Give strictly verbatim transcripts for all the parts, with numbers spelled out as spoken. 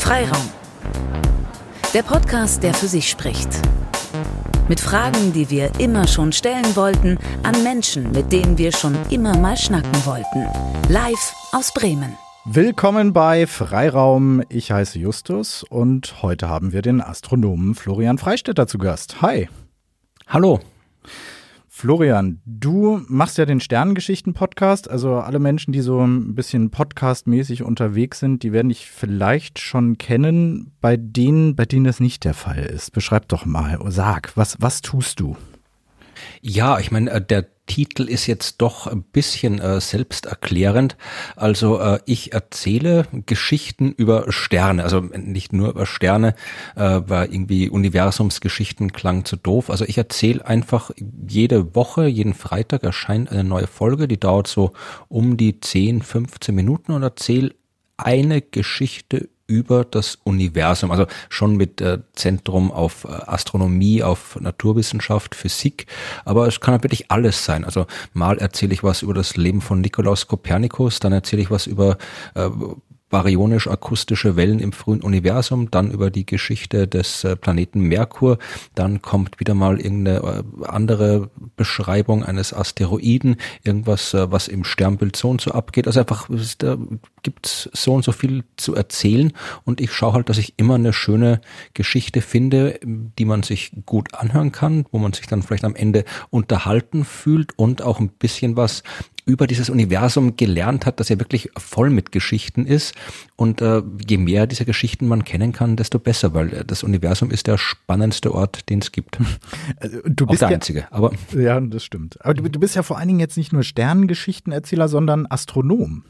Freiraum. Der Podcast, der für sich spricht. Mit Fragen, die wir immer schon stellen wollten, an Menschen, mit denen wir schon immer mal schnacken wollten. Live aus Bremen. Willkommen bei Freiraum. Ich heiße Justus und heute haben wir den Astronomen Florian Freistetter zu Gast. Hi. Hallo. Florian, du machst ja den Sternengeschichten-Podcast, also alle Menschen, die so ein bisschen podcastmäßig unterwegs sind, die werden dich vielleicht schon kennen, bei denen, bei denen das nicht der Fall ist. Beschreib doch mal, sag, was, was tust du? Ja, ich meine, der Titel ist jetzt doch ein bisschen äh, selbsterklärend. Also äh, ich erzähle Geschichten über Sterne, also nicht nur über Sterne, äh, weil irgendwie Universumsgeschichten klang zu doof. Also ich erzähle einfach jede Woche, jeden Freitag erscheint eine neue Folge, die dauert so um die zehn, fünfzehn Minuten und erzähle eine Geschichte über das Universum, also schon mit äh, Zentrum auf äh, Astronomie, auf Naturwissenschaft, Physik, aber es kann halt wirklich alles sein. Also mal erzähle ich was über das Leben von Nikolaus Kopernikus, dann erzähle ich was über äh, baryonisch-akustische Wellen im frühen Universum, dann über die Geschichte des äh, Planeten Merkur, dann kommt wieder mal irgendeine äh, andere Beschreibung eines Asteroiden, irgendwas, äh, was im Sternbild so und so abgeht. Also einfach, da gibt's so und so viel zu erzählen und ich schaue halt, dass ich immer eine schöne Geschichte finde, die man sich gut anhören kann, wo man sich dann vielleicht am Ende unterhalten fühlt und auch ein bisschen was über dieses Universum gelernt hat, das ja wirklich voll mit Geschichten ist. Und äh, je mehr dieser Geschichten man kennen kann, desto besser, weil äh, das Universum ist der spannendste Ort, den es gibt. Also, du bist auch der ja, einzige. Aber ja, das stimmt. Aber du, du bist ja vor allen Dingen jetzt nicht nur Sternengeschichtenerzähler, sondern Astronom.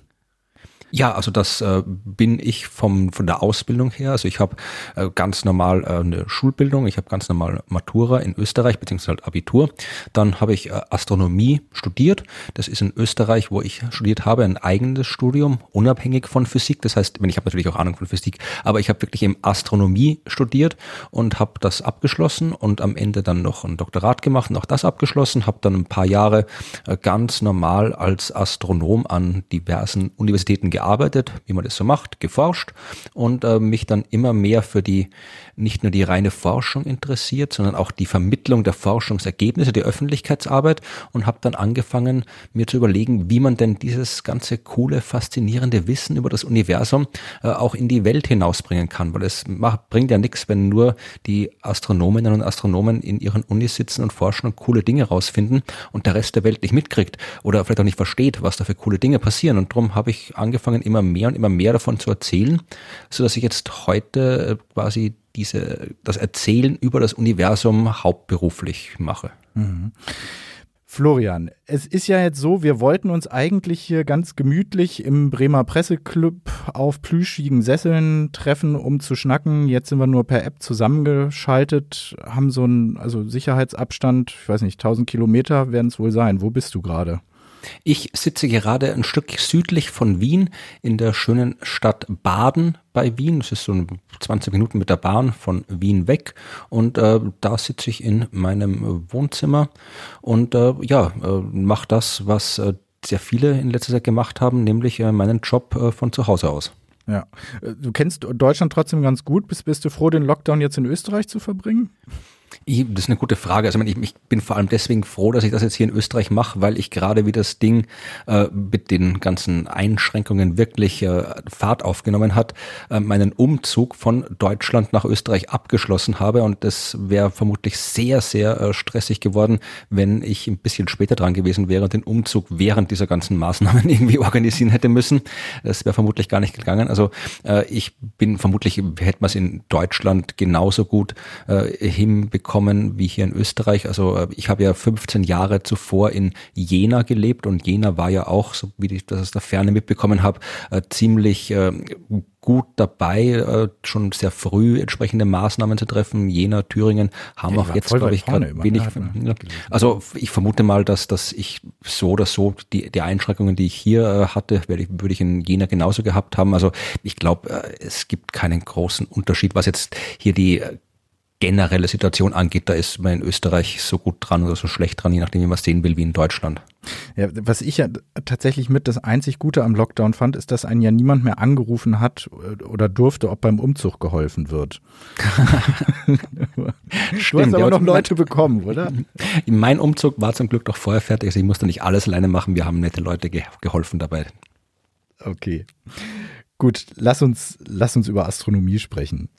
Ja, also das äh, bin ich vom von der Ausbildung her. Also ich habe äh, ganz normal äh, eine Schulbildung, ich habe ganz normal Matura in Österreich, beziehungsweise halt Abitur. Dann habe ich äh, Astronomie studiert. Das ist in Österreich, wo ich studiert habe, ein eigenes Studium, unabhängig von Physik. Das heißt, ich habe natürlich auch Ahnung von Physik, aber ich habe wirklich eben Astronomie studiert und habe das abgeschlossen und am Ende dann noch ein Doktorat gemacht und auch das abgeschlossen. Habe dann ein paar Jahre äh, ganz normal als Astronom an diversen Universitäten gearbeitet, wie man das so macht, geforscht und äh, mich dann immer mehr für die, nicht nur die reine Forschung interessiert, sondern auch die Vermittlung der Forschungsergebnisse, die Öffentlichkeitsarbeit und habe dann angefangen, mir zu überlegen, wie man denn dieses ganze coole, faszinierende Wissen über das Universum äh, auch in die Welt hinausbringen kann, weil es macht, bringt ja nichts, wenn nur die Astronominnen und Astronomen in ihren Unis sitzen und forschen und coole Dinge rausfinden und der Rest der Welt nicht mitkriegt oder vielleicht auch nicht versteht, was da für coole Dinge passieren und darum habe ich angefangen, immer mehr und immer mehr davon zu erzählen, so dass ich jetzt heute quasi diese, das Erzählen über das Universum hauptberuflich mache. Mhm. Florian, es ist ja jetzt so, wir wollten uns eigentlich hier ganz gemütlich im Bremer Presseclub auf plüschigen Sesseln treffen, um zu schnacken. Jetzt sind wir nur per App zusammengeschaltet, haben so einen also Sicherheitsabstand, ich weiß nicht, tausend Kilometer werden es wohl sein. Wo bist du gerade? Ich sitze gerade ein Stück südlich von Wien in der schönen Stadt Baden bei Wien. Es ist so zwanzig Minuten mit der Bahn von Wien weg und äh, da sitze ich in meinem Wohnzimmer und äh, ja, äh, mache das, was äh, sehr viele in letzter Zeit gemacht haben, nämlich äh, meinen Job äh, von zu Hause aus. Ja, du kennst Deutschland trotzdem ganz gut. Bist, bist du froh, den Lockdown jetzt in Österreich zu verbringen? Ich, das ist eine gute Frage. Also ich, ich bin vor allem deswegen froh, dass ich das jetzt hier in Österreich mache, weil ich gerade wie das Ding äh, mit den ganzen Einschränkungen wirklich äh, Fahrt aufgenommen hat, äh, meinen Umzug von Deutschland nach Österreich abgeschlossen habe und das wäre vermutlich sehr, sehr äh, stressig geworden, wenn ich ein bisschen später dran gewesen wäre und den Umzug während dieser ganzen Maßnahmen irgendwie organisieren hätte müssen. Das wäre vermutlich gar nicht gegangen. Also äh, ich bin vermutlich, hätte man es in Deutschland genauso gut äh, hinbekommen bekommen wie hier in Österreich. Also ich habe ja fünfzehn Jahre zuvor in Jena gelebt und Jena war ja auch, so wie ich das aus der Ferne mitbekommen habe, äh, ziemlich äh, gut dabei, äh, schon sehr früh entsprechende Maßnahmen zu treffen. Jena, Thüringen haben ja, auch jetzt, glaube ich, gerade wenig. Ja, also ich vermute mal, dass, dass ich so oder so die, die Einschränkungen, die ich hier äh, hatte, werde ich, würde ich in Jena genauso gehabt haben. Also ich glaube, äh, es gibt keinen großen Unterschied, was jetzt hier die generelle Situation angeht, da ist man in Österreich so gut dran oder so schlecht dran, je nachdem, wie man es sehen will, wie in Deutschland. Ja, was ich ja tatsächlich mit das einzig Gute am Lockdown fand, ist, dass einen ja niemand mehr angerufen hat oder durfte, ob beim Umzug geholfen wird. Stimmt, du hast aber ja, noch Leute bekommen, oder? Mein Umzug war zum Glück doch vorher fertig, also ich musste nicht alles alleine machen, wir haben nette Leute ge- geholfen dabei. Okay, gut, lass uns, lass uns über Astronomie sprechen.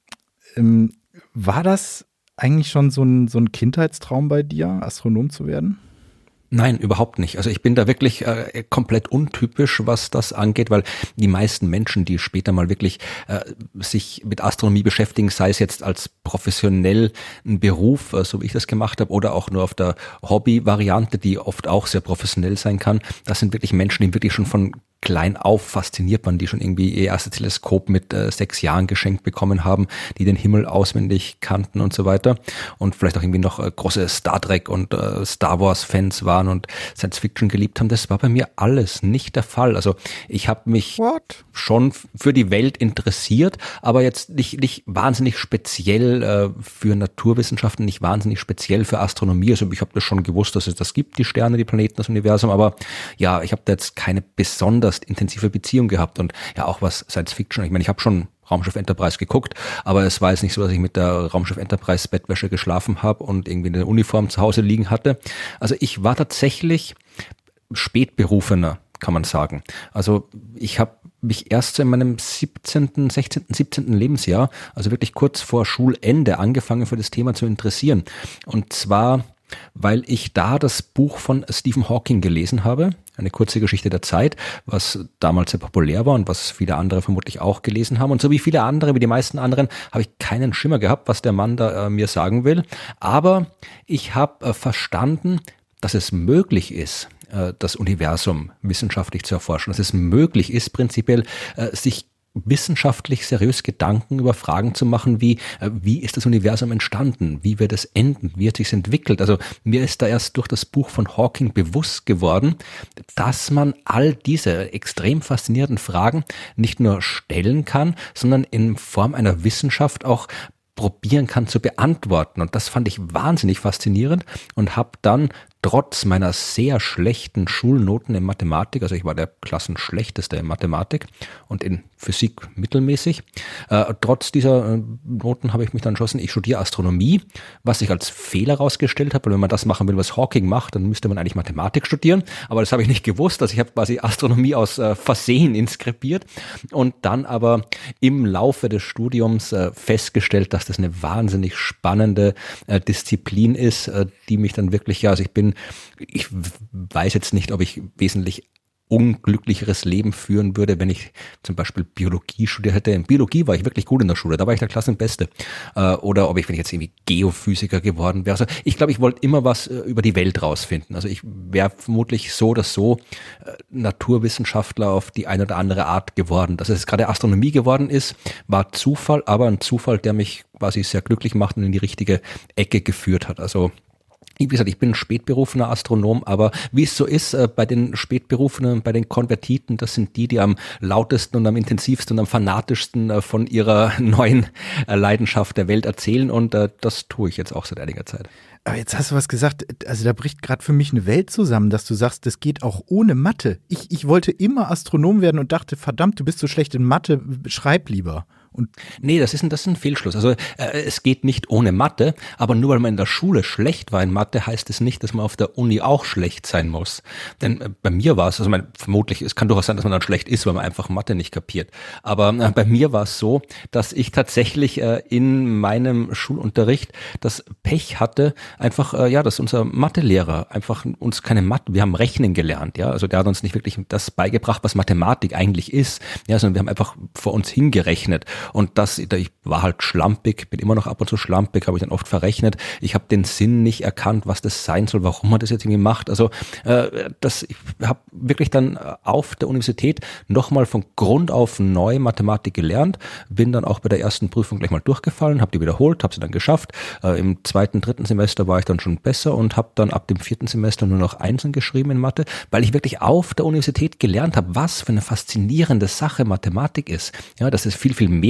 Ähm, war das eigentlich schon so ein, so ein Kindheitstraum bei dir, Astronom zu werden? Nein, überhaupt nicht. Also ich bin da wirklich äh, komplett untypisch, was das angeht, weil die meisten Menschen, die später mal wirklich äh, sich mit Astronomie beschäftigen, sei es jetzt als professionell ein Beruf, äh, so wie ich das gemacht habe, oder auch nur auf der Hobby-Variante, die oft auch sehr professionell sein kann, das sind wirklich Menschen, die wirklich schon von klein auf fasziniert waren, die schon irgendwie ihr erstes Teleskop mit äh, sechs Jahren geschenkt bekommen haben, die den Himmel auswendig kannten und so weiter und vielleicht auch irgendwie noch äh, große Star Trek und äh, Star Wars Fans waren und Science Fiction geliebt haben. Das war bei mir alles nicht der Fall. Also ich habe mich What? schon für die Welt interessiert, aber jetzt nicht, nicht wahnsinnig speziell äh, für Naturwissenschaften, nicht wahnsinnig speziell für Astronomie. Also ich habe das schon gewusst, dass es das gibt, die Sterne, die Planeten, das Universum, aber ja, ich habe da jetzt keine besonders intensive Beziehung gehabt und ja auch was Science Fiction. Ich meine, ich habe schon Raumschiff Enterprise geguckt, aber es war jetzt nicht so, dass ich mit der Raumschiff Enterprise Bettwäsche geschlafen habe und irgendwie eine Uniform zu Hause liegen hatte. Also ich war tatsächlich Spätberufener, kann man sagen. Also ich habe mich erst in meinem siebzehnten, sechzehnten, siebzehnten Lebensjahr, also wirklich kurz vor Schulende, angefangen für das Thema zu interessieren. Und zwar, weil ich da das Buch von Stephen Hawking gelesen habe, eine kurze Geschichte der Zeit, was damals sehr populär war und was viele andere vermutlich auch gelesen haben. Und so wie viele andere, wie die meisten anderen, habe ich keinen Schimmer gehabt, was der Mann da äh, mir sagen will. Aber ich habe äh, verstanden, dass es möglich ist, äh, das Universum wissenschaftlich zu erforschen, dass es möglich ist, prinzipiell äh, sich wissenschaftlich seriös Gedanken über Fragen zu machen, wie äh, wie ist das Universum entstanden, wie wird es enden, wie hat es sich entwickelt. Also mir ist da erst durch das Buch von Hawking bewusst geworden, dass man all diese extrem faszinierenden Fragen nicht nur stellen kann, sondern in Form einer Wissenschaft auch probieren kann zu beantworten. Und das fand ich wahnsinnig faszinierend und habe dann trotz meiner sehr schlechten Schulnoten in Mathematik, also ich war der Klassenschlechteste in Mathematik und in Physik mittelmäßig, äh, trotz dieser äh, Noten habe ich mich dann entschlossen, ich studiere Astronomie, was sich als Fehler herausgestellt hat, weil wenn man das machen will, was Hawking macht, dann müsste man eigentlich Mathematik studieren, aber das habe ich nicht gewusst, also ich habe quasi Astronomie aus äh, Versehen inskribiert und dann aber im Laufe des Studiums äh, festgestellt, dass das eine wahnsinnig spannende äh, Disziplin ist, äh, die mich dann wirklich, ja, also ich bin Ich weiß jetzt nicht, ob ich wesentlich unglücklicheres Leben führen würde, wenn ich zum Beispiel Biologie studiert hätte. In Biologie war ich wirklich gut in der Schule, da war ich der Klassenbeste. Äh, oder ob ich, wenn ich jetzt irgendwie Geophysiker geworden wäre. Also ich glaube, ich wollte immer was äh, über die Welt rausfinden. Also ich wäre vermutlich so oder so äh, Naturwissenschaftler auf die eine oder andere Art geworden. Dass es gerade Astronomie geworden ist, war Zufall, aber ein Zufall, der mich quasi sehr glücklich macht und in die richtige Ecke geführt hat. Also wie gesagt, ich bin ein spätberufener Astronom, aber wie es so ist, äh, bei den Spätberufenen, bei den Konvertiten, das sind die, die am lautesten und am intensivsten und am fanatischsten äh, von ihrer neuen äh, Leidenschaft der Welt erzählen und äh, das tue ich jetzt auch seit einiger Zeit. Aber jetzt hast du was gesagt, also da bricht gerade für mich eine Welt zusammen, dass du sagst, das geht auch ohne Mathe. Ich, ich wollte immer Astronom werden und dachte, verdammt, du bist so schlecht in Mathe, schreib lieber. Und nee, das ist ein, das ist ein Fehlschluss. Also äh, es geht nicht ohne Mathe, aber nur weil man in der Schule schlecht war in Mathe, heißt es nicht, dass man auf der Uni auch schlecht sein muss. Denn äh, bei mir war es, also mein, vermutlich, es kann durchaus sein, dass man dann schlecht ist, weil man einfach Mathe nicht kapiert. Aber äh, bei mir war es so, dass ich tatsächlich äh, in meinem Schulunterricht das Pech hatte, einfach, äh, ja, dass unser Mathelehrer einfach uns keine Mathe, wir haben Rechnen gelernt, ja, also der hat uns nicht wirklich das beigebracht, was Mathematik eigentlich ist, ja, sondern wir haben einfach vor uns hingerechnet. Und das, ich war halt schlampig, bin immer noch ab und zu schlampig, habe ich dann oft verrechnet. Ich habe den Sinn nicht erkannt, was das sein soll, warum man das jetzt irgendwie macht. Also äh, das, ich habe wirklich dann auf der Universität nochmal von Grund auf neu Mathematik gelernt, bin dann auch bei der ersten Prüfung gleich mal durchgefallen, habe die wiederholt, habe sie dann geschafft. Äh, im zweiten, dritten Semester war ich dann schon besser und habe dann ab dem vierten Semester nur noch Einsen geschrieben in Mathe, weil ich wirklich auf der Universität gelernt habe, was für eine faszinierende Sache Mathematik ist. Ja, dass es viel, viel mehr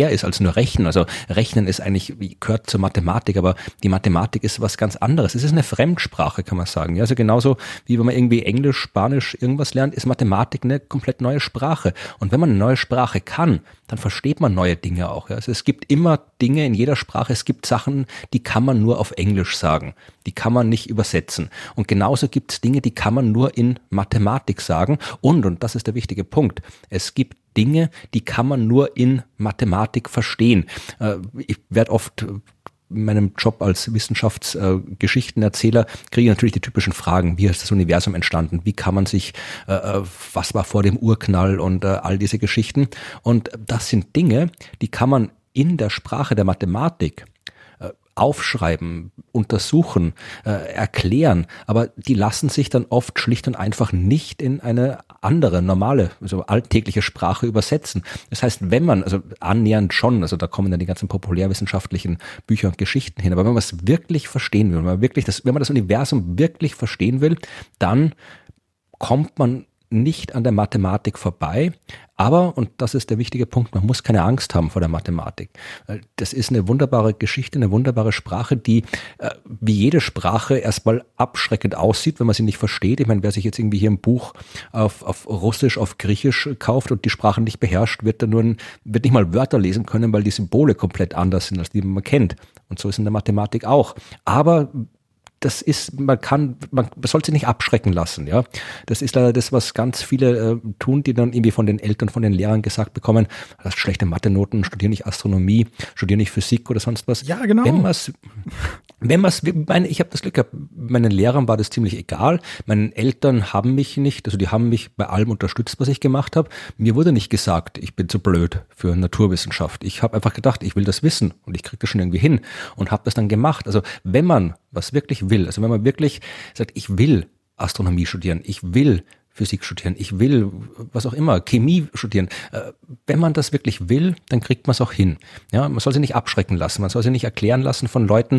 mehr ist als nur Rechnen. Also Rechnen ist eigentlich, gehört zur Mathematik, aber die Mathematik ist was ganz anderes. Es ist eine Fremdsprache, kann man sagen. Ja, also genauso wie wenn man irgendwie Englisch, Spanisch, irgendwas lernt, ist Mathematik eine komplett neue Sprache. Und wenn man eine neue Sprache kann, dann versteht man neue Dinge auch. Ja. Also es gibt immer Dinge in jeder Sprache, es gibt Sachen, die kann man nur auf Englisch sagen. Die kann man nicht übersetzen. Und genauso gibt es Dinge, die kann man nur in Mathematik sagen. Und, und das ist der wichtige Punkt, es gibt Dinge, die kann man nur in Mathematik verstehen. Ich werde oft in meinem Job als Wissenschaftsgeschichtenerzähler kriege ich natürlich die typischen Fragen. Wie ist das Universum entstanden? Wie kann man sich, äh, was war vor dem Urknall und äh, all diese Geschichten? Und das sind Dinge, die kann man in der Sprache der Mathematik äh, aufschreiben, untersuchen, äh, erklären, aber die lassen sich dann oft schlicht und einfach nicht in eine andere, normale, also alltägliche Sprache übersetzen. Das heißt, wenn man, also annähernd schon, also da kommen dann die ganzen populärwissenschaftlichen Bücher und Geschichten hin, aber wenn man es wirklich verstehen will, wenn man wirklich das, wenn man das Universum wirklich verstehen will, dann kommt man nicht an der Mathematik vorbei, aber, und das ist der wichtige Punkt, man muss keine Angst haben vor der Mathematik. Das ist eine wunderbare Geschichte, eine wunderbare Sprache, die wie jede Sprache erstmal abschreckend aussieht, wenn man sie nicht versteht. Ich meine, wer sich jetzt irgendwie hier ein Buch auf, auf Russisch, auf Griechisch kauft und die Sprache nicht beherrscht, wird dann nur ein, wird nicht mal Wörter lesen können, weil die Symbole komplett anders sind, als die man kennt. Und so ist in der Mathematik auch. Aber das ist, man kann, man soll sich nicht abschrecken lassen, ja. Das ist leider das, was ganz viele äh, tun, die dann irgendwie von den Eltern, von den Lehrern gesagt bekommen, das hast schlechte Mathe-Noten, studier nicht Astronomie, studier nicht Physik oder sonst was. Ja, genau. Wenn man's, wenn man's, meine, ich habe das Glück gehabt, meinen Lehrern war das ziemlich egal, meinen Eltern haben mich nicht, also die haben mich bei allem unterstützt, was ich gemacht habe. Mir wurde nicht gesagt, ich bin zu blöd für Naturwissenschaft. Ich habe einfach gedacht, ich will das wissen und ich kriege das schon irgendwie hin und habe das dann gemacht. Also wenn man was wirklich will, also wenn man wirklich sagt, ich will Astronomie studieren, ich will Physik studieren, ich will was auch immer, Chemie studieren, wenn man das wirklich will, dann kriegt man es auch hin. Ja, man soll sich nicht abschrecken lassen, man soll sich nicht erklären lassen von Leuten,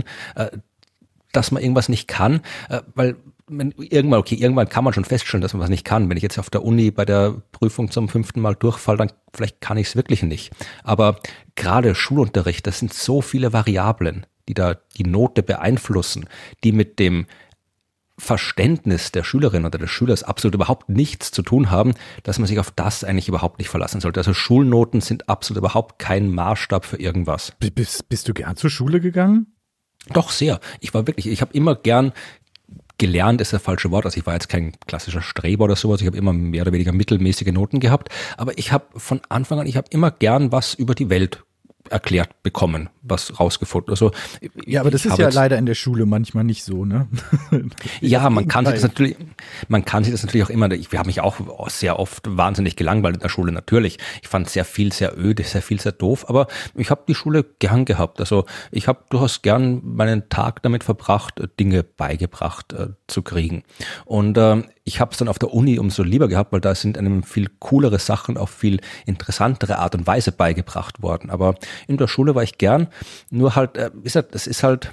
dass man irgendwas nicht kann, weil irgendwann, okay, irgendwann kann man schon feststellen, dass man was nicht kann. Wenn ich jetzt auf der Uni bei der Prüfung zum fünften Mal durchfalle, dann vielleicht kann ich es wirklich nicht. Aber gerade Schulunterricht, das sind so viele Variablen, die da die Note beeinflussen, die mit dem Verständnis der Schülerin oder des Schülers absolut überhaupt nichts zu tun haben, dass man sich auf das eigentlich überhaupt nicht verlassen sollte. Also Schulnoten sind absolut überhaupt kein Maßstab für irgendwas. Bist, bist du gern zur Schule gegangen? Doch, sehr. Ich war wirklich, ich habe immer gern gelernt, ist das falsche Wort, also ich war jetzt kein klassischer Streber oder sowas, ich habe immer mehr oder weniger mittelmäßige Noten gehabt, aber ich habe von Anfang an, ich habe immer gern was über die Welt erklärt bekommen, was rausgefunden. Also ja, aber das ist ja leider in der Schule manchmal nicht so, ne? Ja, man kann sich das natürlich, man kann sich das natürlich auch immer, ich habe mich auch sehr oft wahnsinnig gelangweilt in der Schule, natürlich. Ich fand sehr viel sehr öde, sehr viel sehr doof, aber ich habe die Schule gern gehabt. Also ich habe durchaus gern meinen Tag damit verbracht, Dinge beigebracht äh, zu kriegen. Und äh, ich habe es dann auf der Uni umso lieber gehabt, weil da sind einem viel coolere Sachen auf viel interessantere Art und Weise beigebracht worden. Aber in der Schule war ich gern, nur halt, äh, ist halt, es ist halt,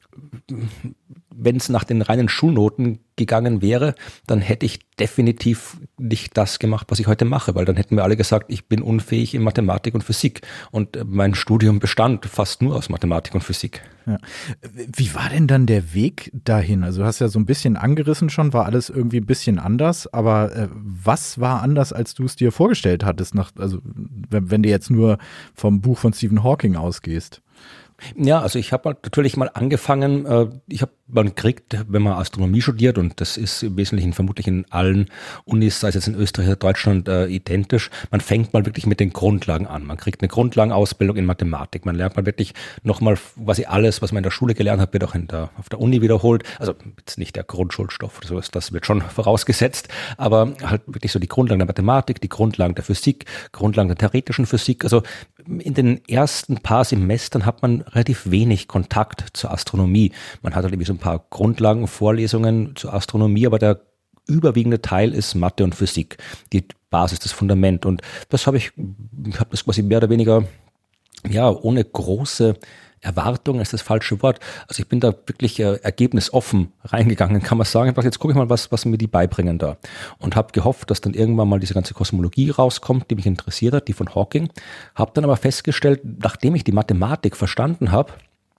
wenn es nach den reinen Schulnoten gegangen wäre, dann hätte ich definitiv nicht das gemacht, was ich heute mache, weil dann hätten wir alle gesagt, ich bin unfähig in Mathematik und Physik und mein Studium bestand fast nur aus Mathematik und Physik. Ja. Wie war denn dann der Weg dahin? Also du hast ja so ein bisschen angerissen schon, war alles irgendwie ein bisschen anders, aber äh, was war anders, als du es dir vorgestellt hattest, nach, also wenn, wenn du jetzt nur vom Buch von Stephen Hawking ausgehst? Ja, also ich habe halt natürlich mal angefangen, äh, ich habe, man kriegt, wenn man Astronomie studiert, und das ist im Wesentlichen vermutlich in allen Unis, sei es jetzt in Österreich oder Deutschland, äh, identisch, man fängt mal wirklich mit den Grundlagen an. Man kriegt eine Grundlagenausbildung in Mathematik. Man lernt mal wirklich nochmal quasi alles, was man in der Schule gelernt hat, wird auch in der, auf der Uni wiederholt. Also jetzt nicht der Grundschulstoff, so ist, das wird schon vorausgesetzt, aber halt wirklich so die Grundlagen der Mathematik, die Grundlagen der Physik, Grundlagen der theoretischen Physik. Also in den ersten paar Semestern hat man relativ wenig Kontakt zur Astronomie. Man hat halt irgendwie so ein paar Grundlagenvorlesungen zur Astronomie, aber der überwiegende Teil ist Mathe und Physik, die Basis, das Fundament. Und das habe ich, ich habe das quasi mehr oder weniger, ja, ohne große Erwartung ist das falsche Wort. Also ich bin da wirklich äh, ergebnisoffen reingegangen, kann man sagen. Ich dachte, jetzt gucke ich mal, was, was mir die beibringen da. Und habe gehofft, dass dann irgendwann mal diese ganze Kosmologie rauskommt, die mich interessiert hat, die von Hawking. Habe dann aber festgestellt, nachdem ich die Mathematik verstanden habe,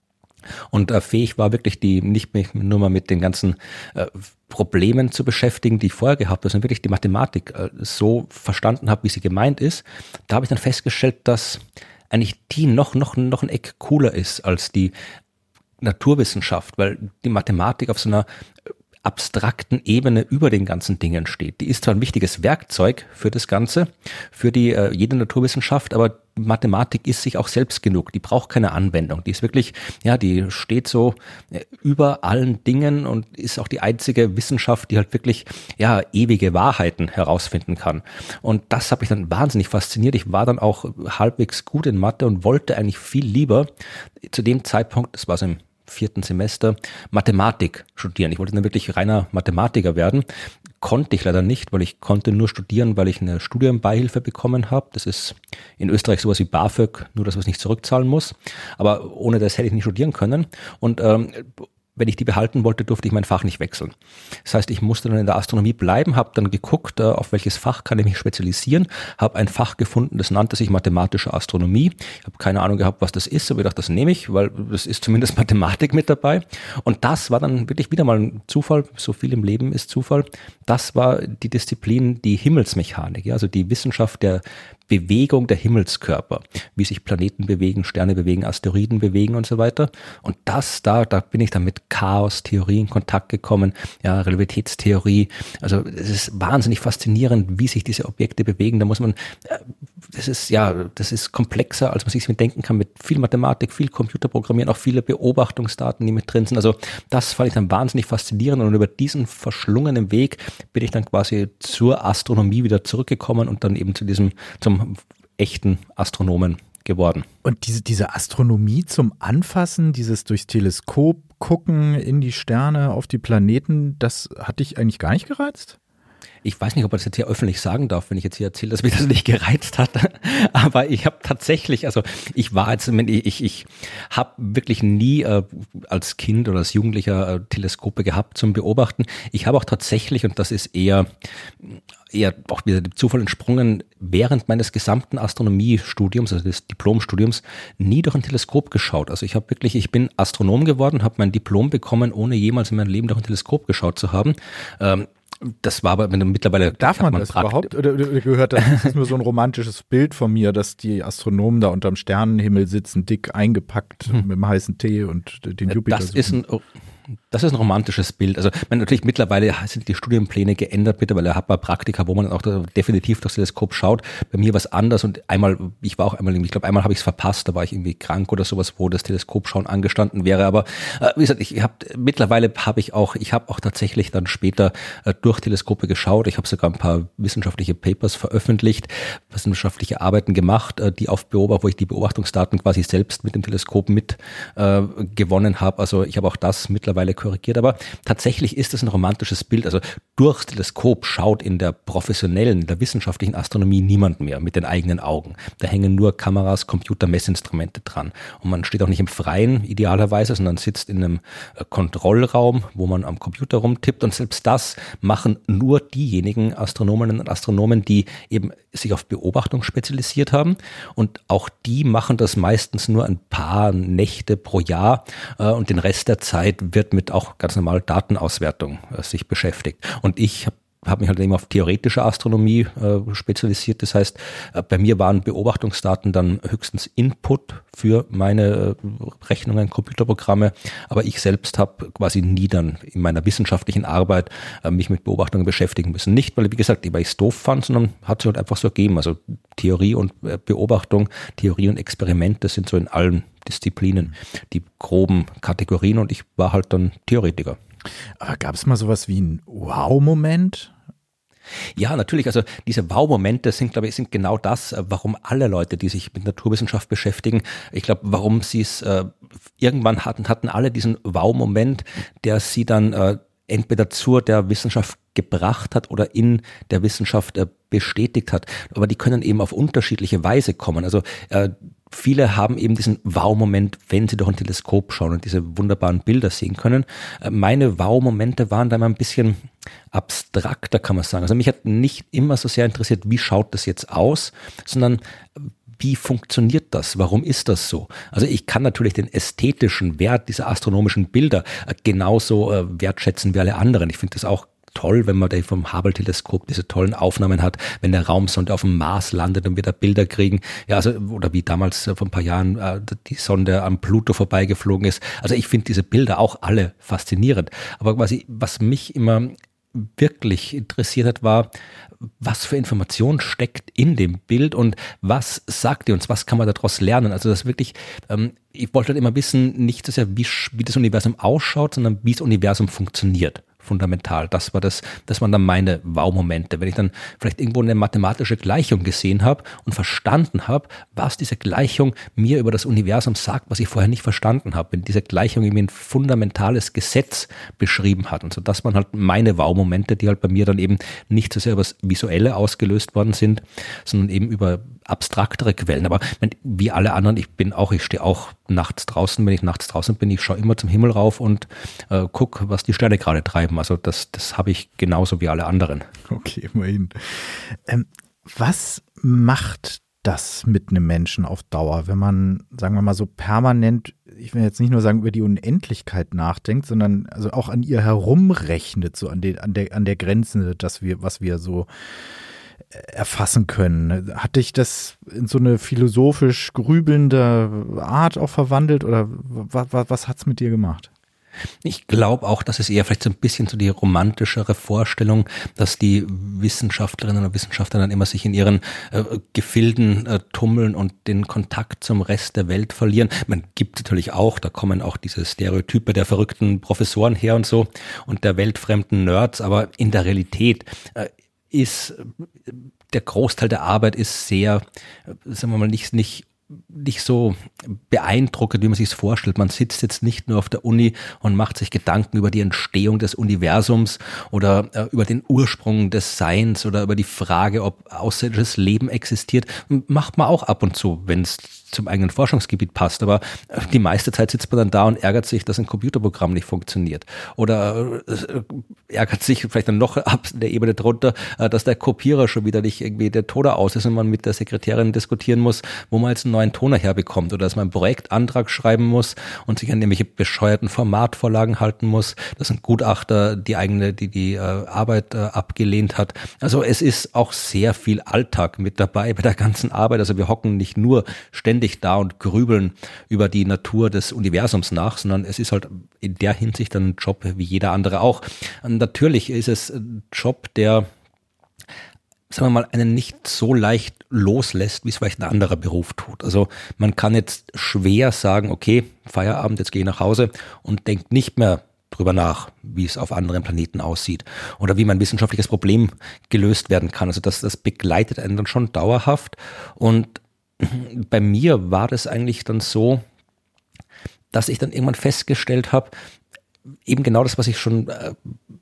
und äh, fähig war wirklich die nicht mehr nur mal mit den ganzen äh, Problemen zu beschäftigen, die ich vorher gehabt habe, sondern wirklich die Mathematik äh, so verstanden habe, wie sie gemeint ist. Da habe ich dann festgestellt, dass eigentlich die noch noch noch ein Eck cooler ist als die Naturwissenschaft, weil die Mathematik auf so einer abstrakten Ebene über den ganzen Dingen steht. Die ist zwar ein wichtiges Werkzeug für das Ganze, für die äh, jede Naturwissenschaft, aber Mathematik ist sich auch selbst genug. Die braucht keine Anwendung. Die ist wirklich, ja, die steht so äh, über allen Dingen und ist auch die einzige Wissenschaft, die halt wirklich, ja, ewige Wahrheiten herausfinden kann. Und das hat mich dann wahnsinnig fasziniert. Ich war dann auch halbwegs gut in Mathe und wollte eigentlich viel lieber zu dem Zeitpunkt, das war so im vierten Semester, Mathematik studieren. Ich wollte dann wirklich reiner Mathematiker werden. Konnte ich leider nicht, weil ich konnte nur studieren, weil ich eine Studienbeihilfe bekommen habe. Das ist in Österreich sowas wie BAföG, nur dass man es nicht zurückzahlen muss. Aber ohne das hätte ich nicht studieren können. Und ähm, wenn ich die behalten wollte, durfte ich mein Fach nicht wechseln. Das heißt, ich musste dann in der Astronomie bleiben, habe dann geguckt, auf welches Fach kann ich mich spezialisieren, habe ein Fach gefunden, das nannte sich mathematische Astronomie. Ich habe keine Ahnung gehabt, was das ist, aber ich dachte, das nehme ich, weil das ist zumindest Mathematik mit dabei. Und das war dann wirklich wieder mal ein Zufall, so viel im Leben ist Zufall. Das war die Disziplin, die Himmelsmechanik, ja, also die Wissenschaft der Bewegung der Himmelskörper, wie sich Planeten bewegen, Sterne bewegen, Asteroiden bewegen und so weiter. Und das da, da bin ich dann mit Chaos-Theorie in Kontakt gekommen, ja, Relativitätstheorie. Also es ist wahnsinnig faszinierend, wie sich diese Objekte bewegen. Da muss man, das ist ja, das ist komplexer, als man sich mit denken kann, mit viel Mathematik, viel Computerprogrammieren, auch viele Beobachtungsdaten, die mit drin sind. Also das fand ich dann wahnsinnig faszinierend und über diesen verschlungenen Weg bin ich dann quasi zur Astronomie wieder zurückgekommen und dann eben zu diesem, zum echten Astronomen geworden. Und diese, diese Astronomie zum Anfassen, dieses durchs Teleskop gucken in die Sterne, auf die Planeten, das hat dich eigentlich gar nicht gereizt? Ich weiß nicht, ob man das jetzt hier öffentlich sagen darf, wenn ich jetzt hier erzähle, dass mich das nicht gereizt hat. Aber ich habe tatsächlich, also ich war jetzt, ich, ich, ich habe wirklich nie äh, als Kind oder als Jugendlicher äh, Teleskope gehabt zum Beobachten. Ich habe auch tatsächlich, und das ist eher, eher auch wieder dem Zufall entsprungen, während meines gesamten Astronomiestudiums, also des Diplomstudiums, nie durch ein Teleskop geschaut. Also ich habe wirklich, ich bin Astronom geworden, habe mein Diplom bekommen, ohne jemals in meinem Leben durch ein Teleskop geschaut zu haben. Ähm, Das war aber mittlerweile... Darf man das Prakt- überhaupt? Oder, oder gehört das? Das ist nur so ein romantisches Bild von mir, dass die Astronomen da unterm Sternenhimmel sitzen, dick eingepackt hm. mit dem heißen Tee und den Jupiter Das suchen. ist ein... Das ist ein romantisches Bild. Also man, natürlich mittlerweile sind die Studienpläne geändert, mittlerweile hat man Praktika, wo man auch da definitiv durchs Teleskop schaut. Bei mir war es anders und einmal, ich war auch einmal, ich glaube einmal habe ich es verpasst, da war ich irgendwie krank oder sowas, wo das Teleskopschauen angestanden wäre. Aber äh, wie gesagt, ich habe mittlerweile habe ich auch, ich habe auch tatsächlich dann später äh, durch Teleskope geschaut. Ich habe sogar ein paar wissenschaftliche Papers veröffentlicht, wissenschaftliche Arbeiten gemacht, äh, die auf Beobacht, wo ich die Beobachtungsdaten quasi selbst mit dem Teleskop mit äh, gewonnen habe. Also ich habe auch das mittlerweile korrigiert, aber tatsächlich ist es ein romantisches Bild. Also durchs Teleskop schaut in der professionellen, in der wissenschaftlichen Astronomie niemand mehr mit den eigenen Augen. Da hängen nur Kameras, Computer, Messinstrumente dran. Und man steht auch nicht im Freien idealerweise, sondern sitzt in einem Kontrollraum, wo man am Computer rumtippt. Und selbst das machen nur diejenigen Astronominnen und Astronomen, die eben sich auf Beobachtung spezialisiert haben. Und auch die machen das meistens nur ein paar Nächte pro Jahr. Und den Rest der Zeit wird mit auch ganz normal Datenauswertung äh, sich beschäftigt. Und ich habe hab mich halt eben auf theoretische Astronomie äh, spezialisiert. Das heißt, äh, bei mir waren Beobachtungsdaten dann höchstens Input für meine äh, Rechnungen, Computerprogramme. Aber ich selbst habe quasi nie dann in meiner wissenschaftlichen Arbeit äh, mich mit Beobachtungen beschäftigen müssen. Nicht, weil, wie gesagt, weil ich es doof fand, sondern hat sich halt einfach so ergeben. Also Theorie und äh, Beobachtung, Theorie und Experimente sind so in allen Disziplinen die groben Kategorien und ich war halt dann Theoretiker. Aber gab es mal sowas wie einen Wow-Moment? Ja, natürlich. Also diese Wow-Momente sind, glaube ich, sind genau das, warum alle Leute, die sich mit Naturwissenschaft beschäftigen, ich glaube, warum sie es äh, irgendwann hatten, hatten alle diesen Wow-Moment, der sie dann äh, entweder zur der Wissenschaft gebracht hat oder in der Wissenschaft äh, bestätigt hat. Aber die können eben auf unterschiedliche Weise kommen. Also äh, viele haben eben diesen Wow-Moment, wenn sie durch ein Teleskop schauen und diese wunderbaren Bilder sehen können. Meine Wow-Momente waren da immer ein bisschen abstrakter, kann man sagen. Also mich hat nicht immer so sehr interessiert, wie schaut das jetzt aus, sondern wie funktioniert das? Warum ist das so? Also ich kann natürlich den ästhetischen Wert dieser astronomischen Bilder genauso äh, wertschätzen wie alle anderen. Ich finde das auch toll, wenn man da vom Hubble-Teleskop diese tollen Aufnahmen hat, wenn der Raumsonde auf dem Mars landet und wir da Bilder kriegen. Ja, also, oder wie damals vor ein paar Jahren äh, die Sonde am Pluto vorbeigeflogen ist. Also ich finde diese Bilder auch alle faszinierend. Aber quasi, was mich immer wirklich interessiert hat, war, was für Information steckt in dem Bild und was sagt ihr uns, was kann man daraus lernen? Also das wirklich, ähm, ich wollte halt immer wissen, nicht so sehr, wie, wie das Universum ausschaut, sondern wie das Universum funktioniert. Fundamental. Das war das, das waren dann meine Wow-Momente. Wenn ich dann vielleicht irgendwo eine mathematische Gleichung gesehen habe und verstanden habe, was diese Gleichung mir über das Universum sagt, was ich vorher nicht verstanden habe. Wenn diese Gleichung irgendwie ein fundamentales Gesetz beschrieben hat. Und so, das waren halt meine Wow-Momente, die halt bei mir dann eben nicht so sehr über das Visuelle ausgelöst worden sind, sondern eben über abstraktere Quellen. Aber wie alle anderen, ich bin auch, ich stehe auch nachts draußen, wenn ich nachts draußen bin, ich schaue immer zum Himmel rauf und äh, gucke, was die Sterne gerade treiben. Also das, das habe ich genauso wie alle anderen. Okay, immerhin. Ähm, was macht das mit einem Menschen auf Dauer, wenn man, sagen wir mal, so permanent, ich will jetzt nicht nur sagen, über die Unendlichkeit nachdenkt, sondern also auch an ihr herumrechnet, so an, den, an, der, an der Grenze, dass wir, was wir so erfassen können. Hat dich das in so eine philosophisch grübelnde Art auch verwandelt oder was, was, was hat es mit dir gemacht? Ich glaube auch, dass es eher vielleicht so ein bisschen so die romantischere Vorstellung, dass die Wissenschaftlerinnen und Wissenschaftler dann immer sich in ihren äh, Gefilden äh, tummeln und den Kontakt zum Rest der Welt verlieren. Man gibt natürlich auch, da kommen auch diese Stereotype der verrückten Professoren her und so und der weltfremden Nerds, aber in der Realität äh, ist der Großteil der Arbeit ist sehr, sagen wir mal, nicht, nicht nicht so beeindruckend, wie man sich es vorstellt. Man sitzt jetzt nicht nur auf der Uni und macht sich Gedanken über die Entstehung des Universums oder äh, über den Ursprung des Seins oder über die Frage, ob außerirdisches Leben existiert. Macht man auch ab und zu, wenn es zum eigenen Forschungsgebiet passt, aber die meiste Zeit sitzt man dann da und ärgert sich, dass ein Computerprogramm nicht funktioniert oder äh, ärgert sich vielleicht dann noch ab der Ebene drunter, äh, dass der Kopierer schon wieder nicht irgendwie der Toner aus ist und man mit der Sekretärin diskutieren muss, wo man jetzt einen neuen Toner herbekommt oder dass man einen Projektantrag schreiben muss und sich an irgendwelche bescheuerten Formatvorlagen halten muss, dass ein Gutachter die eigene, die die äh, Arbeit äh, abgelehnt hat. Also es ist auch sehr viel Alltag mit dabei bei der ganzen Arbeit. Also wir hocken nicht nur ständig da und grübeln über die Natur des Universums nach, sondern es ist halt in der Hinsicht ein Job wie jeder andere auch. Und natürlich ist es ein Job, der, sagen wir mal, einen nicht so leicht loslässt, wie es vielleicht ein anderer Beruf tut. Also man kann jetzt schwer sagen, okay, Feierabend, jetzt gehe ich nach Hause und denkt nicht mehr drüber nach, wie es auf anderen Planeten aussieht oder wie mein wissenschaftliches Problem gelöst werden kann. Also das, das begleitet einen dann schon dauerhaft und bei mir war das eigentlich dann so, dass ich dann irgendwann festgestellt habe, eben genau das, was ich schon äh,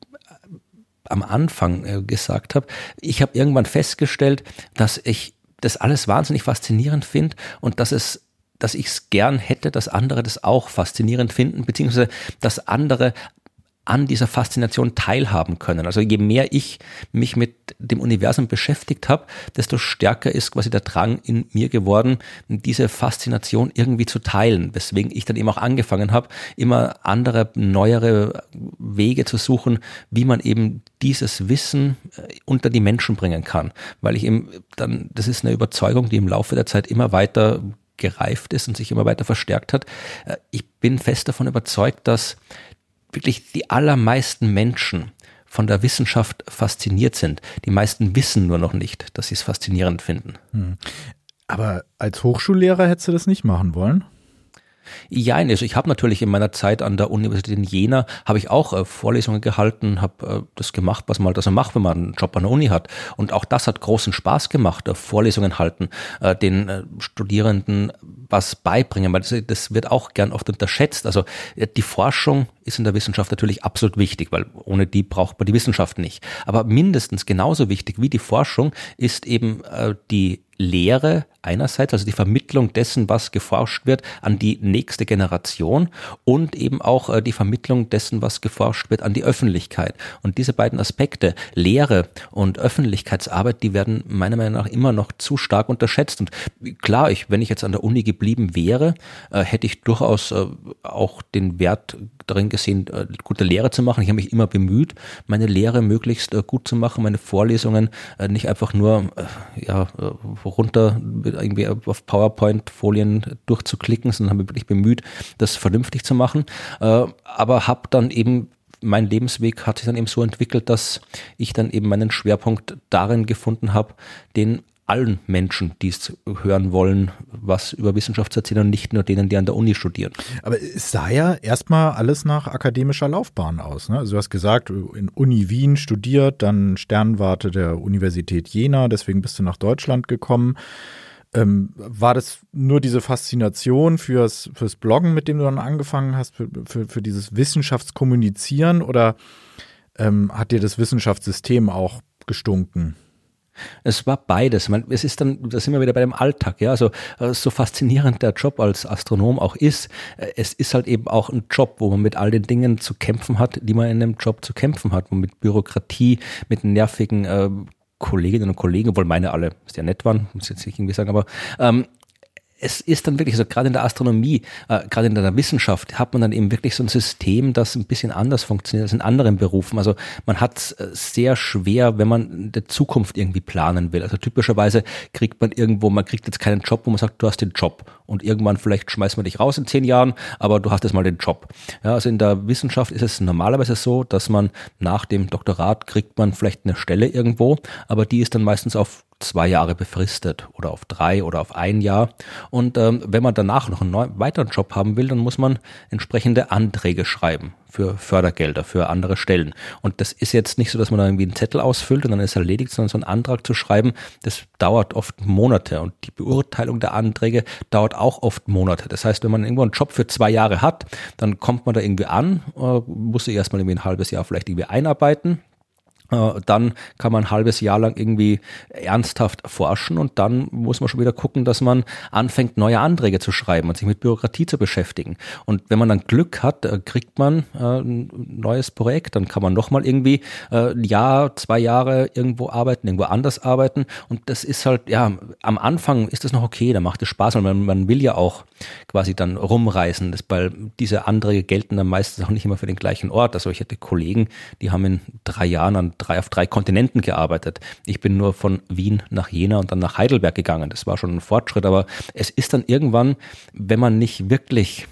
am Anfang äh, gesagt habe. Ich habe irgendwann festgestellt, dass ich das alles wahnsinnig faszinierend finde und dass es, dass ich es gern hätte, dass andere das auch faszinierend finden, beziehungsweise dass andere an dieser Faszination teilhaben können. Also je mehr ich mich mit dem Universum beschäftigt habe, desto stärker ist quasi der Drang in mir geworden, diese Faszination irgendwie zu teilen. Weswegen ich dann eben auch angefangen habe, immer andere, neuere Wege zu suchen, wie man eben dieses Wissen unter die Menschen bringen kann. Weil ich eben dann, das ist eine Überzeugung, die im Laufe der Zeit immer weiter gereift ist und sich immer weiter verstärkt hat. Ich bin fest davon überzeugt, dass wirklich die allermeisten Menschen von der Wissenschaft fasziniert sind. Die meisten wissen nur noch nicht, dass sie es faszinierend finden. Hm. Aber als Hochschullehrer hättest du das nicht machen wollen? Ja, also ich habe natürlich in meiner Zeit an der Universität in Jena, habe ich auch äh, Vorlesungen gehalten, habe äh, das gemacht, was man halt also macht, wenn man einen Job an der Uni hat. Und auch das hat großen Spaß gemacht, äh, Vorlesungen halten, äh, den äh, Studierenden was beibringen, weil das, das wird auch gern oft unterschätzt. Also äh, die Forschung ist ist in der Wissenschaft natürlich absolut wichtig, weil ohne die braucht man die Wissenschaft nicht. Aber mindestens genauso wichtig wie die Forschung ist eben äh, die Lehre einerseits, also die Vermittlung dessen, was geforscht wird, an die nächste Generation und eben auch äh, die Vermittlung dessen, was geforscht wird, an die Öffentlichkeit. Und diese beiden Aspekte, Lehre und Öffentlichkeitsarbeit, die werden meiner Meinung nach immer noch zu stark unterschätzt. Und klar, ich, wenn ich jetzt an der Uni geblieben wäre, äh, hätte ich durchaus äh, auch den Wert darin gesehen, äh, gute Lehre zu machen. Ich habe mich immer bemüht, meine Lehre möglichst äh, gut zu machen, meine Vorlesungen äh, nicht einfach nur äh, ja, äh, runter irgendwie auf PowerPoint-Folien durchzuklicken, sondern habe mich wirklich bemüht, das vernünftig zu machen. Äh, aber habe dann eben, mein Lebensweg hat sich dann eben so entwickelt, dass ich dann eben meinen Schwerpunkt darin gefunden habe, den allen Menschen, die es hören wollen, was über Wissenschaft zu erzählen und nicht nur denen, die an der Uni studieren. Aber es sah ja erstmal alles nach akademischer Laufbahn aus, ne? Also du hast gesagt, in Uni Wien studiert, dann Sternwarte der Universität Jena, deswegen bist du nach Deutschland gekommen. Ähm, war das nur diese Faszination fürs, fürs Bloggen, mit dem du dann angefangen hast, für, für, für dieses Wissenschaftskommunizieren, oder ähm, hat dir das Wissenschaftssystem auch gestunken? Es war beides. Man, es ist dann, da sind wir wieder bei dem Alltag, ja. Also so faszinierend der Job als Astronom auch ist, es ist halt eben auch ein Job, wo man mit all den Dingen zu kämpfen hat, die man in einem Job zu kämpfen hat, mit Bürokratie, mit nervigen äh, Kolleginnen und Kollegen, obwohl meine alle sehr nett waren, muss ich jetzt nicht irgendwie sagen, aber ähm, es ist dann wirklich, also gerade in der Astronomie, äh, gerade in der Wissenschaft hat man dann eben wirklich so ein System, das ein bisschen anders funktioniert als in anderen Berufen. Also man hat es sehr schwer, wenn man die Zukunft irgendwie planen will. Also typischerweise kriegt man irgendwo, man kriegt jetzt keinen Job, wo man sagt, du hast den Job und irgendwann vielleicht schmeißen wir dich raus in zehn Jahren, aber du hast jetzt mal den Job. Ja, also in der Wissenschaft ist es normalerweise so, dass man nach dem Doktorat kriegt man vielleicht eine Stelle irgendwo, aber die ist dann meistens auf zwei Jahre befristet oder auf drei oder auf ein Jahr. Und ähm, wenn man danach noch einen neuen, weiteren Job haben will, dann muss man entsprechende Anträge schreiben für Fördergelder, für andere Stellen. Und das ist jetzt nicht so, dass man da irgendwie einen Zettel ausfüllt und dann ist erledigt, sondern so einen Antrag zu schreiben, das dauert oft Monate. Und die Beurteilung der Anträge dauert auch oft Monate. Das heißt, wenn man irgendwo einen Job für zwei Jahre hat, dann kommt man da irgendwie an, äh, muss sich erstmal irgendwie ein halbes Jahr vielleicht irgendwie einarbeiten. Dann kann man ein halbes Jahr lang irgendwie ernsthaft forschen und dann muss man schon wieder gucken, dass man anfängt, neue Anträge zu schreiben und sich mit Bürokratie zu beschäftigen. Und wenn man dann Glück hat, kriegt man ein neues Projekt, dann kann man nochmal irgendwie ein Jahr, zwei Jahre irgendwo arbeiten, irgendwo anders arbeiten. Und das ist halt, ja, am Anfang ist das noch okay, da macht es Spaß, weil man, man will ja auch quasi dann rumreisen, das, weil diese Anträge gelten dann meistens auch nicht immer für den gleichen Ort. Also ich hatte Kollegen, die haben in drei Jahren an drei auf drei Kontinenten gearbeitet. Ich bin nur von Wien nach Jena und dann nach Heidelberg gegangen. Das war schon ein Fortschritt, aber es ist dann irgendwann, wenn man nicht wirklich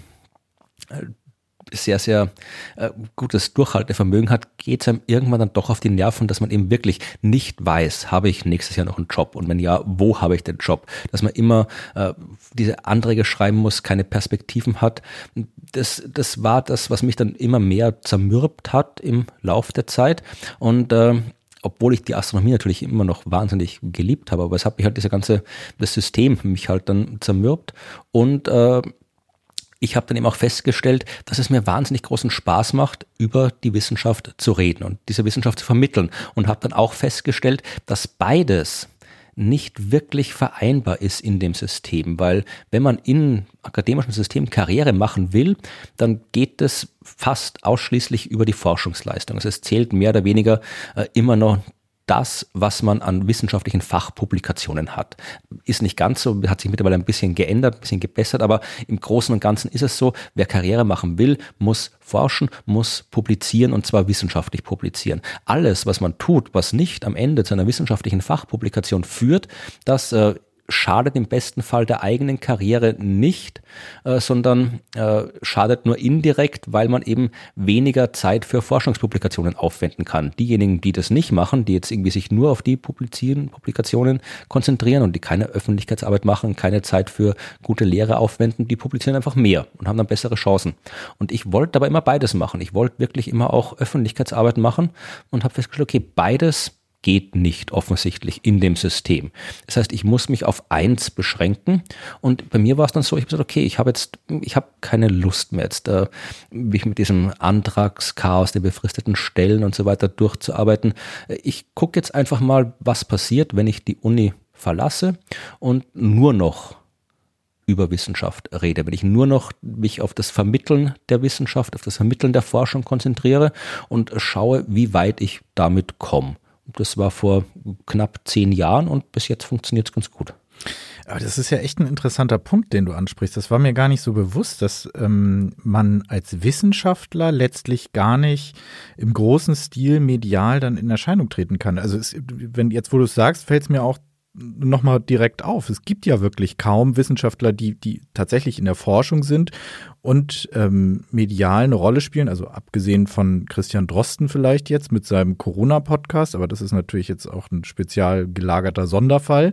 sehr, sehr äh, gutes Durchhaltevermögen hat, geht es einem irgendwann dann doch auf die Nerven, dass man eben wirklich nicht weiß, habe ich nächstes Jahr noch einen Job und wenn ja, wo habe ich den Job? Dass man immer äh, diese Anträge schreiben muss, keine Perspektiven hat. Das, das war das, was mich dann immer mehr zermürbt hat im Lauf der Zeit und äh, obwohl ich die Astronomie natürlich immer noch wahnsinnig geliebt habe, aber es hat mich halt diese ganze, das System mich halt dann zermürbt und äh, ich habe dann eben auch festgestellt, dass es mir wahnsinnig großen Spaß macht, über die Wissenschaft zu reden und diese Wissenschaft zu vermitteln und habe dann auch festgestellt, dass beides nicht wirklich vereinbar ist in dem System, weil wenn man im akademischen System Karriere machen will, dann geht es fast ausschließlich über die Forschungsleistung. Also es zählt mehr oder weniger äh, immer noch das, was man an wissenschaftlichen Fachpublikationen hat. Ist nicht ganz so, hat sich mittlerweile ein bisschen geändert, ein bisschen gebessert, aber im Großen und Ganzen ist es so, wer Karriere machen will, muss forschen, muss publizieren und zwar wissenschaftlich publizieren. Alles, was man tut, was nicht am Ende zu einer wissenschaftlichen Fachpublikation führt, das äh, schadet im besten Fall der eigenen Karriere nicht, äh, sondern äh, schadet nur indirekt, weil man eben weniger Zeit für Forschungspublikationen aufwenden kann. Diejenigen, die das nicht machen, die jetzt irgendwie sich nur auf die Publizieren, Publikationen konzentrieren und die keine Öffentlichkeitsarbeit machen, keine Zeit für gute Lehre aufwenden, die publizieren einfach mehr und haben dann bessere Chancen. Und ich wollte aber immer beides machen. Ich wollte wirklich immer auch Öffentlichkeitsarbeit machen und habe festgestellt, okay, beides geht nicht offensichtlich in dem System. Das heißt, ich muss mich auf eins beschränken und bei mir war es dann so, ich habe gesagt, okay, ich habe jetzt, ich habe keine Lust mehr jetzt, äh, mich mit diesem Antragschaos der befristeten Stellen und so weiter durchzuarbeiten. Ich gucke jetzt einfach mal, was passiert, wenn ich die Uni verlasse und nur noch über Wissenschaft rede, wenn ich nur noch mich auf das Vermitteln der Wissenschaft, auf das Vermitteln der Forschung konzentriere und schaue, wie weit ich damit komme. Das war vor knapp zehn Jahren und bis jetzt funktioniert es ganz gut. Aber das ist ja echt ein interessanter Punkt, den du ansprichst. Das war mir gar nicht so bewusst, dass ähm, man als Wissenschaftler letztlich gar nicht im großen Stil medial dann in Erscheinung treten kann. Also es, wenn jetzt, wo du es sagst, fällt es mir auch nochmal direkt auf. Es gibt ja wirklich kaum Wissenschaftler, die, die tatsächlich in der Forschung sind und ähm, medial eine Rolle spielen, also abgesehen von Christian Drosten vielleicht jetzt mit seinem Corona-Podcast, aber das ist natürlich jetzt auch ein spezial gelagerter Sonderfall.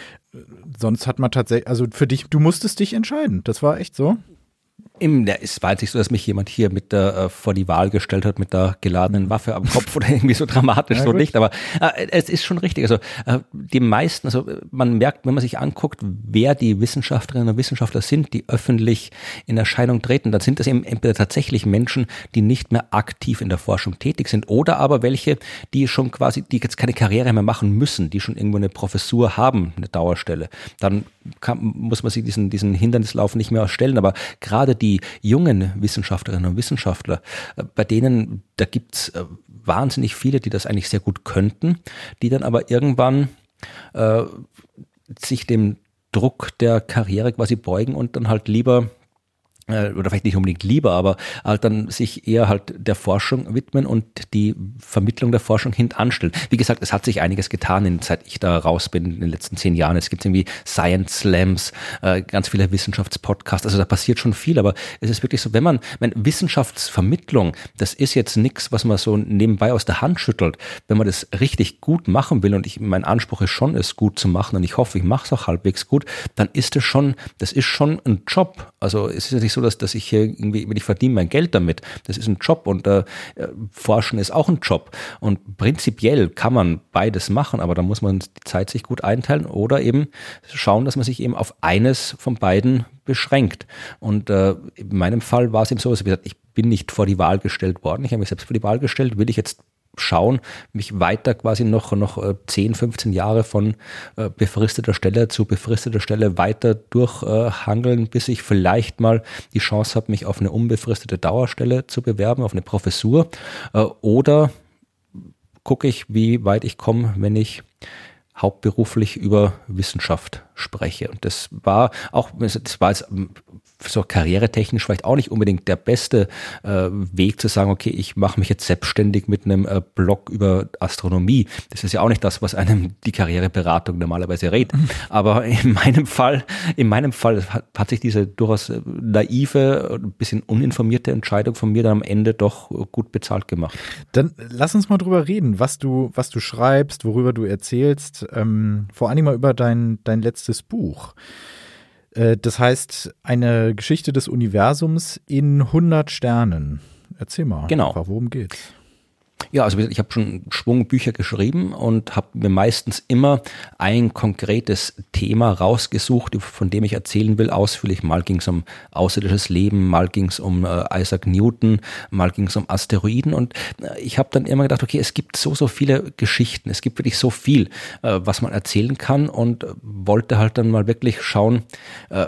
Sonst hat man tatsächlich, also für dich, du musstest dich entscheiden, das war echt so? Im, es war jetzt nicht so, dass mich jemand hier mit der, äh, vor die Wahl gestellt hat mit der geladenen Waffe am Kopf oder irgendwie so dramatisch, ja, so gut. Nicht, aber äh, es ist schon richtig. Also äh, die meisten, also man merkt, wenn man sich anguckt, wer die Wissenschaftlerinnen und Wissenschaftler sind, die öffentlich in Erscheinung treten, dann sind das eben entweder tatsächlich Menschen, die nicht mehr aktiv in der Forschung tätig sind oder aber welche, die schon quasi, die jetzt keine Karriere mehr machen müssen, die schon irgendwo eine Professur haben, eine Dauerstelle. Dann kann, muss man sich diesen, diesen Hindernislauf nicht mehr stellen, aber gerade die jungen Wissenschaftlerinnen und Wissenschaftler, bei denen, da gibt's wahnsinnig viele, die das eigentlich sehr gut könnten, die dann aber irgendwann äh, sich dem Druck der Karriere quasi beugen und dann halt lieber oder vielleicht nicht unbedingt lieber, aber halt dann sich eher halt der Forschung widmen und die Vermittlung der Forschung hintanstellen. Wie gesagt, es hat sich einiges getan, seit ich da raus bin in den letzten zehn Jahren. Es gibt irgendwie Science Slams, äh, ganz viele Wissenschaftspodcasts, also da passiert schon viel, aber es ist wirklich so, wenn man, wenn Wissenschaftsvermittlung, das ist jetzt nichts, was man so nebenbei aus der Hand schüttelt. Wenn man das richtig gut machen will und ich, mein Anspruch ist schon, es gut zu machen und ich hoffe, ich mache es auch halbwegs gut, dann ist es schon, das ist schon ein Job. Also es ist ja nicht so, dass, dass ich hier irgendwie, ich verdiene mein Geld damit. Das ist ein Job und äh, Forschen ist auch ein Job. Und prinzipiell kann man beides machen, aber da muss man die Zeit sich gut einteilen oder eben schauen, dass man sich eben auf eines von beiden beschränkt. Und äh, in meinem Fall war es eben so, also wie gesagt, ich bin nicht vor die Wahl gestellt worden. Ich habe mich selbst vor die Wahl gestellt. Will ich jetzt schauen, mich weiter quasi noch, noch zehn, fünfzehn Jahre von äh, befristeter Stelle zu befristeter Stelle weiter durchhangeln, äh, bis ich vielleicht mal die Chance habe, mich auf eine unbefristete Dauerstelle zu bewerben, auf eine Professur. Äh, oder gucke ich, wie weit ich komme, wenn ich hauptberuflich über Wissenschaft spreche. Und das war auch, das war jetzt so karrieretechnisch vielleicht auch nicht unbedingt der beste äh, Weg zu sagen, okay, ich mache mich jetzt selbstständig mit einem äh, Blog über Astronomie. Das ist ja auch nicht das, was einem die Karriereberatung normalerweise rät. Aber in meinem Fall, in meinem Fall hat, hat sich diese durchaus naive, ein bisschen uninformierte Entscheidung von mir dann am Ende doch gut bezahlt gemacht. Dann lass uns mal drüber reden, was du, was du schreibst, worüber du erzählst. Ähm, vor allem mal über dein, dein letztes Buch. Äh, das heißt, eine Geschichte des Universums in hundert Sternen. Erzähl mal, genau. Worum geht's? Ja, also ich habe schon einen Schwung Bücher geschrieben und habe mir meistens immer ein konkretes Thema rausgesucht, von dem ich erzählen will, ausführlich. Mal ging es um außerirdisches Leben, mal ging es um äh, Isaac Newton, mal ging es um Asteroiden und äh, ich habe dann immer gedacht, okay, es gibt so, so viele Geschichten, es gibt wirklich so viel, äh, was man erzählen kann und äh, wollte halt dann mal wirklich schauen, äh,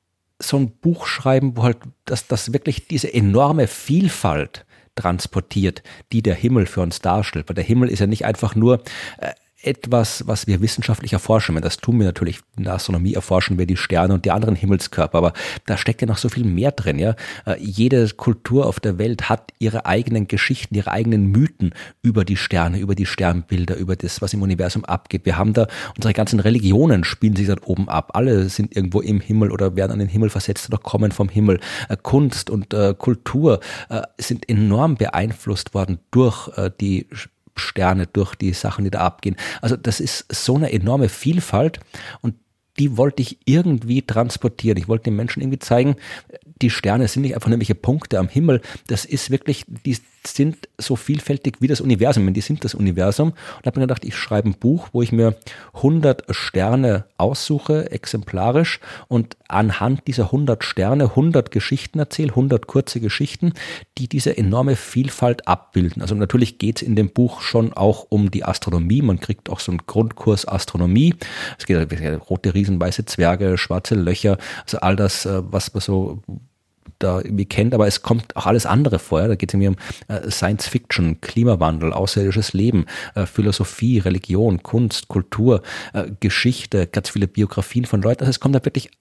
so ein Buch schreiben, wo halt das, das wirklich diese enorme Vielfalt transportiert, die der Himmel für uns darstellt. Weil der Himmel ist ja nicht einfach nur äh, etwas, was wir wissenschaftlich erforschen. Das tun wir natürlich in der Astronomie, erforschen wir die Sterne und die anderen Himmelskörper, aber da steckt ja noch so viel mehr drin. Ja? Äh, jede Kultur auf der Welt hat ihre eigenen Geschichten, ihre eigenen Mythen über die Sterne, über die Sternbilder, über das, was im Universum abgeht. Wir haben da, unsere ganzen Religionen spielen sich dort oben ab. Alle sind irgendwo im Himmel oder werden an den Himmel versetzt oder kommen vom Himmel. Äh, Kunst und äh, Kultur äh, sind enorm beeinflusst worden durch äh, die Sterne, durch die Sachen, die da abgehen. Also das ist so eine enorme Vielfalt und die wollte ich irgendwie transportieren. Ich wollte den Menschen irgendwie zeigen, die Sterne sind nicht einfach nur irgendwelche Punkte am Himmel. Das ist wirklich, die, sind so vielfältig wie das Universum, die sind das Universum, und habe mir gedacht, ich schreibe ein Buch, wo ich mir hundert Sterne aussuche, exemplarisch, und anhand dieser hundert Sterne hundert Geschichten erzähle, hundert kurze Geschichten, die diese enorme Vielfalt abbilden. Also natürlich geht es in dem Buch schon auch um die Astronomie, man kriegt auch so einen Grundkurs Astronomie, es geht um rote Riesen, weiße Zwerge, schwarze Löcher, also all das, was man so da irgendwie kennt, aber es kommt auch alles andere vor. Ja? Da geht es irgendwie um äh, Science Fiction, Klimawandel, außerirdisches Leben, äh, Philosophie, Religion, Kunst, Kultur, äh, Geschichte, ganz viele Biografien von Leuten. Also es kommt da wirklich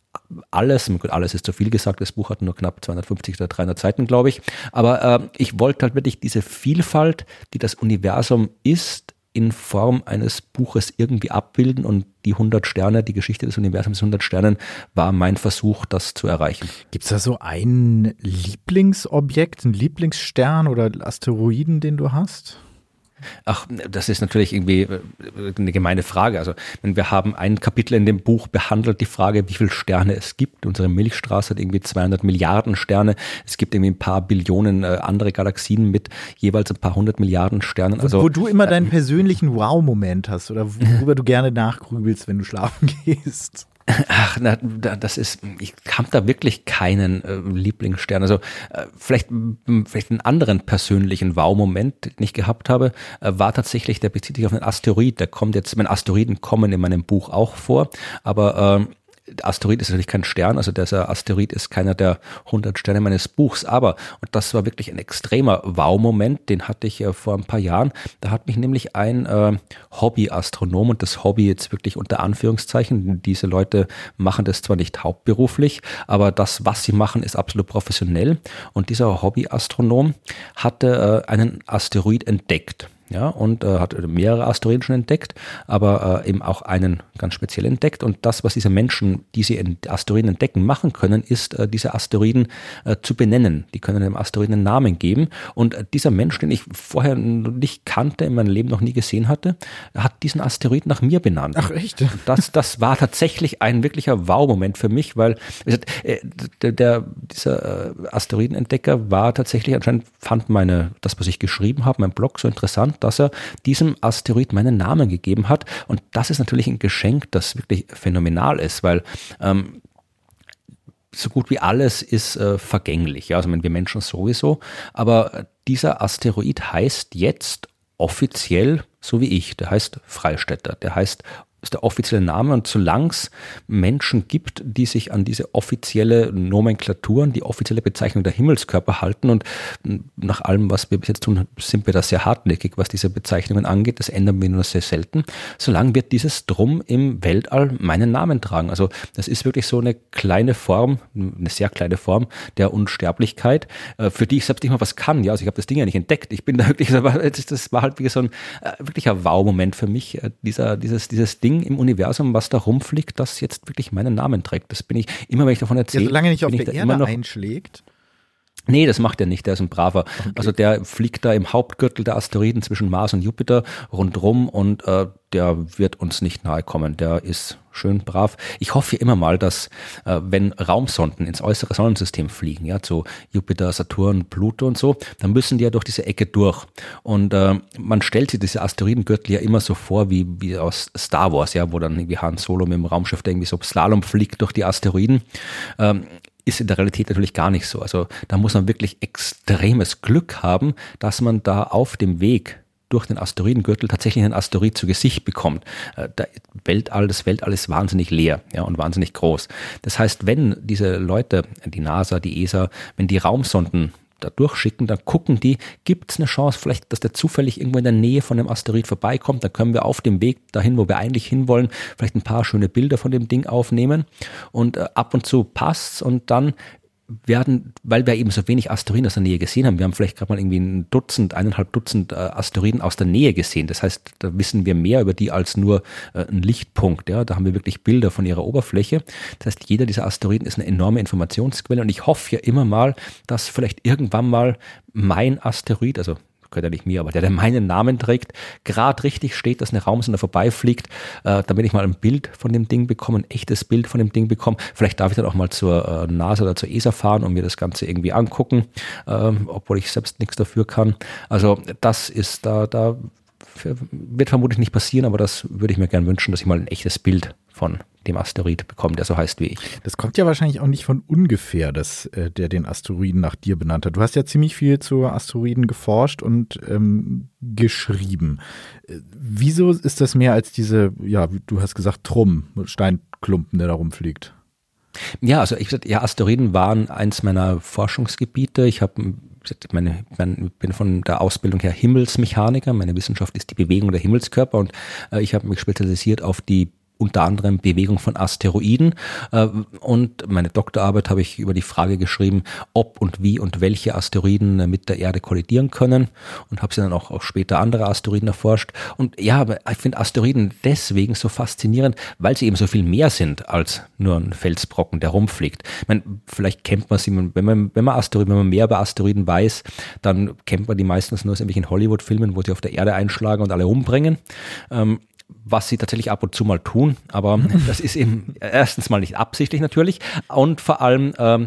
alles, alles ist zu viel gesagt, das Buch hat nur knapp zweihundertfünfzig oder dreihundert Seiten, glaube ich, aber äh, ich wollte halt wirklich diese Vielfalt, die das Universum ist, in Form eines Buches irgendwie abbilden, und die hundert Sterne, die Geschichte des Universums hundert Sternen, war mein Versuch, das zu erreichen. Gibt es da so ein Lieblingsobjekt, einen Lieblingsstern oder Asteroiden, den du hast? Ach, das ist natürlich irgendwie eine gemeine Frage. Also wir haben ein Kapitel in dem Buch behandelt, die Frage, wie viele Sterne es gibt. Unsere Milchstraße hat irgendwie zweihundert Milliarden Sterne. Es gibt irgendwie ein paar Billionen andere Galaxien mit jeweils ein paar hundert Milliarden Sternen. Also, wo, wo du immer deinen persönlichen Wow-Moment hast oder worüber du gerne nachgrübelst, wenn du schlafen gehst. Ach, na, das ist, ich habe da wirklich keinen äh, Lieblingsstern. Also äh, vielleicht, vielleicht einen anderen persönlichen Wow-Moment, den ich gehabt habe, äh, war tatsächlich, der bezieht sich auf einen Asteroid. Der kommt jetzt, meine Asteroiden kommen in meinem Buch auch vor, aber äh, Asteroid ist natürlich kein Stern, also dieser Asteroid ist keiner der hundert Sterne meines Buchs, aber, und das war wirklich ein extremer Wow-Moment, den hatte ich äh, vor ein paar Jahren, da hat mich nämlich ein äh, Hobby-Astronom, und das Hobby jetzt wirklich unter Anführungszeichen, diese Leute machen das zwar nicht hauptberuflich, aber das, was sie machen, ist absolut professionell, und dieser Hobby-Astronom hatte äh, einen Asteroid entdeckt. Ja, und äh, hat mehrere Asteroiden schon entdeckt, aber äh, eben auch einen ganz speziell entdeckt. Und das, was diese Menschen, die sie in Asteroiden entdecken, machen können, ist, äh, diese Asteroiden äh, zu benennen. Die können dem Asteroiden einen Namen geben. Und äh, dieser Mensch, den ich vorher nicht kannte, in meinem Leben noch nie gesehen hatte, hat diesen Asteroid nach mir benannt. Ach echt? Das, das war tatsächlich ein wirklicher Wow-Moment für mich, weil äh, der, der, dieser äh, Asteroidenentdecker war tatsächlich, anscheinend fand meine, das, was ich geschrieben habe, mein Blog so interessant, dass er diesem Asteroid meinen Namen gegeben hat. Und das ist natürlich ein Geschenk, das wirklich phänomenal ist, weil ähm, so gut wie alles ist äh, vergänglich. Ja? Also wir Menschen sowieso. Aber dieser Asteroid heißt jetzt offiziell so wie ich. Der heißt Freistädter. Der heißt ist der offizielle Name, und solange es Menschen gibt, die sich an diese offizielle Nomenklatur, die offizielle Bezeichnung der Himmelskörper halten, und nach allem, was wir bis jetzt tun, sind wir da sehr hartnäckig, was diese Bezeichnungen angeht, das ändern wir nur sehr selten, solange wird dieses Drum im Weltall meinen Namen tragen. Also das ist wirklich so eine kleine Form, eine sehr kleine Form der Unsterblichkeit, für die ich selbst nicht mal was kann. Ja, also ich habe das Ding ja nicht entdeckt. Ich bin da wirklich, das war halt wie so ein wirklicher Wow-Moment für mich, dieser, dieses, dieses Ding im Universum, was da rumfliegt, das jetzt wirklich meinen Namen trägt. Das bin ich, immer wenn ich davon erzähle. Ja, solange er nicht auf der Erde noch, einschlägt. Nee, das macht er nicht, der ist ein braver. Okay. Also der fliegt da im Hauptgürtel der Asteroiden zwischen Mars und Jupiter rundrum, und äh, der wird uns nicht nahe kommen. Der ist schön brav. Ich hoffe immer mal, dass äh, wenn Raumsonden ins äußere Sonnensystem fliegen, ja, zu Jupiter, Saturn, Pluto und so, dann müssen die ja durch diese Ecke durch. Und äh, man stellt sich diese Asteroidengürtel ja immer so vor wie, wie aus Star Wars, ja, wo dann irgendwie Han Solo mit dem Raumschiff irgendwie so Slalom fliegt durch die Asteroiden. Ähm, ist in der Realität natürlich gar nicht so. Also da muss man wirklich extremes Glück haben, dass man da auf dem Weg durch den Asteroidengürtel tatsächlich einen Asteroid zu Gesicht bekommt. Der Weltall, das Weltall ist wahnsinnig leer, ja, und wahnsinnig groß. Das heißt, wenn diese Leute, die NASA, die E S A, wenn die Raumsonden da durchschicken, dann gucken die, gibt es eine Chance vielleicht, dass der zufällig irgendwo in der Nähe von dem Asteroid vorbeikommt, dann können wir auf dem Weg dahin, wo wir eigentlich hinwollen, vielleicht ein paar schöne Bilder von dem Ding aufnehmen, und äh, ab und zu passt's, und dann werden, weil wir eben so wenig Asteroiden aus der Nähe gesehen haben, wir haben vielleicht gerade mal irgendwie ein Dutzend, eineinhalb Dutzend äh, Asteroiden aus der Nähe gesehen. Das heißt, da wissen wir mehr über die als nur äh, ein Lichtpunkt. Ja? Da haben wir wirklich Bilder von ihrer Oberfläche. Das heißt, jeder dieser Asteroiden ist eine enorme Informationsquelle, und ich hoffe ja immer mal, dass vielleicht irgendwann mal mein Asteroid, also gehört ja nicht mir, aber der, der meinen Namen trägt, gerade richtig steht, dass eine Raumsonde vorbeifliegt, äh, damit ich mal ein Bild von dem Ding bekomme, ein echtes Bild von dem Ding bekomme. Vielleicht darf ich dann auch mal zur äh, NASA oder zur E S A fahren und mir das Ganze irgendwie angucken, äh, obwohl ich selbst nichts dafür kann. Also das ist da, da wird vermutlich nicht passieren, aber das würde ich mir gerne wünschen, dass ich mal ein echtes Bild von dem Asteroid bekomme, der so heißt wie ich. Das kommt ja wahrscheinlich auch nicht von ungefähr, dass äh, der den Asteroiden nach dir benannt hat. Du hast ja ziemlich viel zu Asteroiden geforscht und ähm, geschrieben. Äh, wieso ist das mehr als diese, ja, du hast gesagt, Trumm, Steinklumpen, der da rumfliegt? Ja, also ich ja, Asteroiden waren eins meiner Forschungsgebiete. Ich habe Meine, ich bin von der Ausbildung her Himmelsmechaniker. Meine Wissenschaft ist die Bewegung der Himmelskörper und äh, ich habe mich spezialisiert auf die unter anderem Bewegung von Asteroiden. Äh, und meine Doktorarbeit habe ich über die Frage geschrieben, ob und wie und welche Asteroiden äh, mit der Erde kollidieren können und habe sie dann auch, auch später andere Asteroiden erforscht. Und ja, aber ich finde Asteroiden deswegen so faszinierend, weil sie eben so viel mehr sind als nur ein Felsbrocken, der rumfliegt. Ich meine, vielleicht kennt man sie, wenn man, wenn man Asteroiden, wenn man mehr über Asteroiden weiß, dann kennt man die meistens nur aus irgendwelchen Hollywood-Filmen, wo sie auf der Erde einschlagen und alle umbringen. Ähm, was sie tatsächlich ab und zu mal tun, aber das ist eben erstens mal nicht absichtlich natürlich und vor allem ähm,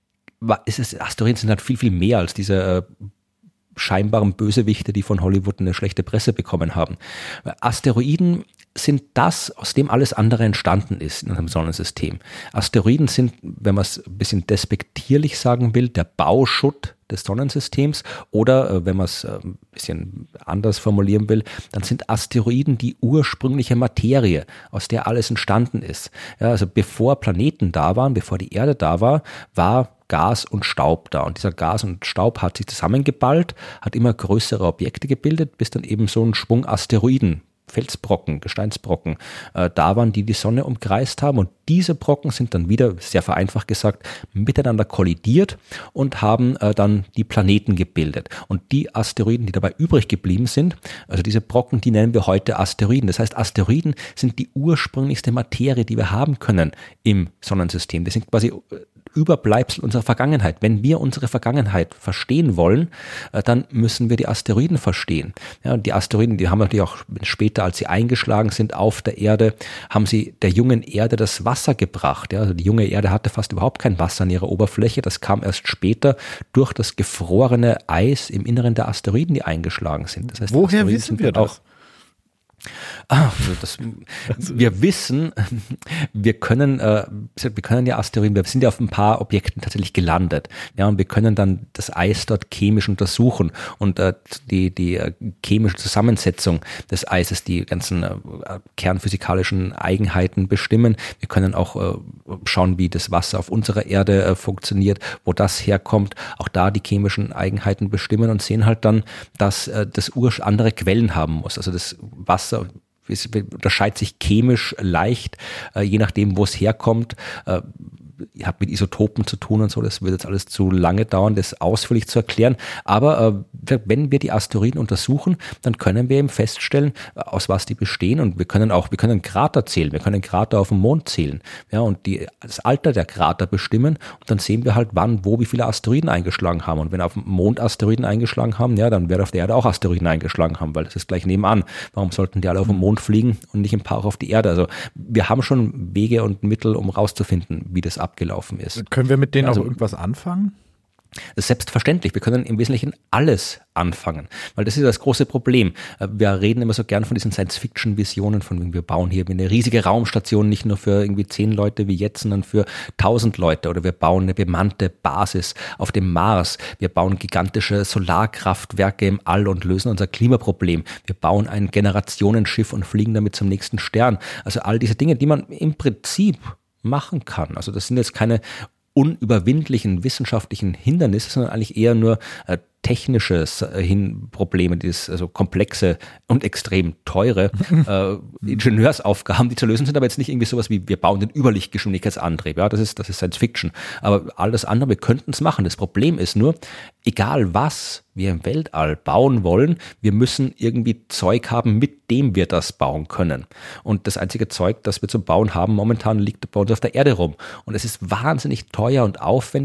ist es, Asteroiden sind halt viel, viel mehr als diese äh, scheinbaren Bösewichte, die von Hollywood eine schlechte Presse bekommen haben. Asteroiden sind das, aus dem alles andere entstanden ist in unserem Sonnensystem. Asteroiden sind, wenn man es ein bisschen despektierlich sagen will, der Bauschutt des Sonnensystems oder äh, wenn man es äh, ein bisschen anders formulieren will, dann sind Asteroiden die ursprüngliche Materie, aus der alles entstanden ist. Ja, also bevor Planeten da waren, bevor die Erde da war, war Gas und Staub da. Und dieser Gas und Staub hat sich zusammengeballt, hat immer größere Objekte gebildet, bis dann eben so ein Schwung Asteroiden, Felsbrocken, Gesteinsbrocken äh, da waren, die die Sonne umkreist haben. Und diese Brocken sind dann wieder, sehr vereinfacht gesagt, miteinander kollidiert und haben äh, dann die Planeten gebildet. Und die Asteroiden, die dabei übrig geblieben sind, also diese Brocken, die nennen wir heute Asteroiden. Das heißt, Asteroiden sind die ursprünglichste Materie, die wir haben können im Sonnensystem. Das sind quasi Überbleibsel unserer Vergangenheit. Wenn wir unsere Vergangenheit verstehen wollen, dann müssen wir die Asteroiden verstehen. Ja, und die Asteroiden, die haben natürlich auch später, als sie eingeschlagen sind auf der Erde, haben sie der jungen Erde das Wasser gebracht. Ja, also die junge Erde hatte fast überhaupt kein Wasser an ihrer Oberfläche. Das kam erst später durch das gefrorene Eis im Inneren der Asteroiden, die eingeschlagen sind. Das heißt, woher Asteroiden wissen wir das? Auch Ah, das, wir wissen, wir können, äh, wir können ja Asteroiden, wir sind ja auf ein paar Objekten tatsächlich gelandet, ja, und wir können dann das Eis dort chemisch untersuchen und äh, die die äh, chemische Zusammensetzung des Eises, die ganzen äh, kernphysikalischen Eigenheiten bestimmen. Wir können auch äh, schauen, wie das Wasser auf unserer Erde äh, funktioniert, wo das herkommt, auch da die chemischen Eigenheiten bestimmen und sehen halt dann, dass äh, das Ur andere Quellen haben muss, also das Wasser es unterscheidet sich chemisch leicht, äh, je nachdem, wo es herkommt. Äh, hat mit Isotopen zu tun und so, das wird jetzt alles zu lange dauern, das ausführlich zu erklären. Aber äh, wenn wir die Asteroiden untersuchen, dann können wir eben feststellen, aus was die bestehen und wir können auch, wir können Krater zählen, wir können Krater auf dem Mond zählen, ja, und die, das Alter der Krater bestimmen und dann sehen wir halt, wann, wo, wie viele Asteroiden eingeschlagen haben. Und wenn auf dem Mond Asteroiden eingeschlagen haben, ja, dann wird auf der Erde auch Asteroiden eingeschlagen haben, weil das ist gleich nebenan. Warum sollten die alle auf dem Mond fliegen und nicht ein paar auch auf die Erde? Also wir haben schon Wege und Mittel, um rauszufinden, wie das abgelaufen ist. Können wir mit denen also, auch irgendwas anfangen? Selbstverständlich, wir können im Wesentlichen alles anfangen, weil das ist das große Problem. Wir reden immer so gern von diesen Science-Fiction-Visionen, von wir bauen hier eine riesige Raumstation, nicht nur für irgendwie zehn Leute wie jetzt, sondern für tausend Leute, oder wir bauen eine bemannte Basis auf dem Mars, wir bauen gigantische Solarkraftwerke im All und lösen unser Klimaproblem, wir bauen ein Generationenschiff und fliegen damit zum nächsten Stern. Also all diese Dinge, die man im Prinzip machen kann. Also das sind jetzt keine unüberwindlichen wissenschaftlichen Hindernisse, sondern eigentlich eher nur äh, technische äh, Probleme, dieses, also komplexe und extrem teure äh, Ingenieursaufgaben, die zu lösen sind, aber jetzt nicht irgendwie sowas wie, wir bauen den Überlichtgeschwindigkeitsantrieb, ja, das ist, das ist Science Fiction, aber alles andere, wir könnten es machen. Das Problem ist nur, egal was wir im Weltall bauen wollen, wir müssen irgendwie Zeug haben, mit dem wir das bauen können. Und das einzige Zeug, das wir zum Bauen haben, momentan liegt bei uns auf der Erde rum. Und es ist wahnsinnig teuer und aufwendig,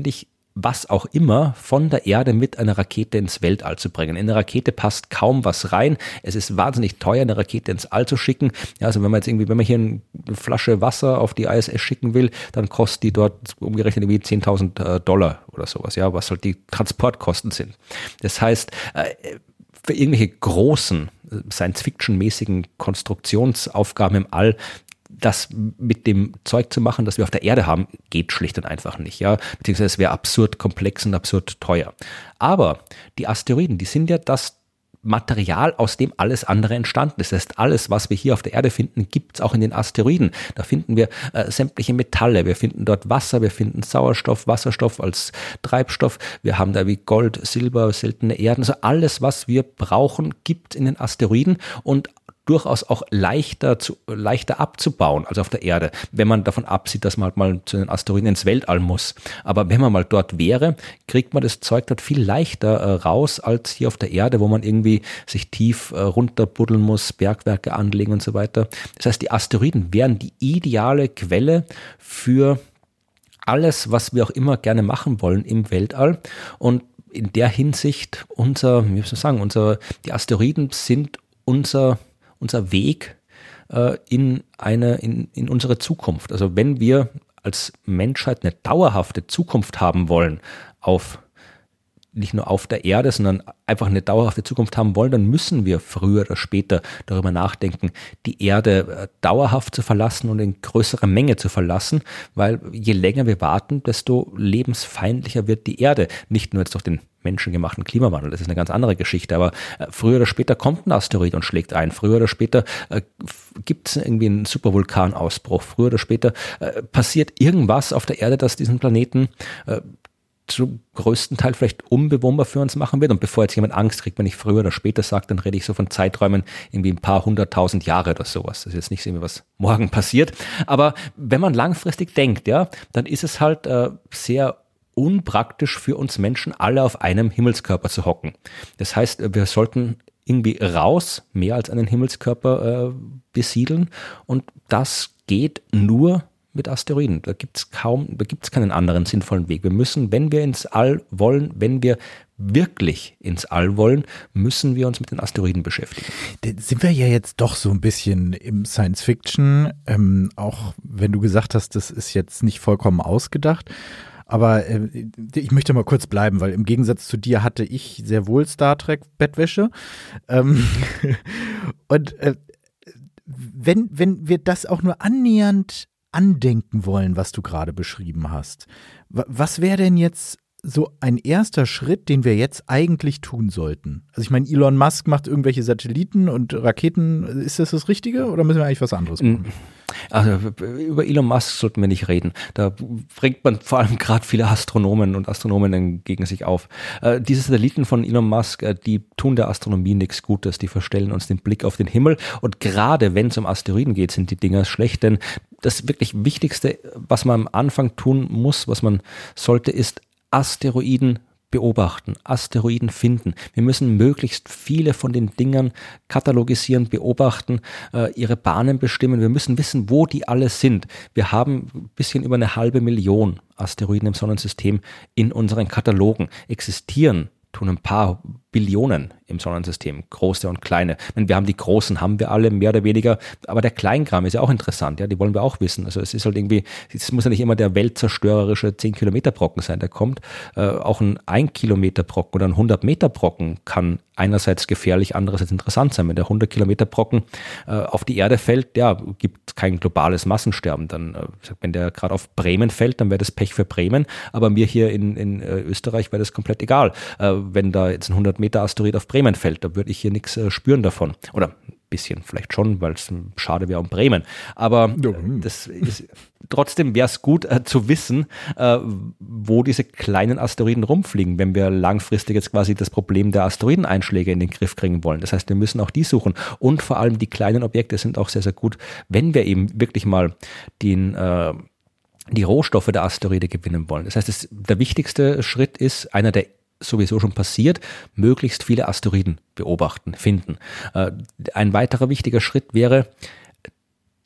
was auch immer von der Erde mit einer Rakete ins Weltall zu bringen. In eine Rakete passt kaum was rein. Es ist wahnsinnig teuer, eine Rakete ins All zu schicken. Ja, also wenn man jetzt irgendwie, wenn man hier eine Flasche Wasser auf die I S S schicken will, dann kostet die dort umgerechnet irgendwie zehntausend Dollar oder sowas, ja, was halt die Transportkosten sind. Das heißt, für irgendwelche großen, Science-Fiction-mäßigen Konstruktionsaufgaben im All, das mit dem Zeug zu machen, das wir auf der Erde haben, geht schlicht und einfach nicht, ja, beziehungsweise es wäre absurd komplex und absurd teuer. Aber die Asteroiden, die sind ja das Material, aus dem alles andere entstanden ist. Das heißt, alles, was wir hier auf der Erde finden, gibt es auch in den Asteroiden. Da finden wir äh, sämtliche Metalle, wir finden dort Wasser, wir finden Sauerstoff, Wasserstoff als Treibstoff, wir haben da wie Gold, Silber, seltene Erden, also alles, was wir brauchen, gibt es in den Asteroiden und durchaus auch leichter zu, leichter abzubauen als auf der Erde, wenn man davon absieht, dass man halt mal zu den Asteroiden ins Weltall muss. Aber wenn man mal dort wäre, kriegt man das Zeug dort viel leichter äh, raus als hier auf der Erde, wo man irgendwie sich tief äh, runterbuddeln muss, Bergwerke anlegen und so weiter. Das heißt, die Asteroiden wären die ideale Quelle für alles, was wir auch immer gerne machen wollen im Weltall. Und in der Hinsicht unser, wie soll ich sagen, unser, die Asteroiden sind unser unser Weg äh, in eine, in, in unsere Zukunft. Also wenn wir als Menschheit eine dauerhafte Zukunft haben wollen, auf nicht nur auf der Erde, sondern einfach eine dauerhafte Zukunft haben wollen, dann müssen wir früher oder später darüber nachdenken, die Erde dauerhaft zu verlassen und in größerer Menge zu verlassen, weil je länger wir warten, desto lebensfeindlicher wird die Erde. Nicht nur jetzt durch den menschengemachten Klimawandel, das ist eine ganz andere Geschichte, aber äh, früher oder später kommt ein Asteroid und schlägt ein, früher oder später äh, gibt es irgendwie einen Supervulkanausbruch, früher oder später äh, passiert irgendwas auf der Erde, das diesen Planeten äh, zum größten Teil vielleicht unbewohnbar für uns machen wird. Und bevor jetzt jemand Angst kriegt, wenn ich früher oder später sage, dann rede ich so von Zeiträumen irgendwie ein paar hunderttausend Jahre oder sowas. Das ist jetzt nicht so, was morgen passiert. Aber wenn man langfristig denkt, ja, dann ist es halt äh, sehr unpraktisch für uns Menschen, alle auf einem Himmelskörper zu hocken. Das heißt, wir sollten irgendwie raus, mehr als einen Himmelskörper äh, besiedeln. Und das geht nur mit Asteroiden. Da gibt es kaum, da gibt es keinen anderen sinnvollen Weg. Wir müssen, wenn wir ins All wollen, wenn wir wirklich ins All wollen, müssen wir uns mit den Asteroiden beschäftigen. Da sind wir ja jetzt doch so ein bisschen im Science-Fiction, ähm, auch wenn du gesagt hast, das ist jetzt nicht vollkommen ausgedacht. Aber äh, ich möchte mal kurz bleiben, weil im Gegensatz zu dir hatte ich sehr wohl Star Trek Bettwäsche. Ähm, und äh, wenn, wenn wir das auch nur annähernd andenken wollen, was du gerade beschrieben hast, was wäre denn jetzt so ein erster Schritt, den wir jetzt eigentlich tun sollten? Also ich meine, Elon Musk macht irgendwelche Satelliten und Raketen. Ist das das Richtige oder müssen wir eigentlich was anderes machen? Also über Elon Musk sollten wir nicht reden. Da bringt man vor allem gerade viele Astronomen und Astronominnen gegen sich auf. Äh, diese Satelliten von Elon Musk, äh, die tun der Astronomie nichts Gutes. Die verstellen uns den Blick auf den Himmel. Und gerade wenn es um Asteroiden geht, sind die Dinger schlecht. Denn das wirklich Wichtigste, was man am Anfang tun muss, was man sollte, ist Asteroiden beobachten, Asteroiden finden. Wir müssen möglichst viele von den Dingern katalogisieren, beobachten, äh, ihre Bahnen bestimmen. Wir müssen wissen, wo die alle sind. Wir haben ein bisschen über eine halbe Million Asteroiden im Sonnensystem in unseren Katalogen. Existieren tun ein paar Billionen im Sonnensystem, große und kleine. Ich meine, wir haben die großen, haben wir alle mehr oder weniger, aber der Kleinkram ist ja auch interessant, ja, die wollen wir auch wissen. Also es ist halt irgendwie, es muss ja nicht immer der weltzerstörerische zehn Kilometer Brocken sein, der kommt. Äh, auch ein ein Kilometer Brocken oder ein hundert Meter Brocken kann einerseits gefährlich, andererseits interessant sein. Wenn der hundert Kilometer Brocken äh, auf die Erde fällt, ja, gibt kein globales Massensterben. Dann, äh, wenn der gerade auf Bremen fällt, dann wäre das Pech für Bremen, aber mir hier in, in äh, Österreich wäre das komplett egal. Äh, wenn da jetzt ein hundert Meter Asteroid auf Bremen fällt, da würde ich hier nichts äh, spüren davon. Oder ein bisschen vielleicht schon, weil es schade wäre um Bremen. Aber äh, das ist, trotzdem wäre es gut äh, zu wissen, äh, wo diese kleinen Asteroiden rumfliegen, wenn wir langfristig jetzt quasi das Problem der Asteroideneinschläge in den Griff kriegen wollen. Das heißt, wir müssen auch die suchen. Und vor allem die kleinen Objekte sind auch sehr, sehr gut, wenn wir eben wirklich mal den äh, die Rohstoffe der Asteroide gewinnen wollen. Das heißt, das, der wichtigste Schritt ist, einer der sowieso schon passiert, möglichst viele Asteroiden beobachten, finden. Äh, ein weiterer wichtiger Schritt wäre,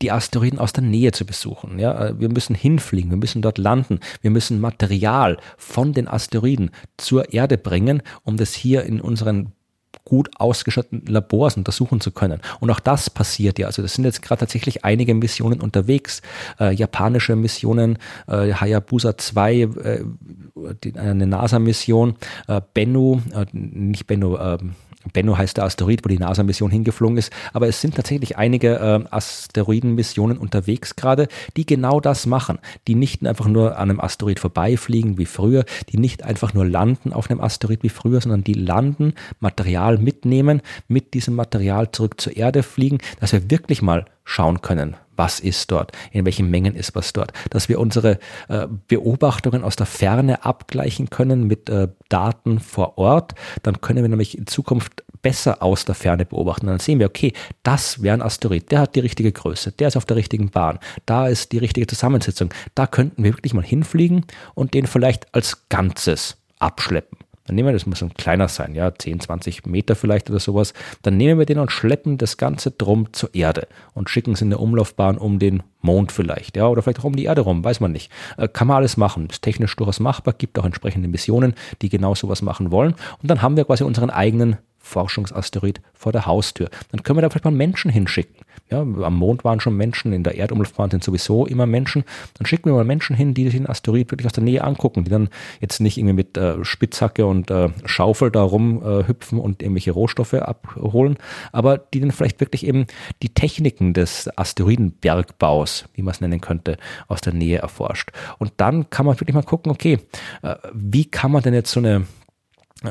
die Asteroiden aus der Nähe zu besuchen. Ja, wir müssen hinfliegen, wir müssen dort landen, wir müssen Material von den Asteroiden zur Erde bringen, um das hier in unseren gut ausgestatteten Labors untersuchen zu können. Und auch das passiert ja. Also das sind jetzt gerade tatsächlich einige Missionen unterwegs. Äh, japanische Missionen, äh, Hayabusa zwei, äh, die, eine NASA-Mission, äh, Bennu, äh, nicht Bennu, äh, Bennu heißt der Asteroid, wo die NASA-Mission hingeflogen ist. Aber es sind tatsächlich einige äh, Asteroiden-Missionen unterwegs gerade, die genau das machen. Die nicht einfach nur an einem Asteroid vorbeifliegen wie früher, die nicht einfach nur landen auf einem Asteroid wie früher, sondern die landen, Material mitnehmen, mit diesem Material zurück zur Erde fliegen, dass wir wirklich mal schauen können, was ist dort, in welchen Mengen ist was dort, dass wir unsere äh, Beobachtungen aus der Ferne abgleichen können mit äh, Daten vor Ort, dann können wir nämlich in Zukunft besser aus der Ferne beobachten. Dann sehen wir, okay, das wäre ein Asteroid, der hat die richtige Größe, der ist auf der richtigen Bahn, da ist die richtige Zusammensetzung, da könnten wir wirklich mal hinfliegen und den vielleicht als Ganzes abschleppen. Dann nehmen wir, das muss ein kleiner sein, ja, zehn, zwanzig Meter vielleicht oder sowas. Dann nehmen wir den und schleppen das Ganze drum zur Erde und schicken es in eine Umlaufbahn um den Mond vielleicht, ja, oder vielleicht auch um die Erde rum, weiß man nicht. Äh, kann man alles machen. Ist technisch durchaus machbar, gibt auch entsprechende Missionen, die genau sowas machen wollen. Und dann haben wir quasi unseren eigenen Forschungsasteroid vor der Haustür. Dann können wir da vielleicht mal Menschen hinschicken. Ja, am Mond waren schon Menschen, in der Erdumlaufbahn sind sowieso immer Menschen. Dann schicken wir mal Menschen hin, die sich den Asteroid wirklich aus der Nähe angucken, die dann jetzt nicht irgendwie mit äh, Spitzhacke und äh, Schaufel da rumhüpfen äh, und irgendwelche Rohstoffe abholen, aber die dann vielleicht wirklich eben die Techniken des Asteroidenbergbaus, wie man es nennen könnte, aus der Nähe erforscht. Und dann kann man wirklich mal gucken, okay, äh, wie kann man denn jetzt so eine äh,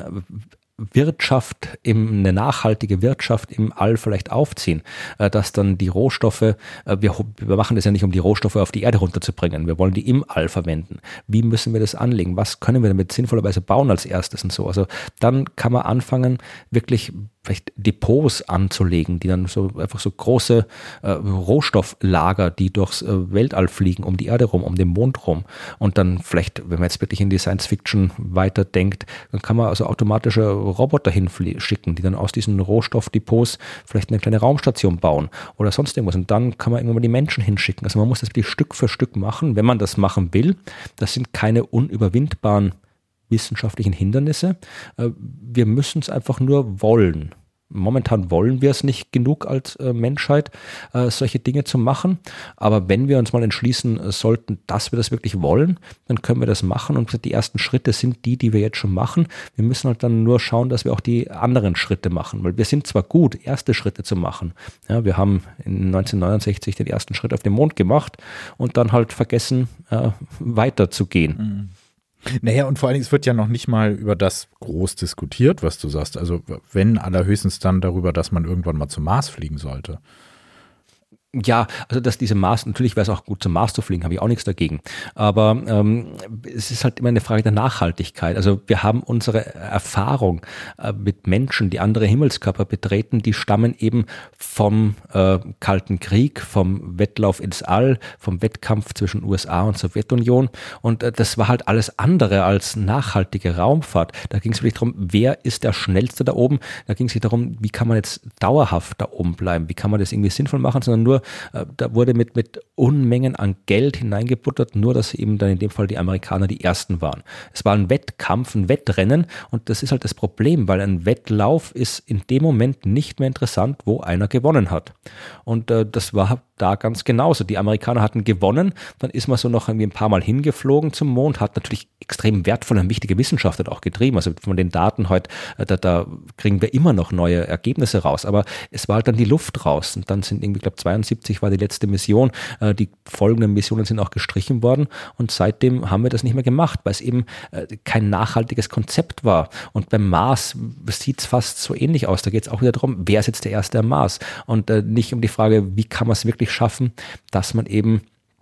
Wirtschaft, im, eine nachhaltige Wirtschaft im All vielleicht aufziehen, äh, dass dann die Rohstoffe, äh, wir, wir machen das ja nicht, um die Rohstoffe auf die Erde runterzubringen, wir wollen die im All verwenden. Wie müssen wir das anlegen? Was können wir damit sinnvollerweise bauen als erstes und so? Also dann kann man anfangen, wirklich vielleicht Depots anzulegen, die dann so einfach so große äh, Rohstofflager, die durchs äh, Weltall fliegen, um die Erde rum, um den Mond rum. Und dann vielleicht, wenn man jetzt wirklich in die Science-Fiction weiterdenkt, dann kann man also automatische Roboter hinschicken, die dann aus diesen Rohstoffdepots vielleicht eine kleine Raumstation bauen oder sonst irgendwas. Und dann kann man irgendwann mal die Menschen hinschicken. Also man muss das wirklich Stück für Stück machen, wenn man das machen will. Das sind keine unüberwindbaren wissenschaftlichen Hindernisse. Wir müssen es einfach nur wollen. Momentan wollen wir es nicht genug als äh, Menschheit, äh, solche Dinge zu machen. Aber wenn wir uns mal entschließen äh, sollten, dass wir das wirklich wollen, dann können wir das machen. Und die ersten Schritte sind die, die wir jetzt schon machen. Wir müssen halt dann nur schauen, dass wir auch die anderen Schritte machen. Weil wir sind zwar gut, erste Schritte zu machen. Ja, wir haben in neunzehnhundertneunundsechzig den ersten Schritt auf den Mond gemacht und dann halt vergessen, äh, weiterzugehen. Mhm. Naja, und vor allen Dingen, es wird ja noch nicht mal über das groß diskutiert, was du sagst. Also wenn allerhöchstens dann darüber, dass man irgendwann mal zum Mars fliegen sollte. Ja, also dass diese Mars, natürlich wäre es auch gut zum Mars zu fliegen, habe ich auch nichts dagegen. Aber ähm, es ist halt immer eine Frage der Nachhaltigkeit. Also wir haben unsere Erfahrung äh, mit Menschen, die andere Himmelskörper betreten, die stammen eben vom äh, Kalten Krieg, vom Wettlauf ins All, vom Wettkampf zwischen U S A und Sowjetunion. Und äh, das war halt alles andere als nachhaltige Raumfahrt. Da ging es wirklich darum, wer ist der Schnellste da oben? Da ging es nicht darum, wie kann man jetzt dauerhaft da oben bleiben? Wie kann man das irgendwie sinnvoll machen, sondern nur da wurde mit, mit Unmengen an Geld hineingebuttert, nur dass eben dann in dem Fall die Amerikaner die Ersten waren. Es war ein Wettkampf, ein Wettrennen und das ist halt das Problem, weil ein Wettlauf ist in dem Moment nicht mehr interessant, wo einer gewonnen hat. Und äh, das war da ganz genauso. Die Amerikaner hatten gewonnen, dann ist man so noch irgendwie ein paar Mal hingeflogen zum Mond, hat natürlich extrem wertvolle und wichtige Wissenschaft auch getrieben. Also von den Daten heute, da, da kriegen wir immer noch neue Ergebnisse raus. Aber es war halt dann die Luft raus. Und dann sind irgendwie, ich glaube, zweiundsiebzig war die letzte Mission. Die folgenden Missionen sind auch gestrichen worden. Und seitdem haben wir das nicht mehr gemacht, weil es eben kein nachhaltiges Konzept war. Und beim Mars sieht es fast so ähnlich aus. Da geht es auch wieder darum, wer ist jetzt der Erste am Mars? Und nicht um die Frage, wie kann man es wirklich schaffen, dass man eben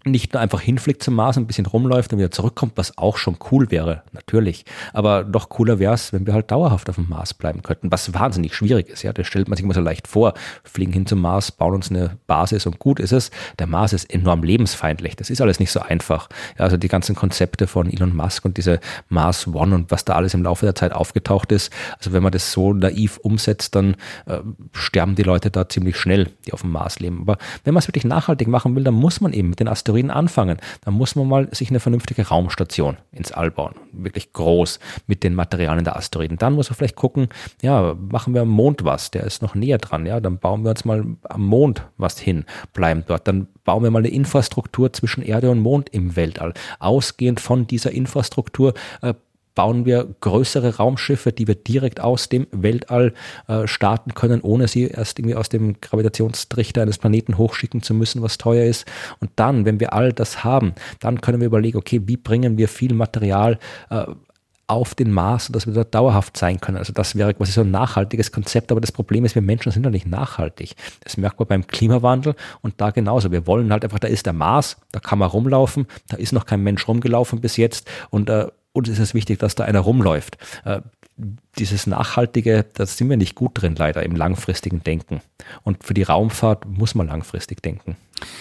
nicht nur einfach hinfliegt zum Mars, ein bisschen rumläuft und wieder zurückkommt, was auch schon cool wäre, natürlich. Aber noch cooler wäre es, wenn wir halt dauerhaft auf dem Mars bleiben könnten, was wahnsinnig schwierig ist. Ja, das stellt man sich immer so leicht vor. Wir fliegen hin zum Mars, bauen uns eine Basis und gut ist es. Der Mars ist enorm lebensfeindlich. Das ist alles nicht so einfach. Ja, also die ganzen Konzepte von Elon Musk und diese Mars One und was da alles im Laufe der Zeit aufgetaucht ist. Also wenn man das so naiv umsetzt, dann äh, sterben die Leute da ziemlich schnell, die auf dem Mars leben. Aber wenn man es wirklich nachhaltig machen will, dann muss man eben mit den Asteroiden anfangen. Dann muss man mal sich eine vernünftige Raumstation ins All bauen. Wirklich groß mit den Materialien der Asteroiden. Dann muss man vielleicht gucken, ja, machen wir am Mond was, der ist noch näher dran, ja, dann bauen wir uns mal am Mond was hin, bleiben dort. Dann bauen wir mal eine Infrastruktur zwischen Erde und Mond im Weltall. Ausgehend von dieser Infrastruktur äh, bauen wir größere Raumschiffe, die wir direkt aus dem Weltall äh, starten können, ohne sie erst irgendwie aus dem Gravitationstrichter eines Planeten hochschicken zu müssen, was teuer ist. Und dann, wenn wir all das haben, dann können wir überlegen, okay, wie bringen wir viel Material äh, auf den Mars, sodass wir dort dauerhaft sein können. Also das wäre quasi so ein nachhaltiges Konzept, aber das Problem ist, wir Menschen sind doch nicht nachhaltig. Das merkt man beim Klimawandel und da genauso. Wir wollen halt einfach, da ist der Mars, da kann man rumlaufen, da ist noch kein Mensch rumgelaufen bis jetzt und äh, uns ist es wichtig, dass da einer rumläuft. Äh, dieses Nachhaltige, da sind wir nicht gut drin, leider, im langfristigen Denken. Und für die Raumfahrt muss man langfristig denken.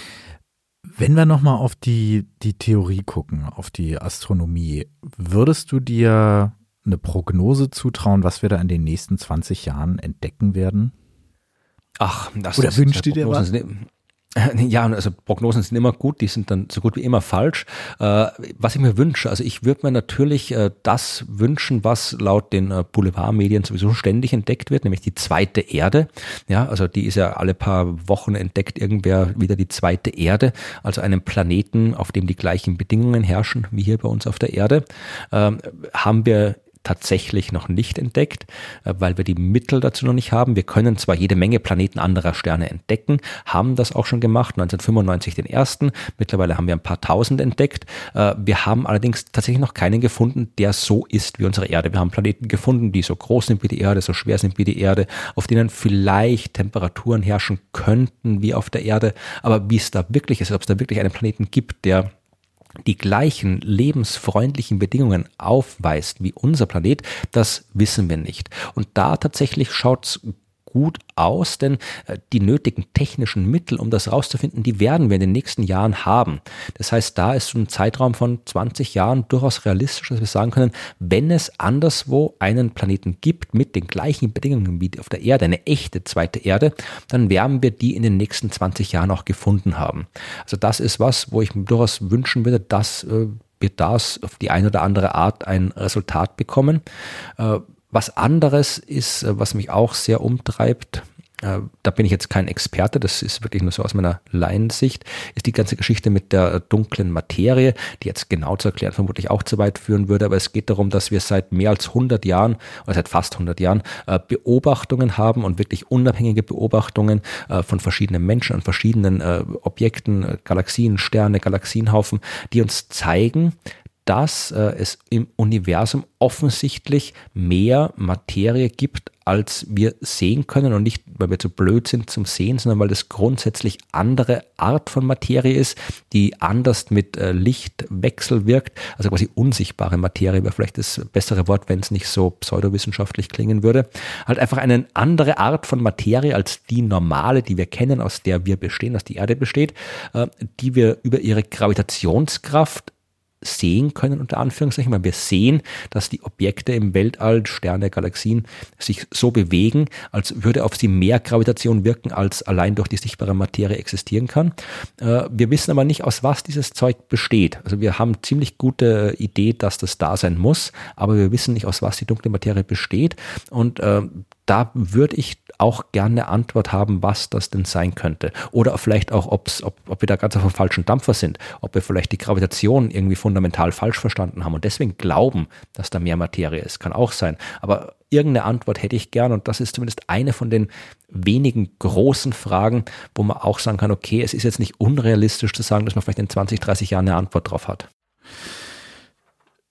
Wenn wir nochmal auf die, die Theorie gucken, auf die Astronomie, würdest du dir eine Prognose zutrauen, was wir da in den nächsten zwanzig Jahren entdecken werden? Ach, das Oder ist, wünschst du dir was? Ja, also Prognosen sind immer gut, die sind dann so gut wie immer falsch. Äh, was ich mir wünsche, also ich würde mir natürlich äh, das wünschen, was laut den äh, Boulevardmedien sowieso ständig entdeckt wird, nämlich die zweite Erde. Ja, also die ist ja alle paar Wochen entdeckt irgendwer wieder die zweite Erde, also einen Planeten, auf dem die gleichen Bedingungen herrschen wie hier bei uns auf der Erde. Ähm, haben wir tatsächlich noch nicht entdeckt, weil wir die Mittel dazu noch nicht haben. Wir können zwar jede Menge Planeten anderer Sterne entdecken, haben das auch schon gemacht, neunzehnhundertfünfundneunzig den ersten, mittlerweile haben wir ein paar tausend entdeckt. Wir haben allerdings tatsächlich noch keinen gefunden, der so ist wie unsere Erde. Wir haben Planeten gefunden, die so groß sind wie die Erde, so schwer sind wie die Erde, auf denen vielleicht Temperaturen herrschen könnten wie auf der Erde, aber wie es da wirklich ist, ob es da wirklich einen Planeten gibt, der die gleichen lebensfreundlichen Bedingungen aufweist wie unser Planet, das wissen wir nicht. Und da tatsächlich schaut's gut aus, denn die nötigen technischen Mittel, um das rauszufinden, die werden wir in den nächsten Jahren haben. Das heißt, da ist so ein Zeitraum von zwanzig Jahren durchaus realistisch, dass wir sagen können, wenn es anderswo einen Planeten gibt mit den gleichen Bedingungen wie auf der Erde, eine echte zweite Erde, dann werden wir die in den nächsten zwanzig Jahren auch gefunden haben. Also das ist was, wo ich mir durchaus wünschen würde, dass äh, wir das auf die eine oder andere Art ein Resultat bekommen. Äh, Was anderes ist, was mich auch sehr umtreibt, äh, da bin ich jetzt kein Experte, das ist wirklich nur so aus meiner Laiensicht, ist die ganze Geschichte mit der dunklen Materie, die jetzt genau zu erklären vermutlich auch zu weit führen würde, aber es geht darum, dass wir seit mehr als hundert Jahren, oder seit fast hundert Jahren, äh, Beobachtungen haben und wirklich unabhängige Beobachtungen äh, von verschiedenen Menschen und verschiedenen äh, Objekten, äh, Galaxien, Sterne, Galaxienhaufen, die uns zeigen, dass äh, es im Universum offensichtlich mehr Materie gibt, als wir sehen können und nicht, weil wir zu blöd sind zum Sehen, sondern weil es grundsätzlich andere Art von Materie ist, die anders mit äh, Lichtwechsel wirkt, also quasi unsichtbare Materie wäre vielleicht das bessere Wort, wenn es nicht so pseudowissenschaftlich klingen würde. Halt einfach eine andere Art von Materie als die normale, die wir kennen, aus der wir bestehen, aus der die Erde besteht, äh, die wir über ihre Gravitationskraft sehen können, unter Anführungszeichen, weil wir sehen, dass die Objekte im Weltall, Sterne, Galaxien, sich so bewegen, als würde auf sie mehr Gravitation wirken, als allein durch die sichtbare Materie existieren kann. Wir wissen aber nicht, aus was dieses Zeug besteht. Also wir haben ziemlich gute Idee, dass das da sein muss, aber wir wissen nicht, aus was die dunkle Materie besteht. Und äh, da würde ich auch gerne eine Antwort haben, was das denn sein könnte. Oder vielleicht auch, ob's, ob, ob wir da ganz auf dem falschen Dampfer sind, ob wir vielleicht die Gravitation irgendwie fundamental falsch verstanden haben und deswegen glauben, dass da mehr Materie ist. Kann auch sein. Aber irgendeine Antwort hätte ich gern und das ist zumindest eine von den wenigen großen Fragen, wo man auch sagen kann, okay, es ist jetzt nicht unrealistisch zu sagen, dass man vielleicht in zwanzig, dreißig Jahren eine Antwort drauf hat.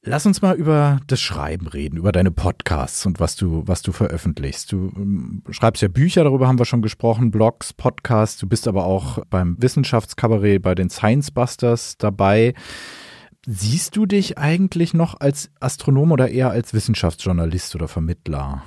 Lass uns mal über das Schreiben reden, über deine Podcasts und was du, was du veröffentlichst. Du ähm, schreibst ja Bücher, darüber haben wir schon gesprochen, Blogs, Podcasts. Du bist aber auch beim Wissenschaftskabarett bei den Science Busters dabei. Siehst du dich eigentlich noch als Astronom oder eher als Wissenschaftsjournalist oder Vermittler?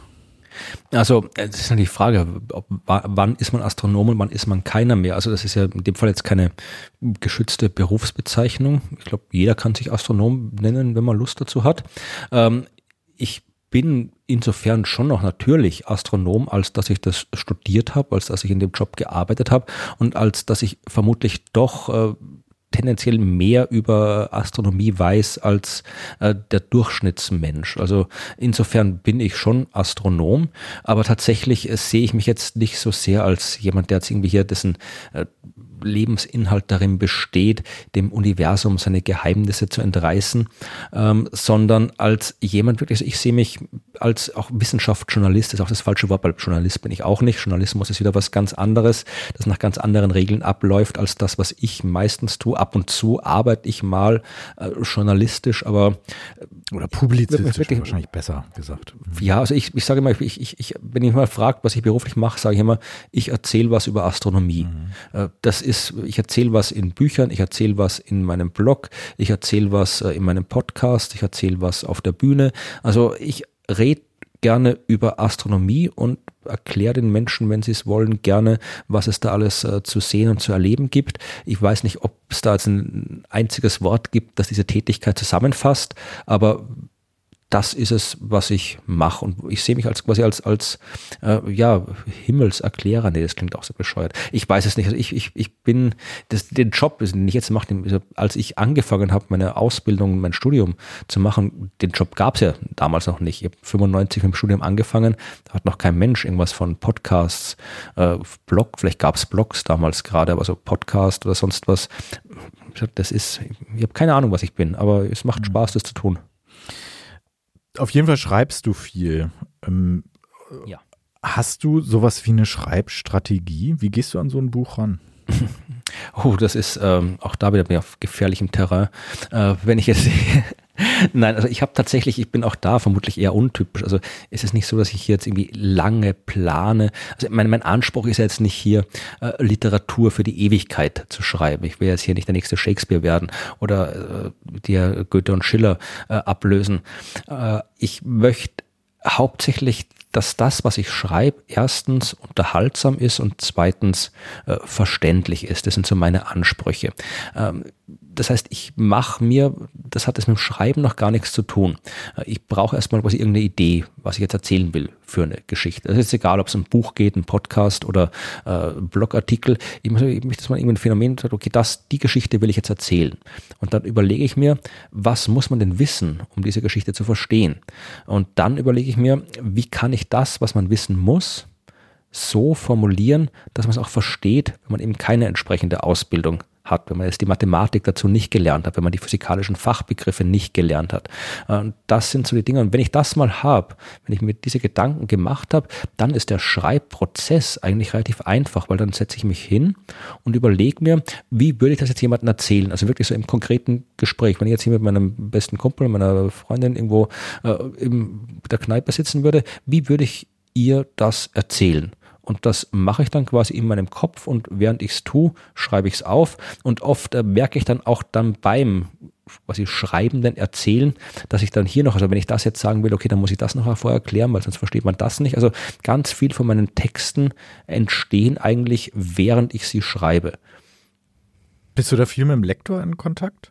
Also das ist natürlich die Frage, ob, wann ist man Astronom und wann ist man keiner mehr. Also das ist ja in dem Fall jetzt keine geschützte Berufsbezeichnung. Ich glaube, jeder kann sich Astronom nennen, wenn man Lust dazu hat. Ähm, ich bin insofern schon noch natürlich Astronom, als dass ich das studiert habe, als dass ich in dem Job gearbeitet habe und als dass ich vermutlich doch äh, tendenziell mehr über Astronomie weiß als äh, der Durchschnittsmensch. Also insofern bin ich schon Astronom, aber tatsächlich äh, sehe ich mich jetzt nicht so sehr als jemand, der jetzt irgendwie hier dessen äh, Lebensinhalt darin besteht, dem Universum seine Geheimnisse zu entreißen, ähm, sondern als jemand wirklich, also ich sehe mich als auch Wissenschaftsjournalist, das ist auch das falsche Wort, weil Journalist bin ich auch nicht. Journalismus ist wieder was ganz anderes, das nach ganz anderen Regeln abläuft als das, was ich meistens tue. Ab und zu arbeite ich mal äh, journalistisch, aber oder publizistisch wirklich, wahrscheinlich besser gesagt. Ja, also ich, ich sage immer, ich, ich, ich, wenn ich mal fragt, was ich beruflich mache, sage ich immer, ich erzähle was über Astronomie. Mhm. Äh, das ist Ist, ich erzähle was in Büchern, ich erzähle was in meinem Blog, ich erzähle was in meinem Podcast, ich erzähle was auf der Bühne. Also ich rede gerne über Astronomie und erkläre den Menschen, wenn sie es wollen, gerne, was es da alles äh, zu sehen und zu erleben gibt. Ich weiß nicht, ob es da jetzt ein einziges Wort gibt, das diese Tätigkeit zusammenfasst, aber das ist es, was ich mache. Und ich sehe mich als quasi als, als äh, ja, Himmelserklärer. Nee, das klingt auch so bescheuert. Ich weiß es nicht. Also ich, ich, ich bin, das, den Job, den ich jetzt mache, den, als ich angefangen habe, meine Ausbildung, mein Studium zu machen, den Job gab es ja damals noch nicht. Ich habe fünfundneunzig mit dem Studium angefangen, da hat noch kein Mensch irgendwas von Podcasts, äh, Blog, vielleicht gab es Blogs damals gerade, aber so Podcast oder sonst was. Das ist, ich habe keine Ahnung, was ich bin, aber es macht Spaß, das zu tun. Auf jeden Fall schreibst du viel. Ähm, ja. Hast du sowas wie eine Schreibstrategie? Wie gehst du an so ein Buch ran? Oh, das ist ähm, auch da wieder auf gefährlichem Terrain. Äh, wenn ich jetzt Nein, also ich habe tatsächlich, ich bin auch da vermutlich eher untypisch. Also es ist nicht so, dass ich hier jetzt irgendwie lange plane. Also mein, mein Anspruch ist ja jetzt nicht hier äh, Literatur für die Ewigkeit zu schreiben. Ich will jetzt hier nicht der nächste Shakespeare werden oder äh, der Goethe und Schiller äh, ablösen. Äh, ich möchte hauptsächlich, dass das, was ich schreibe, erstens unterhaltsam ist und zweitens äh, verständlich ist. Das sind so meine Ansprüche. Ähm, das heißt, ich mache mir, das hat jetzt mit dem Schreiben noch gar nichts zu tun. Äh, ich brauche erstmal quasi irgendeine Idee, was ich jetzt erzählen will für eine Geschichte. Das ist jetzt egal, ob es um ein Buch geht, ein Podcast oder äh, ein Blogartikel. Ich möchte, ich möchte, dass man irgendwie ein Phänomen sagt, okay, das, die Geschichte will ich jetzt erzählen. Und dann überlege ich mir, was muss man denn wissen, um diese Geschichte zu verstehen? Und dann überlege ich mir, wie kann ich das, was man wissen muss, so formulieren, dass man es auch versteht, wenn man eben keine entsprechende Ausbildung hat, wenn man jetzt die Mathematik dazu nicht gelernt hat, wenn man die physikalischen Fachbegriffe nicht gelernt hat. Und das sind so die Dinge. Und wenn ich das mal habe, wenn ich mir diese Gedanken gemacht habe, dann ist der Schreibprozess eigentlich relativ einfach, weil dann setze ich mich hin und überlege mir, wie würde ich das jetzt jemandem erzählen? Also wirklich so im konkreten Gespräch. Wenn ich jetzt hier mit meinem besten Kumpel, meiner Freundin irgendwo äh, in der Kneipe sitzen würde, wie würde ich ihr das erzählen? Und das mache ich dann quasi in meinem Kopf und während ich es tue, schreibe ich es auf und oft äh, merke ich dann auch dann beim quasi Schreibenden Erzählen, dass ich dann hier noch, also wenn ich das jetzt sagen will, okay, dann muss ich das noch vorher erklären, weil sonst versteht man das nicht. Also ganz viel von meinen Texten entstehen eigentlich, während ich sie schreibe. Bist du da viel mit dem Lektor in Kontakt?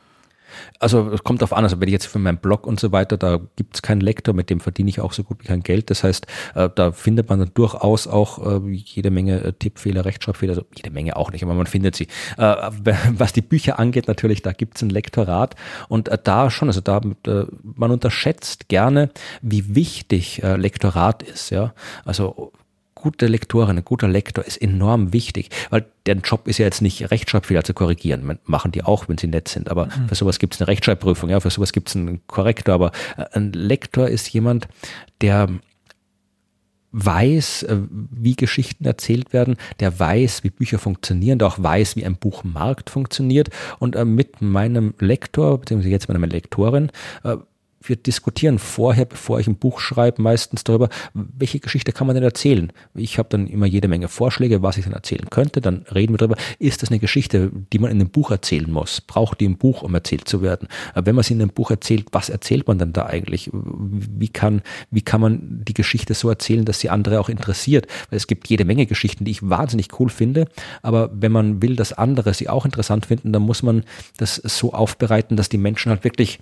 Also es kommt darauf an, also wenn ich jetzt für meinen Blog und so weiter, da gibt es keinen Lektor, mit dem verdiene ich auch so gut wie kein Geld. Das heißt, äh, da findet man dann durchaus auch äh, jede Menge äh, Tippfehler, Rechtschreibfehler, also jede Menge auch nicht, aber man findet sie. Äh, was die Bücher angeht, natürlich, da gibt es ein Lektorat und äh, da schon, also da äh, man unterschätzt gerne, wie wichtig äh, Lektorat ist, ja, also gute Lektorin, ein guter Lektor ist enorm wichtig, weil deren Job ist ja jetzt nicht, Rechtschreibfehler zu korrigieren. Machen die auch, wenn sie nett sind, aber mhm. für sowas gibt es eine Rechtschreibprüfung, ja, für sowas gibt es einen Korrektor, aber ein Lektor ist jemand, der weiß, wie Geschichten erzählt werden, der weiß, wie Bücher funktionieren, der auch weiß, wie ein Buchmarkt funktioniert. Und mit meinem Lektor, beziehungsweise jetzt mit meiner Lektorin, wir diskutieren vorher, bevor ich ein Buch schreibe, meistens darüber, welche Geschichte kann man denn erzählen. Ich habe dann immer jede Menge Vorschläge, was ich dann erzählen könnte. Dann reden wir darüber, ist das eine Geschichte, die man in einem Buch erzählen muss? Braucht die ein Buch, um erzählt zu werden? Wenn man sie in einem Buch erzählt, was erzählt man dann da eigentlich? Wie kann, wie kann man die Geschichte so erzählen, dass sie andere auch interessiert? Weil es gibt jede Menge Geschichten, die ich wahnsinnig cool finde, aber wenn man will, dass andere sie auch interessant finden, dann muss man das so aufbereiten, dass die Menschen halt wirklich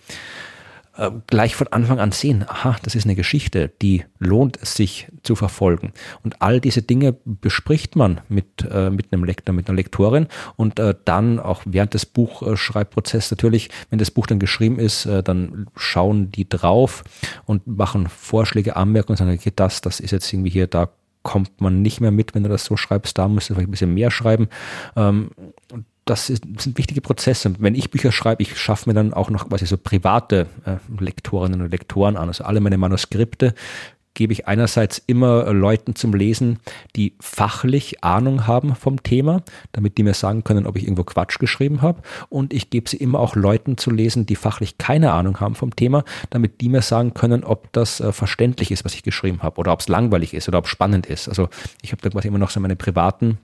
gleich von Anfang an sehen, aha, das ist eine Geschichte, die lohnt es sich zu verfolgen. Und all diese Dinge bespricht man mit, äh, mit einem Lektor, mit einer Lektorin und äh, dann auch während des Buchschreibprozesses natürlich, wenn das Buch dann geschrieben ist, äh, dann schauen die drauf und machen Vorschläge, Anmerkungen und sagen, okay, das, das ist jetzt irgendwie hier, da kommt man nicht mehr mit, wenn du das so schreibst, da musst du vielleicht ein bisschen mehr schreiben. Ähm, Das, ist, das sind wichtige Prozesse. Wenn ich Bücher schreibe, ich schaffe mir dann auch noch quasi so private äh, Lektorinnen und Lektoren an. Also alle meine Manuskripte gebe ich einerseits immer Leuten zum Lesen, die fachlich Ahnung haben vom Thema, damit die mir sagen können, ob ich irgendwo Quatsch geschrieben habe. Und ich gebe sie immer auch Leuten zu lesen, die fachlich keine Ahnung haben vom Thema, damit die mir sagen können, ob das äh, verständlich ist, was ich geschrieben habe, oder ob es langweilig ist oder ob es spannend ist. Also ich habe da quasi immer noch so meine privaten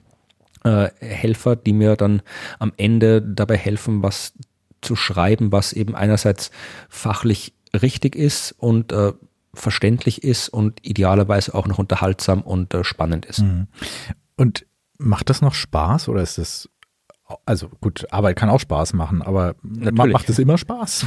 Helfer, die mir dann am Ende dabei helfen, was zu schreiben, was eben einerseits fachlich richtig ist und äh, verständlich ist und idealerweise auch noch unterhaltsam und äh, spannend ist. Und macht das noch Spaß oder ist das, also gut, Arbeit kann auch Spaß machen, aber natürlich. Macht es immer Spaß?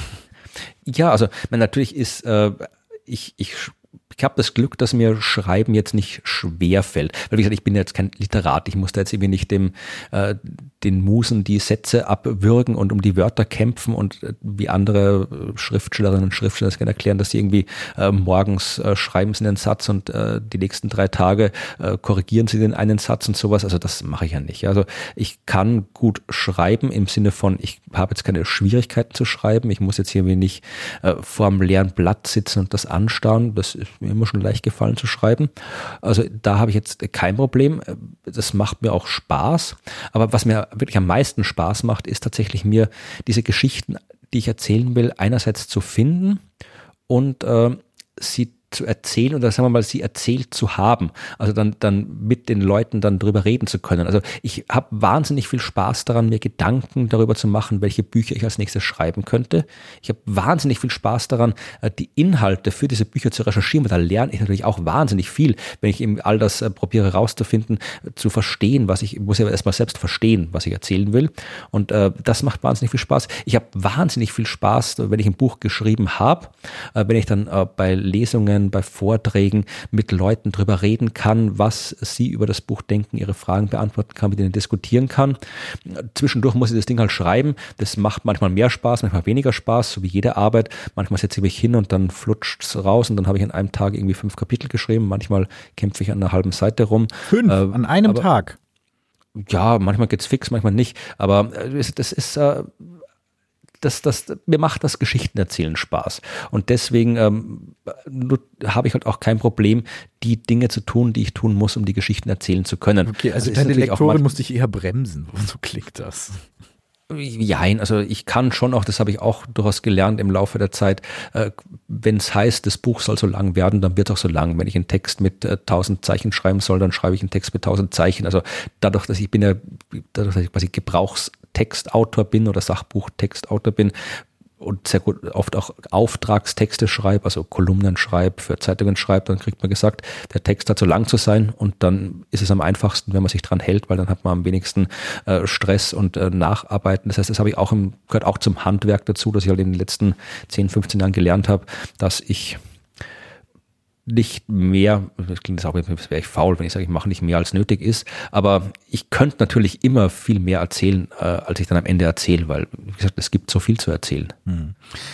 Ja, also man, natürlich ist, äh, ich, ich Ich habe das Glück, dass mir Schreiben jetzt nicht schwer fällt. Weil wie gesagt, ich bin jetzt kein Literat. Ich muss da jetzt irgendwie nicht dem, äh, den Musen die Sätze abwürgen und um die Wörter kämpfen und äh, wie andere Schriftstellerinnen und Schriftsteller das gerne erklären, dass sie irgendwie äh, morgens äh, schreiben sie einen Satz und äh, die nächsten drei Tage äh, korrigieren sie den einen Satz und sowas. Also das mache ich ja nicht. Also ich kann gut schreiben im Sinne von, ich habe jetzt keine Schwierigkeiten zu schreiben. Ich muss jetzt hier irgendwie nicht äh, vor einem leeren Blatt sitzen und das anstarren. Das ist mir immer schon leicht gefallen zu schreiben. Also da habe ich jetzt kein Problem. Das macht mir auch Spaß. Aber was mir wirklich am meisten Spaß macht, ist tatsächlich mir diese Geschichten, die ich erzählen will, einerseits zu finden und äh, sie zu erzählen oder sagen wir mal, sie erzählt zu haben. Also dann, dann mit den Leuten dann drüber reden zu können. Also ich habe wahnsinnig viel Spaß daran, mir Gedanken darüber zu machen, welche Bücher ich als nächstes schreiben könnte. Ich habe wahnsinnig viel Spaß daran, die Inhalte für diese Bücher zu recherchieren, weil da lerne ich natürlich auch wahnsinnig viel, wenn ich eben all das äh, probiere rauszufinden, zu verstehen, was ich, ich muss ja erstmal selbst verstehen, was ich erzählen will. Und äh, das macht wahnsinnig viel Spaß. Ich habe wahnsinnig viel Spaß, wenn ich ein Buch geschrieben habe, äh, wenn ich dann äh, bei Lesungen, bei Vorträgen mit Leuten drüber reden kann, was sie über das Buch denken, ihre Fragen beantworten kann, mit ihnen diskutieren kann. Zwischendurch muss ich das Ding halt schreiben. Das macht manchmal mehr Spaß, manchmal weniger Spaß, so wie jede Arbeit. Manchmal setze ich mich hin und dann flutscht es raus und dann habe ich an einem Tag irgendwie fünf Kapitel geschrieben. Manchmal kämpfe ich an einer halben Seite rum. Fünf? Äh, an einem aber, Tag? Ja, manchmal geht's fix, manchmal nicht. Aber das ist... Äh, Das, das, mir macht das Geschichtenerzählen Spaß. Und deswegen ähm, habe ich halt auch kein Problem, die Dinge zu tun, die ich tun muss, um die Geschichten erzählen zu können. Okay, also, also deine Lektorin musste ich eher bremsen. So klingt das. Jein, also ich kann schon auch, das habe ich auch durchaus gelernt im Laufe der Zeit, äh, wenn es heißt, das Buch soll so lang werden, dann wird es auch so lang. Wenn ich einen Text mit äh, tausend Zeichen schreiben soll, dann schreibe ich einen Text mit tausend Zeichen. Also dadurch, dass ich bin ja, dadurch, dass ich quasi Gebrauchstextautor bin oder Sachbuchtextautor bin und sehr gut oft auch Auftragstexte schreibe, also Kolumnen schreibe, für Zeitungen schreibe, dann kriegt man gesagt, der Text hat so lang zu sein und dann ist es am einfachsten, wenn man sich dran hält, weil dann hat man am wenigsten äh, Stress und äh, Nacharbeiten. Das heißt, das habe ich auch im, gehört auch zum Handwerk dazu, dass ich halt in den letzten zehn, fünfzehn Jahren gelernt habe, dass ich nicht mehr, das klingt jetzt auch, als wäre ich faul, wenn ich sage, ich mache nicht mehr als nötig ist, aber ich könnte natürlich immer viel mehr erzählen, äh, als ich dann am Ende erzähle, weil, wie gesagt, es gibt so viel zu erzählen. Hm.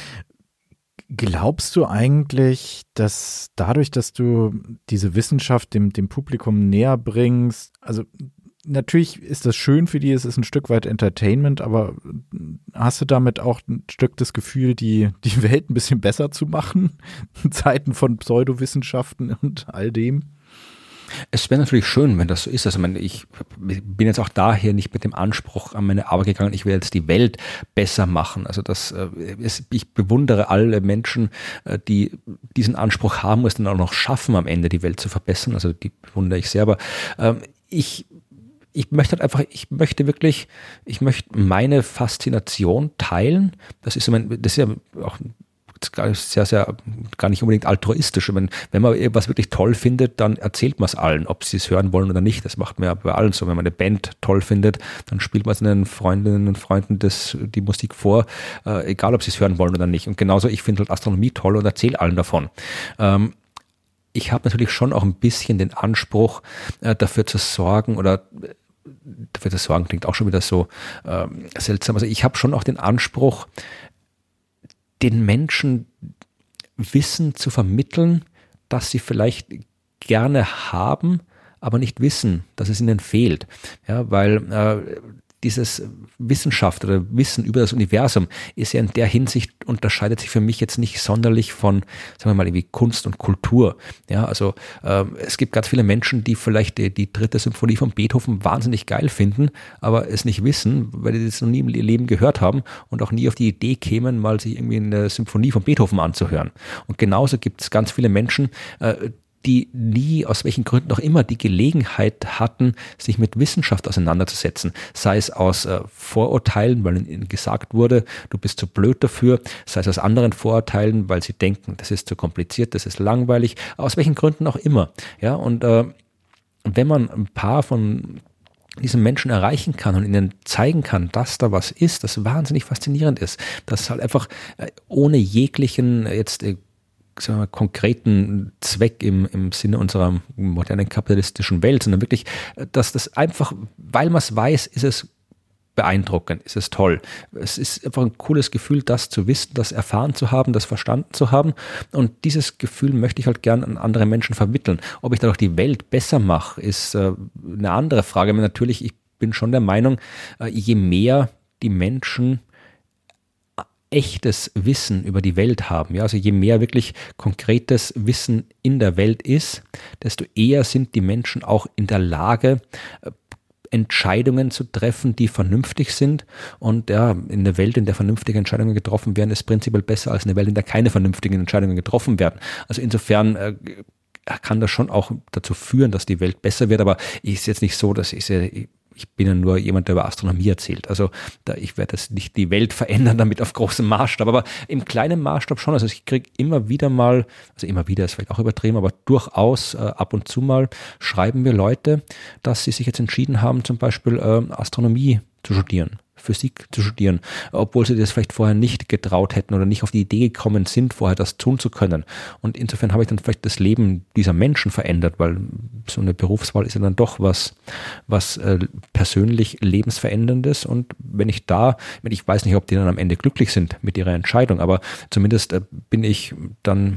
Glaubst du eigentlich, dass dadurch, dass du diese Wissenschaft dem, dem Publikum näher bringst, also natürlich ist das schön für die, es ist ein Stück weit Entertainment, aber hast du damit auch ein Stück das Gefühl, die, die Welt ein bisschen besser zu machen? In Zeiten von Pseudowissenschaften und all dem? Es wäre natürlich schön, wenn das so ist. Also ich bin jetzt auch daher nicht mit dem Anspruch an meine Arbeit gegangen, ich will jetzt die Welt besser machen. Also das ist, ich bewundere alle Menschen, die diesen Anspruch haben und es dann auch noch schaffen, am Ende die Welt zu verbessern. Also die bewundere ich sehr. Aber ich Ich möchte halt einfach, ich möchte wirklich, ich möchte meine Faszination teilen. Das ist, das ist ja auch sehr, sehr, gar nicht unbedingt altruistisch. Wenn, wenn man irgendwas wirklich toll findet, dann erzählt man es allen, ob sie es hören wollen oder nicht. Das macht man ja bei allen so. Wenn man eine Band toll findet, dann spielt man seinen Freundinnen und Freunden das, die Musik vor, äh, egal ob sie es hören wollen oder nicht. Und genauso, ich finde halt Astronomie toll und erzähle allen davon. Ähm, ich habe natürlich schon auch ein bisschen den Anspruch, äh, dafür zu sorgen oder dafür zu sorgen klingt auch schon wieder so äh, seltsam. Also ich habe schon auch den Anspruch, den Menschen Wissen zu vermitteln, das sie vielleicht gerne haben, aber nicht wissen, dass es ihnen fehlt. Ja, weil äh, dieses Wissenschaft oder Wissen über das Universum ist ja in der Hinsicht, unterscheidet sich für mich jetzt nicht sonderlich von, sagen wir mal, irgendwie Kunst und Kultur. Ja, also äh, es gibt ganz viele Menschen, die vielleicht die, die dritte Symphonie von Beethoven wahnsinnig geil finden, aber es nicht wissen, weil die das noch nie im Leben gehört haben und auch nie auf die Idee kämen, mal sich irgendwie eine Symphonie von Beethoven anzuhören. Und genauso gibt es ganz viele Menschen, äh, die nie, aus welchen Gründen auch immer, die Gelegenheit hatten, sich mit Wissenschaft auseinanderzusetzen. Sei es aus äh, Vorurteilen, weil ihnen gesagt wurde, du bist zu blöd dafür, sei es aus anderen Vorurteilen, weil sie denken, das ist zu kompliziert, das ist langweilig, aus welchen Gründen auch immer. Ja, und äh, wenn man ein paar von diesen Menschen erreichen kann und ihnen zeigen kann, dass da was ist, das wahnsinnig faszinierend ist, dass halt einfach äh, ohne jeglichen jetzt äh, sagen wir, konkreten Zweck im, im Sinne unserer modernen kapitalistischen Welt, sondern wirklich, dass das einfach, weil man es weiß, ist es beeindruckend, ist es toll. Es ist einfach ein cooles Gefühl, das zu wissen, das erfahren zu haben, das verstanden zu haben, und dieses Gefühl möchte ich halt gern an andere Menschen vermitteln. Ob ich dadurch die Welt besser mache, ist äh, eine andere Frage. Aber natürlich, ich bin schon der Meinung, äh, je mehr die Menschen echtes Wissen über die Welt haben. Ja, also je mehr wirklich konkretes Wissen in der Welt ist, desto eher sind die Menschen auch in der Lage, Entscheidungen zu treffen, die vernünftig sind. Und ja, in der Welt, in der vernünftige Entscheidungen getroffen werden, ist prinzipiell besser als in der Welt, in der keine vernünftigen Entscheidungen getroffen werden. Also insofern äh, kann das schon auch dazu führen, dass die Welt besser wird. Aber es ist jetzt nicht so, dass ich sie Ich bin ja nur jemand, der über Astronomie erzählt. Also da, ich werde das nicht die Welt verändern damit auf großem Maßstab, aber im kleinen Maßstab schon. Also ich kriege immer wieder mal, also immer wieder ist vielleicht auch übertrieben, aber durchaus äh, ab und zu mal schreiben mir Leute, dass sie sich jetzt entschieden haben, zum Beispiel äh, Astronomie zu studieren, Physik zu studieren, obwohl sie das vielleicht vorher nicht getraut hätten oder nicht auf die Idee gekommen sind, vorher das tun zu können. Und insofern habe ich dann vielleicht das Leben dieser Menschen verändert, weil so eine Berufswahl ist ja dann doch was, was äh, persönlich lebensveränderndes. Und wenn ich da, ich weiß nicht, ob die dann am Ende glücklich sind mit ihrer Entscheidung, aber zumindest äh, bin ich dann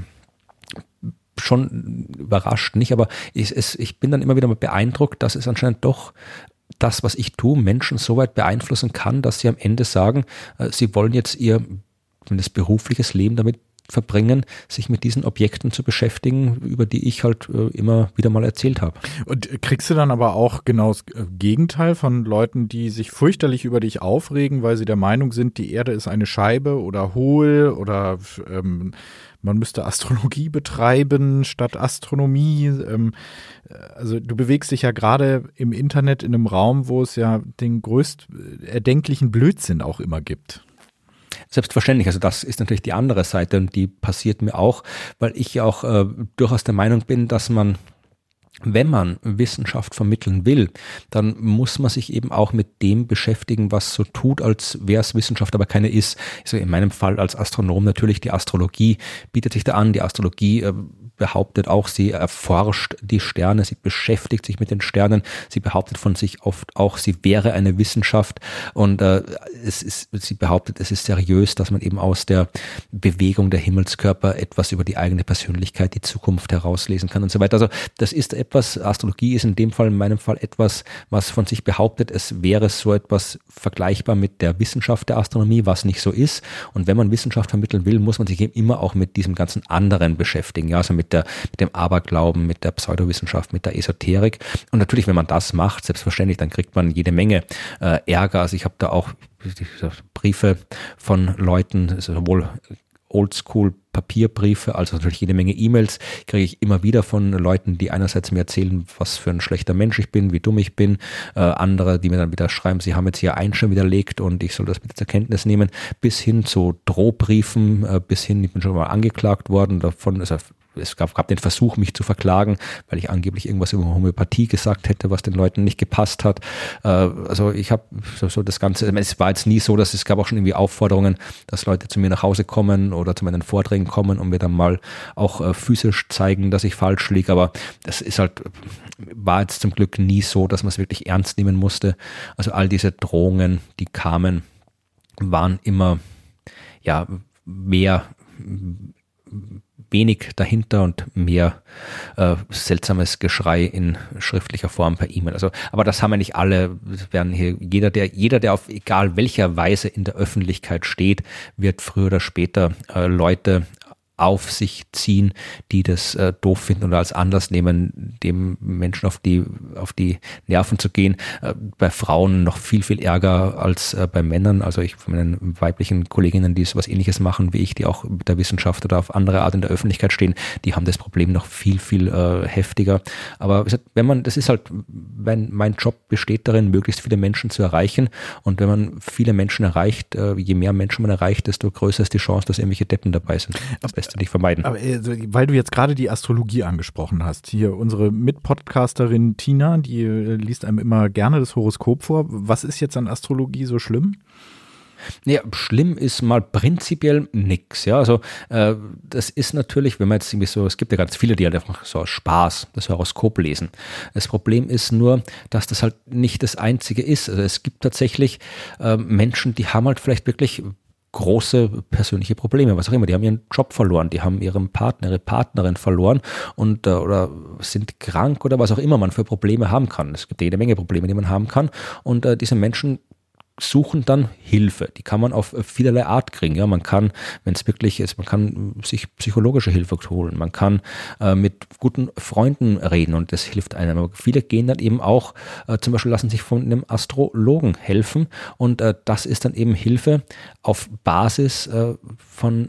schon überrascht, nicht, aber ich, es, ich bin dann immer wieder mal beeindruckt, dass es anscheinend doch das, was ich tue, Menschen so weit beeinflussen kann, dass sie am Ende sagen, äh, sie wollen jetzt ihr zumindest berufliches Leben damit verbringen, sich mit diesen Objekten zu beschäftigen, über die ich halt äh, immer wieder mal erzählt habe. Und kriegst du dann aber auch genau das Gegenteil von Leuten, die sich fürchterlich über dich aufregen, weil sie der Meinung sind, die Erde ist eine Scheibe oder hohl oder ähm, man müsste Astrologie betreiben statt Astronomie. Ähm, also du bewegst dich ja gerade im Internet in einem Raum, wo es ja den größt erdenklichen Blödsinn auch immer gibt. Selbstverständlich, also das ist natürlich die andere Seite und die passiert mir auch, weil ich ja auch äh, durchaus der Meinung bin, dass man, wenn man Wissenschaft vermitteln will, dann muss man sich eben auch mit dem beschäftigen, was so tut, als wäre es Wissenschaft, aber keine ist. Also in meinem Fall als Astronom natürlich, die Astrologie bietet sich da an. Die Astrologie äh, behauptet auch, sie erforscht die Sterne, sie beschäftigt sich mit den Sternen, sie behauptet von sich oft auch, sie wäre eine Wissenschaft, und äh, es ist, sie behauptet, es ist seriös, dass man eben aus der Bewegung der Himmelskörper etwas über die eigene Persönlichkeit, die Zukunft herauslesen kann und so weiter. Also das ist etwas, Astrologie ist in dem Fall, in meinem Fall etwas, was von sich behauptet, es wäre so etwas vergleichbar mit der Wissenschaft der Astronomie, was nicht so ist. Und wenn man Wissenschaft vermitteln will, muss man sich eben immer auch mit diesem ganzen anderen beschäftigen, ja, also mit mit der, mit dem Aberglauben, mit der Pseudowissenschaft, mit der Esoterik. Und natürlich, wenn man das macht, selbstverständlich, dann kriegt man jede Menge äh, Ärger. Also ich habe da auch Briefe von Leuten, sowohl Oldschool Papierbriefe, also natürlich jede Menge E-Mails kriege ich immer wieder von Leuten, die einerseits mir erzählen, was für ein schlechter Mensch ich bin, wie dumm ich bin, äh, andere, die mir dann wieder schreiben, sie haben jetzt hier einen schon widerlegt und ich soll das bitte zur Kenntnis nehmen, bis hin zu Drohbriefen, äh, bis hin, ich bin schon mal angeklagt worden davon, also es gab, gab den Versuch, mich zu verklagen, weil ich angeblich irgendwas über Homöopathie gesagt hätte, was den Leuten nicht gepasst hat. Äh, also ich habe so, so das Ganze, es war jetzt nie so, dass es gab auch schon irgendwie Aufforderungen, dass Leute zu mir nach Hause kommen oder zu meinen Vorträgen kommen und mir dann mal auch äh, physisch zeigen, dass ich falsch liege. Aber das ist halt, war jetzt zum Glück nie so, dass man es wirklich ernst nehmen musste. Also all diese Drohungen, die kamen, waren immer ja mehr wenig dahinter und mehr äh, seltsames Geschrei in schriftlicher Form per E-Mail. Also, aber das haben ja nicht alle. Werden hier jeder, der jeder, der auf egal welcher Weise in der Öffentlichkeit steht, wird früher oder später äh, Leute auf sich ziehen, die das äh, doof finden oder als Anlass nehmen, dem Menschen auf die auf die Nerven zu gehen. Äh, bei Frauen noch viel, viel ärger als äh, bei Männern. Also ich von meinen weiblichen Kolleginnen, die sowas Ähnliches machen wie ich, die auch mit der Wissenschaft oder auf andere Art in der Öffentlichkeit stehen, die haben das Problem noch viel, viel äh, heftiger. Aber wenn man, das ist halt, wenn mein Job besteht darin, möglichst viele Menschen zu erreichen, und wenn man viele Menschen erreicht, äh, je mehr Menschen man erreicht, desto größer ist die Chance, dass irgendwelche Deppen dabei sind. Das lässt sich nicht vermeiden. Aber also, weil du jetzt gerade die Astrologie angesprochen hast, hier unsere Mitpodcasterin Tina, die äh, liest einem immer gerne das Horoskop vor. Was ist jetzt an Astrologie so schlimm? Ja, schlimm ist mal prinzipiell nix. Ja, also äh, das ist natürlich, wenn man jetzt irgendwie so, es gibt ja ganz viele, die halt einfach so aus Spaß das Horoskop lesen. Das Problem ist nur, dass das halt nicht das Einzige ist. Also es gibt tatsächlich äh, Menschen, die haben halt vielleicht wirklich große persönliche Probleme, was auch immer. Die haben ihren Job verloren, die haben ihren Partner, ihre Partnerin verloren und äh, oder sind krank oder was auch immer man für Probleme haben kann. Es gibt jede Menge Probleme, die man haben kann, und äh, diese Menschen suchen dann Hilfe. Die kann man auf vielerlei Art kriegen. Ja, man kann, wenn es wirklich ist, man kann sich psychologische Hilfe holen. Man kann äh, mit guten Freunden reden und das hilft einem. Aber viele gehen dann eben auch, äh, zum Beispiel lassen sich von einem Astrologen helfen, und äh, das ist dann eben Hilfe auf Basis äh, von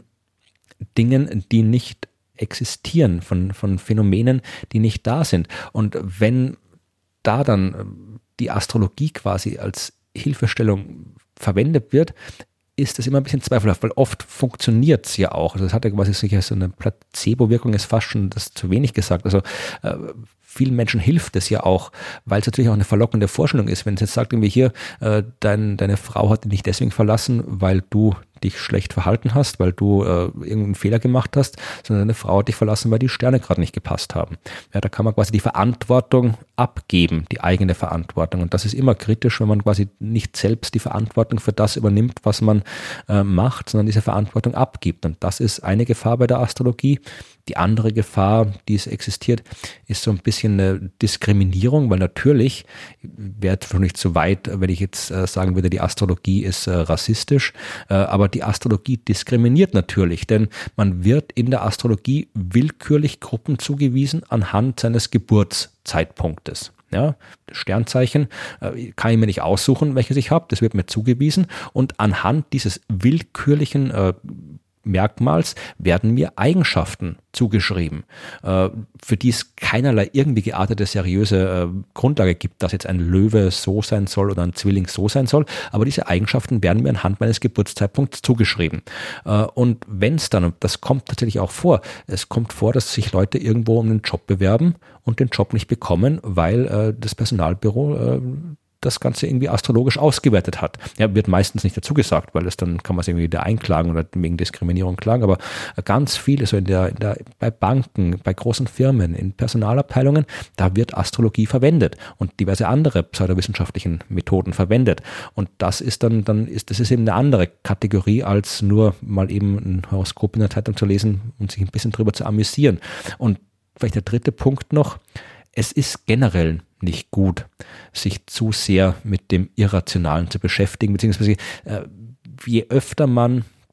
Dingen, die nicht existieren, von, von Phänomenen, die nicht da sind. Und wenn da dann die Astrologie quasi als Hilfestellung verwendet wird, ist das immer ein bisschen zweifelhaft, weil oft funktioniert es ja auch. Also das hat ja quasi sicher so eine Placebo-Wirkung, ist fast schon das zu wenig gesagt. Also äh, vielen Menschen hilft es ja auch, weil es natürlich auch eine verlockende Vorstellung ist. Wenn es jetzt sagt, irgendwie hier, äh, dein, deine Frau hat dich nicht deswegen verlassen, weil du dich schlecht verhalten hast, weil du äh, irgendeinen Fehler gemacht hast, sondern deine Frau hat dich verlassen, weil die Sterne gerade nicht gepasst haben. Ja, da kann man quasi die Verantwortung abgeben, die eigene Verantwortung. Und das ist immer kritisch, wenn man quasi nicht selbst die Verantwortung für das übernimmt, was man äh, macht, sondern diese Verantwortung abgibt. Und das ist eine Gefahr bei der Astrologie. Die andere Gefahr, die es existiert, ist so ein bisschen eine Diskriminierung, weil natürlich wäre es nicht zu weit, wenn ich jetzt äh, sagen würde, die Astrologie ist äh, rassistisch, äh, aber die Astrologie diskriminiert natürlich, denn man wird in der Astrologie willkürlich Gruppen zugewiesen anhand seines Geburtszeitpunktes. Ja, Sternzeichen äh, kann ich mir nicht aussuchen, welches ich habe, das wird mir zugewiesen, und anhand dieses willkürlichen äh, Merkmals werden mir Eigenschaften zugeschrieben, äh, für die es keinerlei irgendwie geartete, seriöse äh, Grundlage gibt, dass jetzt ein Löwe so sein soll oder ein Zwilling so sein soll, aber diese Eigenschaften werden mir anhand meines Geburtszeitpunkts zugeschrieben. Äh, und wenn es dann, und das kommt tatsächlich auch vor, es kommt vor, dass sich Leute irgendwo um einen Job bewerben und den Job nicht bekommen, weil äh, das Personalbüro äh, das Ganze irgendwie astrologisch ausgewertet hat. Ja, wird meistens nicht dazu gesagt, weil es dann kann man es irgendwie wieder einklagen oder wegen Diskriminierung klagen, aber ganz viele, so in der, in der, bei Banken, bei großen Firmen, in Personalabteilungen, da wird Astrologie verwendet und diverse andere pseudowissenschaftlichen Methoden verwendet. Und das ist dann, dann ist, das ist eben eine andere Kategorie, als nur mal eben ein Horoskop in der Zeitung zu lesen und sich ein bisschen drüber zu amüsieren. Und vielleicht der dritte Punkt noch: Es ist generell nicht gut, sich zu sehr mit dem Irrationalen zu beschäftigen, beziehungsweise äh, je öfter man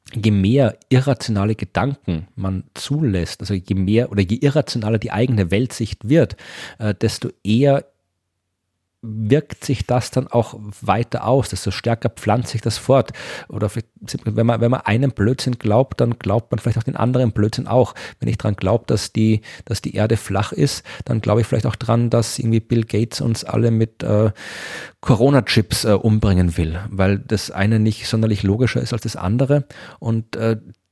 je mehr irrationale Gedanken man zulässt, also je mehr oder je irrationaler die eigene Weltsicht wird, äh, desto eher wirkt sich das dann auch weiter aus, desto stärker pflanzt sich das fort. Oder wenn man, wenn man einen Blödsinn glaubt, dann glaubt man vielleicht auch den anderen Blödsinn auch. Wenn ich daran glaube, dass die, dass die Erde flach ist, dann glaube ich vielleicht auch dran, dass irgendwie Bill Gates uns alle mit äh, Corona-Chips äh, umbringen will, weil das eine nicht sonderlich logischer ist als das andere. Und äh,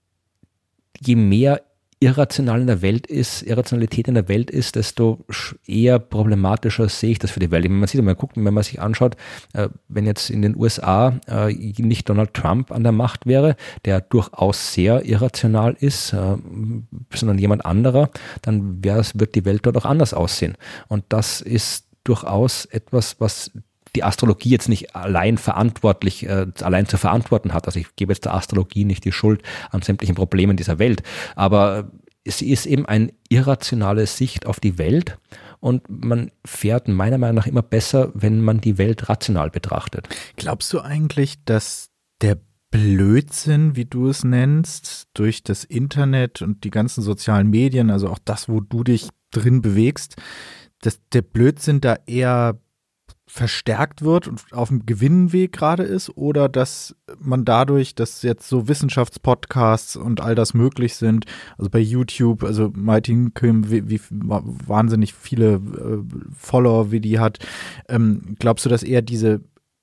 je mehr irrational in der Welt ist, Irrationalität in der Welt ist, desto eher problematischer sehe ich das für die Welt. Wenn man sieht, wenn man guckt, wenn man sich anschaut, äh, wenn jetzt in den U S A äh, nicht Donald Trump an der Macht wäre, der durchaus sehr irrational ist, äh, sondern jemand anderer, dann wär's, wird die Welt dort auch anders aussehen. Und das ist durchaus etwas, was die Astrologie jetzt nicht allein verantwortlich, äh, allein zu verantworten hat. Also ich gebe jetzt der Astrologie nicht die Schuld an sämtlichen Problemen dieser Welt, aber sie ist eben eine irrationale Sicht auf die Welt und man fährt meiner Meinung nach immer besser, wenn man die Welt rational betrachtet. Glaubst du eigentlich, dass der Blödsinn, wie du es nennst, durch das Internet und die ganzen sozialen Medien, also auch das, wo du dich drin bewegst, dass der Blödsinn da eher verstärkt wird und auf dem Gewinnweg gerade ist, oder dass man dadurch, dass jetzt so Wissenschaftspodcasts und all das möglich sind, also bei YouTube, also Martin Kim, wie, wie wahnsinnig viele äh, Follower wie die hat, ähm, glaubst du, dass eher diese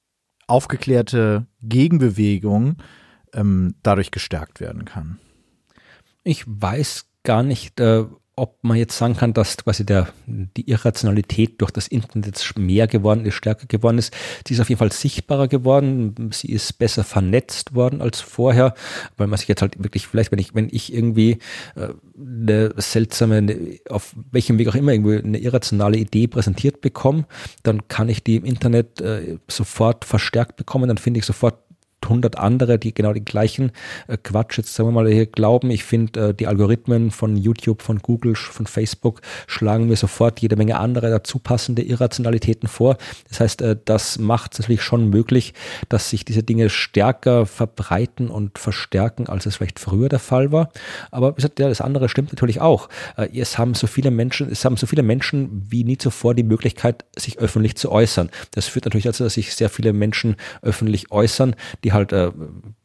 aufgeklärte Gegenbewegung ähm, dadurch gestärkt werden kann? Ich weiß gar nicht, äh ob man jetzt sagen kann, dass quasi der, die Irrationalität durch das Internet jetzt mehr geworden ist, stärker geworden ist. Sie ist auf jeden Fall sichtbarer geworden. Sie ist besser vernetzt worden als vorher, weil man sich jetzt halt wirklich, vielleicht wenn ich, wenn ich irgendwie äh, eine seltsame, eine, auf welchem Weg auch immer, irgendwie eine irrationale Idee präsentiert bekomme, dann kann ich die im Internet äh, sofort verstärkt bekommen, dann finde ich sofort hundert andere, die genau den gleichen äh, Quatsch jetzt sagen wir mal hier glauben. Ich finde, äh, die Algorithmen von YouTube, von Google, von Facebook schlagen mir sofort jede Menge andere dazu passende Irrationalitäten vor. Das heißt, äh, das macht es natürlich schon möglich, dass sich diese Dinge stärker verbreiten und verstärken, als es vielleicht früher der Fall war. Aber wie gesagt, ja, das andere stimmt natürlich auch. Äh, es haben so viele Menschen, es haben so viele Menschen wie nie zuvor die Möglichkeit, sich öffentlich zu äußern. Das führt natürlich dazu, dass sich sehr viele Menschen öffentlich äußern, die halt äh,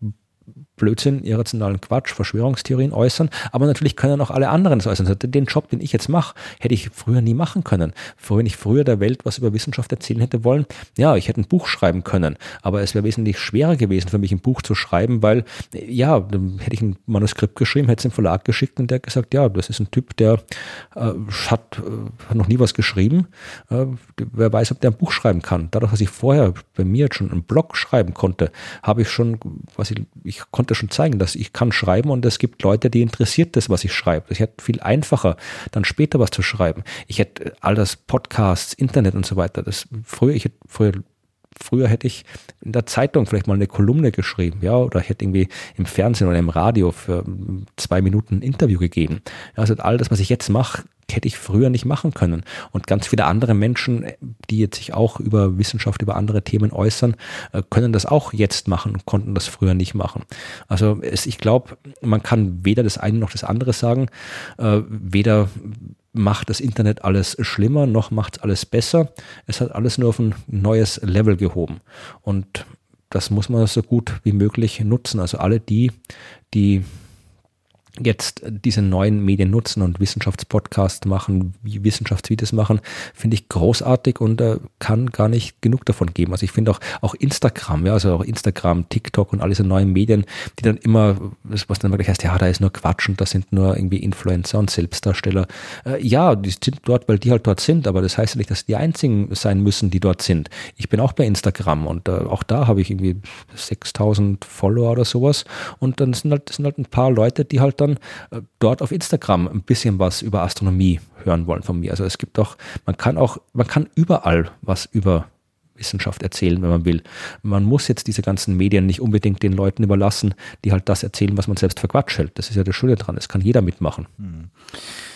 Blödsinn, irrationalen Quatsch, Verschwörungstheorien äußern, aber natürlich können auch alle anderen das äußern. Den Job, den ich jetzt mache, hätte ich früher nie machen können. Wenn ich früher der Welt was über Wissenschaft erzählen hätte wollen, ja, ich hätte ein Buch schreiben können, aber es wäre wesentlich schwerer gewesen für mich, ein Buch zu schreiben, weil, ja, dann hätte ich ein Manuskript geschrieben, hätte es im Verlag geschickt und der hat gesagt, ja, das ist ein Typ, der äh, hat äh, noch nie was geschrieben, äh, wer weiß, ob der ein Buch schreiben kann. Dadurch, dass ich vorher bei mir jetzt schon einen Blog schreiben konnte, habe ich schon, was ich, ich konnte schon zeigen, dass ich kann schreiben und es gibt Leute, die interessiert das, was ich schreibe. Ich hätte viel einfacher, dann später was zu schreiben. Ich hätte all das Podcasts, Internet und so weiter. Das früher, ich hätte früher Früher hätte ich in der Zeitung vielleicht mal eine Kolumne geschrieben, ja, oder ich hätte irgendwie im Fernsehen oder im Radio für zwei Minuten ein Interview gegeben. Also all das, was ich jetzt mache, hätte ich früher nicht machen können. Und ganz viele andere Menschen, die jetzt sich auch über Wissenschaft, über andere Themen äußern, können das auch jetzt machen und konnten das früher nicht machen. Also es, ich glaube, man kann weder das eine noch das andere sagen, äh, weder macht das Internet alles schlimmer, noch macht es alles besser. Es hat alles nur auf ein neues Level gehoben. Und das muss man so gut wie möglich nutzen. Also alle die, die jetzt diese neuen Medien nutzen und Wissenschaftspodcasts machen, wie Wissenschaftsvideos machen, finde ich großartig und äh, kann gar nicht genug davon geben. Also ich finde auch, auch Instagram, ja, also auch Instagram, TikTok und all diese neuen Medien, die dann immer, was dann wirklich heißt, ja, da ist nur Quatsch und da sind nur irgendwie Influencer und Selbstdarsteller. Äh, ja, die sind dort, weil die halt dort sind, aber das heißt ja nicht, dass die einzigen sein müssen, die dort sind. Ich bin auch bei Instagram und äh, auch da habe ich irgendwie sechstausend Follower oder sowas und dann sind halt, sind halt ein paar Leute, die halt dann dort auf Instagram ein bisschen was über Astronomie hören wollen von mir. Also es gibt auch, man kann auch, man kann überall was über Wissenschaft erzählen, wenn man will. Man muss jetzt diese ganzen Medien nicht unbedingt den Leuten überlassen, die halt das erzählen, was man selbst für Quatsch hält. Das ist ja das Schöne dran. Das kann jeder mitmachen.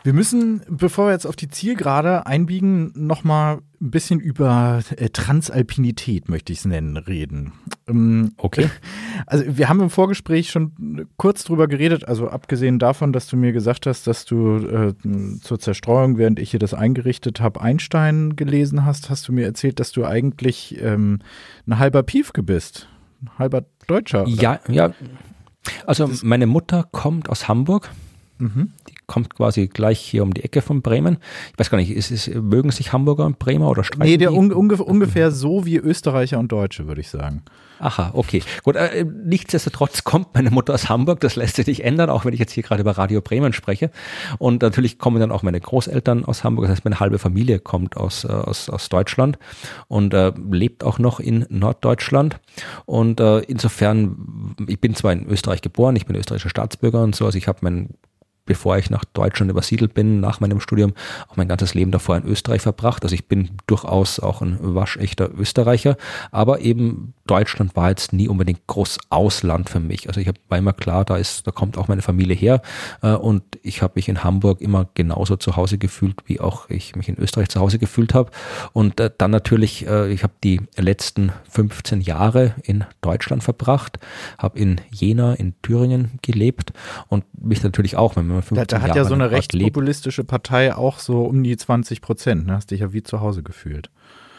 Wir müssen, bevor wir jetzt auf die Zielgerade einbiegen, nochmal ein bisschen über äh, Transalpinität, möchte ich es nennen, reden. Ähm, okay. Also wir haben im Vorgespräch schon kurz drüber geredet, also abgesehen davon, dass du mir gesagt hast, dass du äh, zur Zerstreuung, während ich hier das eingerichtet habe, Einstein gelesen hast, hast du mir erzählt, dass du eigentlich ähm, ein halber Piefke bist, ein halber Deutscher. Oder? Ja, ja. Also meine Mutter kommt aus Hamburg. Mhm. Die kommt quasi gleich hier um die Ecke von Bremen. Ich weiß gar nicht, ist, ist, mögen sich Hamburger und Bremer oder streiten? Nee, der un, unge, ungefähr so wie Österreicher und Deutsche, würde ich sagen. Aha, okay. Gut, äh, nichtsdestotrotz kommt meine Mutter aus Hamburg, das lässt sich nicht ändern, auch wenn ich jetzt hier gerade über Radio Bremen spreche. Und natürlich kommen dann auch meine Großeltern aus Hamburg, das heißt meine halbe Familie kommt aus, äh, aus, aus Deutschland und äh, lebt auch noch in Norddeutschland. Und äh, insofern, ich bin zwar in Österreich geboren, ich bin österreichischer Staatsbürger und so, also ich habe mein bevor ich nach Deutschland übersiedelt bin, nach meinem Studium, auch mein ganzes Leben davor in Österreich verbracht. Also ich bin durchaus auch ein waschechter Österreicher, aber eben Deutschland war jetzt nie unbedingt groß Ausland für mich. Also ich hab, war immer klar, da ist, da kommt auch meine Familie her äh, und ich habe mich in Hamburg immer genauso zu Hause gefühlt, wie auch ich mich in Österreich zu Hause gefühlt habe. Und äh, dann natürlich, äh, ich habe die letzten fünfzehn Jahre in Deutschland verbracht, habe in Jena, in Thüringen gelebt und mich natürlich auch, wenn man Da, da hat Jahre ja so eine lebt. rechtspopulistische Partei auch so um die zwanzig Prozent. Ne? Hast dich ja wie zu Hause gefühlt.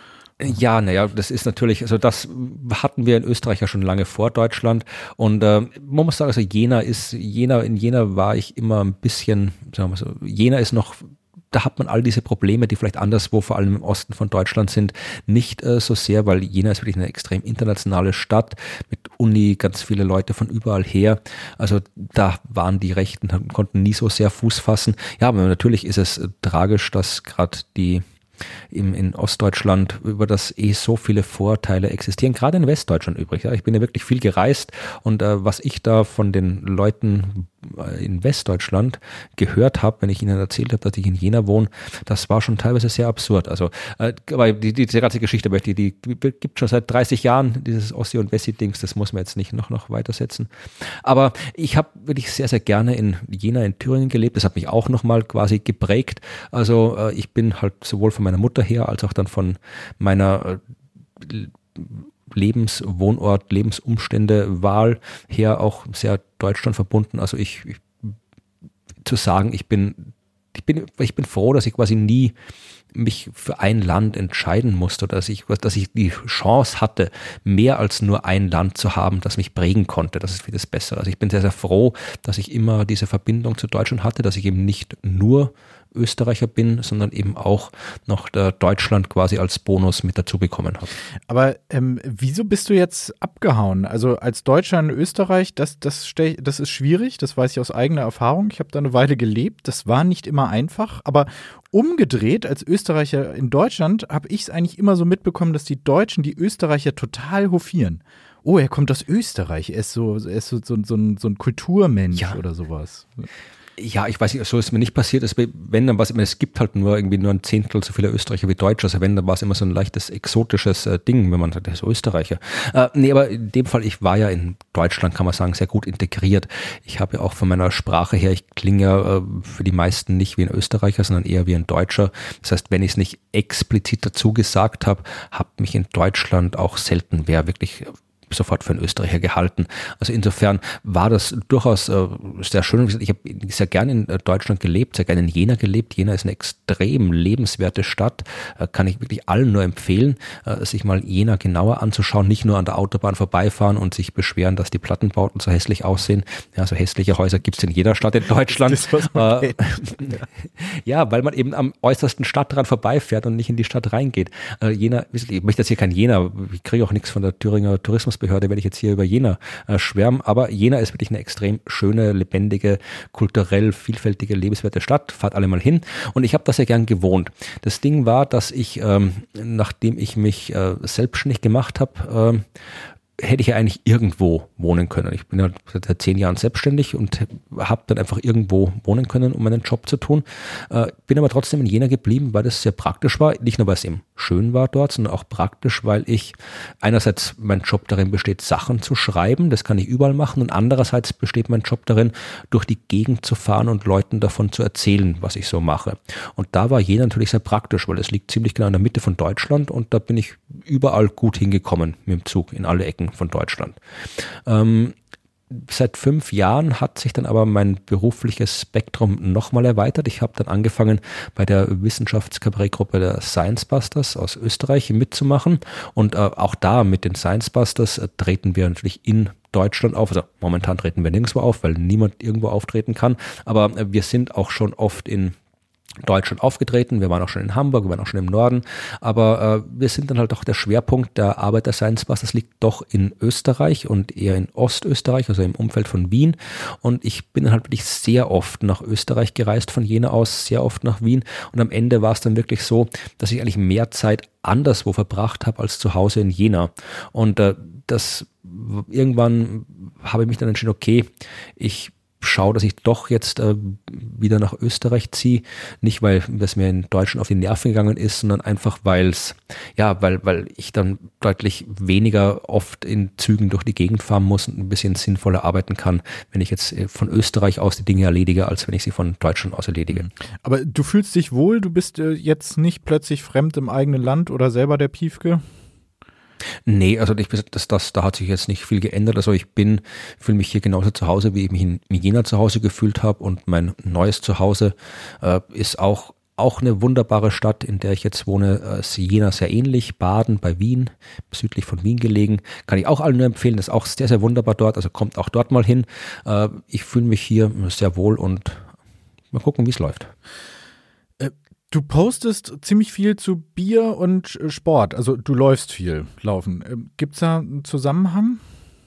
Ja, naja, das ist natürlich, also das hatten wir in Österreich ja schon lange vor Deutschland und äh, man muss sagen, also Jena ist, Jena, in Jena war ich immer ein bisschen, sagen wir so, Jena ist noch, da hat man all diese Probleme, die vielleicht anderswo, vor allem im Osten von Deutschland sind, nicht äh, so sehr, weil Jena ist wirklich eine extrem internationale Stadt mit Uni, ganz viele Leute von überall her. Also da waren die Rechten, konnten nie so sehr Fuß fassen. Ja, aber natürlich ist es äh, tragisch, dass gerade die Im, in Ostdeutschland, über das eh so viele Vorteile existieren, gerade in Westdeutschland übrigens. Ja. Ich bin ja wirklich viel gereist und äh, was ich da von den Leuten in Westdeutschland gehört habe, wenn ich ihnen erzählt habe, dass ich in Jena wohne, das war schon teilweise sehr absurd. Also, äh, aber die, die, diese ganze Geschichte, die, die gibt schon seit dreißig Jahren, dieses Ossi- und Wessi-Dings, das muss man jetzt nicht noch, noch weitersetzen. Aber ich habe wirklich sehr, sehr gerne in Jena, in Thüringen gelebt. Das hat mich auch nochmal quasi geprägt. Also, äh, ich bin halt sowohl von meiner Mutter her, als auch dann von meiner äh, Lebenswohnort, Lebensumstände, Wahl her auch sehr Deutschland verbunden. Also ich, ich zu sagen, ich bin, ich bin, ich bin froh, dass ich quasi nie mich für ein Land entscheiden musste, dass ich, dass ich die Chance hatte, mehr als nur ein Land zu haben, das mich prägen konnte. Das ist vieles besser. Also ich bin sehr, sehr froh, dass ich immer diese Verbindung zu Deutschland hatte, dass ich eben nicht nur Österreicher bin, sondern eben auch noch der Deutschland quasi als Bonus mit dazu bekommen habe. Aber ähm, wieso bist du jetzt abgehauen? Also als Deutscher in Österreich, das, das, stell, das ist schwierig, das weiß ich aus eigener Erfahrung. Ich habe da eine Weile gelebt, das war nicht immer einfach, aber umgedreht, als Österreicher in Deutschland, habe ich es eigentlich immer so mitbekommen, dass die Deutschen die Österreicher total hofieren. Oh, er kommt aus Österreich, er ist so, er ist so, so, so, ein, so ein Kulturmensch ja. oder sowas. Ja, ich weiß nicht, so ist mir nicht passiert. Es, wenn dann was, es gibt halt nur irgendwie nur ein Zehntel so viele Österreicher wie Deutsche. Also wenn, dann war es immer so ein leichtes exotisches äh, Ding, wenn man sagt, der ist Österreicher. Äh, nee, aber in dem Fall, ich war ja in Deutschland, kann man sagen, sehr gut integriert. Ich habe ja auch von meiner Sprache her, ich klinge ja äh, für die meisten nicht wie ein Österreicher, sondern eher wie ein Deutscher. Das heißt, wenn ich es nicht explizit dazu gesagt habe, habe mich in Deutschland auch selten wer wirklich sofort für einen Österreicher gehalten. Also insofern war das durchaus äh, sehr schön. Ich habe sehr gerne in Deutschland gelebt, sehr gerne in Jena gelebt. Jena ist eine extrem lebenswerte Stadt, äh, kann ich wirklich allen nur empfehlen, äh, sich mal Jena genauer anzuschauen, nicht nur an der Autobahn vorbeifahren und sich beschweren, dass die Plattenbauten so hässlich aussehen. Ja, so hässliche Häuser gibt es in jeder Stadt in Deutschland. Das, was man äh, ja, weil man eben am äußersten Stadtrand vorbeifährt und nicht in die Stadt reingeht. Äh, Jena, ich möchte jetzt hier kein Jena, ich kriege auch nichts von der Thüringer Tourismus Behörde, werde ich jetzt hier über Jena äh, schwärmen, aber Jena ist wirklich eine extrem schöne, lebendige, kulturell vielfältige, lebenswerte Stadt. Fahrt alle mal hin und ich habe das ja gern gewohnt. Das Ding war, dass ich, ähm, nachdem ich mich äh, selbstständig gemacht habe, äh, hätte ich ja eigentlich irgendwo wohnen können. Ich bin ja seit zehn Jahren selbstständig und habe dann einfach irgendwo wohnen können, um meinen Job zu tun. Äh, bin aber trotzdem in Jena geblieben, weil das sehr praktisch war. Nicht nur, weil es eben schön war dort, sondern auch praktisch, weil ich einerseits mein Job darin besteht, Sachen zu schreiben. Das kann ich überall machen. Und andererseits besteht mein Job darin, durch die Gegend zu fahren und Leuten davon zu erzählen, was ich so mache. Und da war Jena natürlich sehr praktisch, weil es liegt ziemlich genau in der Mitte von Deutschland und da bin ich überall gut hingekommen mit dem Zug in alle Ecken von Deutschland. Ähm, seit fünf Jahren hat sich dann aber mein berufliches Spektrum nochmal erweitert. Ich habe dann angefangen, bei der Wissenschaftskabarettgruppe der Science Busters aus Österreich mitzumachen und äh, auch da mit den Science Busters äh, treten wir natürlich in Deutschland auf. Also momentan treten wir nirgendwo auf, weil niemand irgendwo auftreten kann, aber äh, wir sind auch schon oft in Deutschland aufgetreten, wir waren auch schon in Hamburg, wir waren auch schon im Norden, aber äh, wir sind dann halt doch der Schwerpunkt der Arbeit der Science Busters liegt doch in Österreich und eher in Ostösterreich, also im Umfeld von Wien und ich bin dann halt wirklich sehr oft nach Österreich gereist, von Jena aus sehr oft nach Wien und am Ende war es dann wirklich so, dass ich eigentlich mehr Zeit anderswo verbracht habe als zu Hause in Jena und äh, das irgendwann habe ich mich dann entschieden, okay, ich schaue, dass ich doch jetzt äh, wieder nach Österreich ziehe, nicht weil das mir in Deutschland auf die Nerven gegangen ist, sondern einfach weil es, ja, weil, weil ich dann deutlich weniger oft in Zügen durch die Gegend fahren muss und ein bisschen sinnvoller arbeiten kann, wenn ich jetzt von Österreich aus die Dinge erledige, als wenn ich sie von Deutschland aus erledige. Aber du fühlst dich wohl, du bist äh, jetzt nicht plötzlich fremd im eigenen Land oder selber der Piefke? Nee, also ich, das, das, da hat sich jetzt nicht viel geändert. Also ich bin, fühle mich hier genauso zu Hause, wie ich mich in Jena zu Hause gefühlt habe und mein neues Zuhause äh, ist auch, auch eine wunderbare Stadt, in der ich jetzt wohne. Äh, ist Jena sehr ähnlich, Baden bei Wien, südlich von Wien gelegen. Kann ich auch allen nur empfehlen, ist auch sehr, sehr wunderbar dort, also kommt auch dort mal hin. Äh, ich fühle mich hier sehr wohl und mal gucken, wie es läuft. Du postest ziemlich viel zu Bier und Sport, also du läufst viel, laufen. Gibt es da einen Zusammenhang?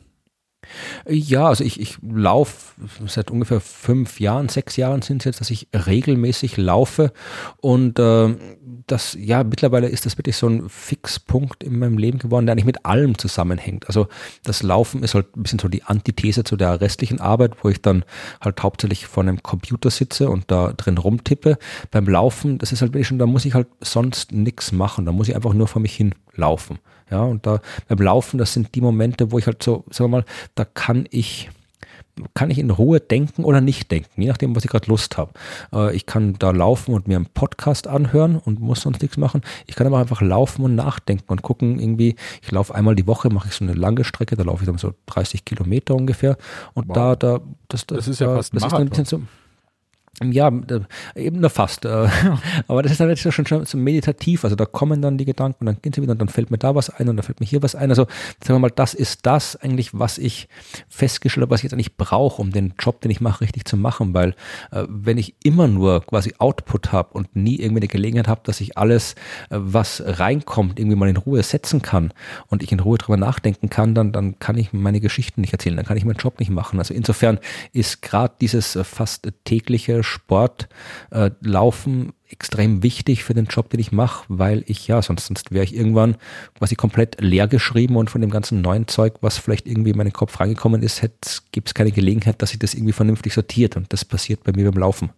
Ja, also ich, ich laufe seit ungefähr fünf Jahren, sechs Jahren sind es jetzt, dass ich regelmäßig laufe und äh, das, ja, mittlerweile ist das wirklich so ein Fixpunkt in meinem Leben geworden, der eigentlich mit allem zusammenhängt. Also das Laufen ist halt ein bisschen so die Antithese zu der restlichen Arbeit, wo ich dann halt hauptsächlich vor einem Computer sitze und da drin rumtippe. Beim Laufen, das ist halt wirklich schon, da muss ich halt sonst nichts machen, da muss ich einfach nur vor mich hin laufen. Ja, und da beim Laufen, das sind die Momente, wo ich halt so, sagen wir mal, da kann ich, kann ich in Ruhe denken oder nicht denken, je nachdem, was ich gerade Lust habe. Äh, ich kann da laufen und mir einen Podcast anhören und muss sonst nichts machen. Ich kann aber einfach laufen und nachdenken und gucken irgendwie, ich laufe einmal die Woche, mache ich so eine lange Strecke, da laufe ich dann so dreißig Kilometer ungefähr und wow. da, da, das, das, das ist ja fast ein das ist dann ein bisschen so. Ja, eben nur fast. Aber das ist dann jetzt schon, schon so meditativ. Also da kommen dann die Gedanken und dann gehen sie wieder und dann fällt mir da was ein und dann fällt mir hier was ein. Also sagen wir mal, das ist das eigentlich, was ich festgestellt habe, was ich jetzt eigentlich brauche, um den Job, den ich mache, richtig zu machen. Weil äh, wenn ich immer nur quasi Output habe und nie irgendwie eine Gelegenheit habe, dass ich alles, äh, was reinkommt, irgendwie mal in Ruhe setzen kann und ich in Ruhe drüber nachdenken kann, dann, dann kann ich meine Geschichten nicht erzählen, dann kann ich meinen Job nicht machen. Also insofern ist gerade dieses äh, fast tägliche Sport, äh, Laufen extrem wichtig für den Job, den ich mache, weil ich, ja, sonst, sonst wäre ich irgendwann quasi komplett leer geschrieben und von dem ganzen neuen Zeug, was vielleicht irgendwie in meinen Kopf reingekommen ist, gibt es keine Gelegenheit, dass sich das irgendwie vernünftig sortiert und das passiert bei mir beim Laufen.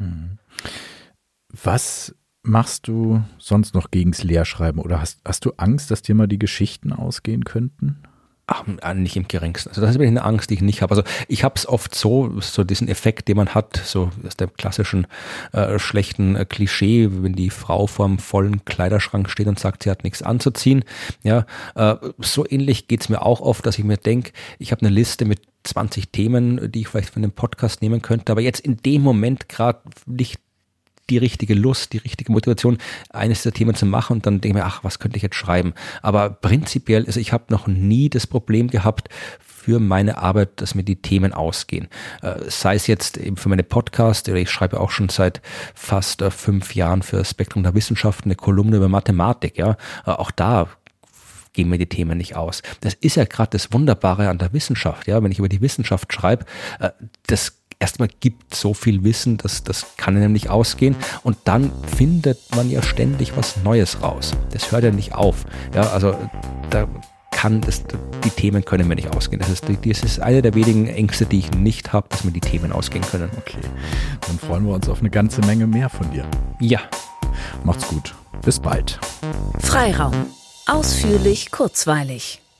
Was machst du sonst noch gegens Leerschreiben oder hast, hast du Angst, dass dir mal die Geschichten ausgehen könnten? Ach, nicht im geringsten. Also das ist eine Angst, die ich nicht habe. Also ich habe es oft so, so diesen Effekt, den man hat, so aus dem klassischen äh, schlechten äh, Klischee, wenn die Frau vorm vollen Kleiderschrank steht und sagt, sie hat nichts anzuziehen. Ja, äh, so ähnlich geht's mir auch oft, dass ich mir denke, ich habe eine Liste mit zwanzig Themen, die ich vielleicht von dem Podcast nehmen könnte, aber jetzt in dem Moment gerade nicht die richtige Lust, die richtige Motivation, eines der Themen zu machen und dann denke ich mir, ach, was könnte ich jetzt schreiben? Aber prinzipiell, also ich habe noch nie das Problem gehabt für meine Arbeit, dass mir die Themen ausgehen. Äh, sei es jetzt eben für meine Podcasts, oder ich schreibe auch schon seit fast äh, fünf Jahren für Spektrum der Wissenschaften eine Kolumne über Mathematik, ja, äh, auch da gehen mir die Themen nicht aus. Das ist ja gerade das Wunderbare an der Wissenschaft, ja, wenn ich über die Wissenschaft schreibe, äh, das erstmal gibt so viel Wissen, dass das kann einem nicht ausgehen und dann findet man ja ständig was Neues raus. Das hört ja nicht auf. Ja, also da kann, das, die Themen können mir nicht ausgehen. Das ist, das ist eine der wenigen Ängste, die ich nicht habe, dass mir die Themen ausgehen können. Okay, dann freuen wir uns auf eine ganze Menge mehr von dir. Ja. Macht's gut. Bis bald. Freiraum. Ausführlich, kurzweilig.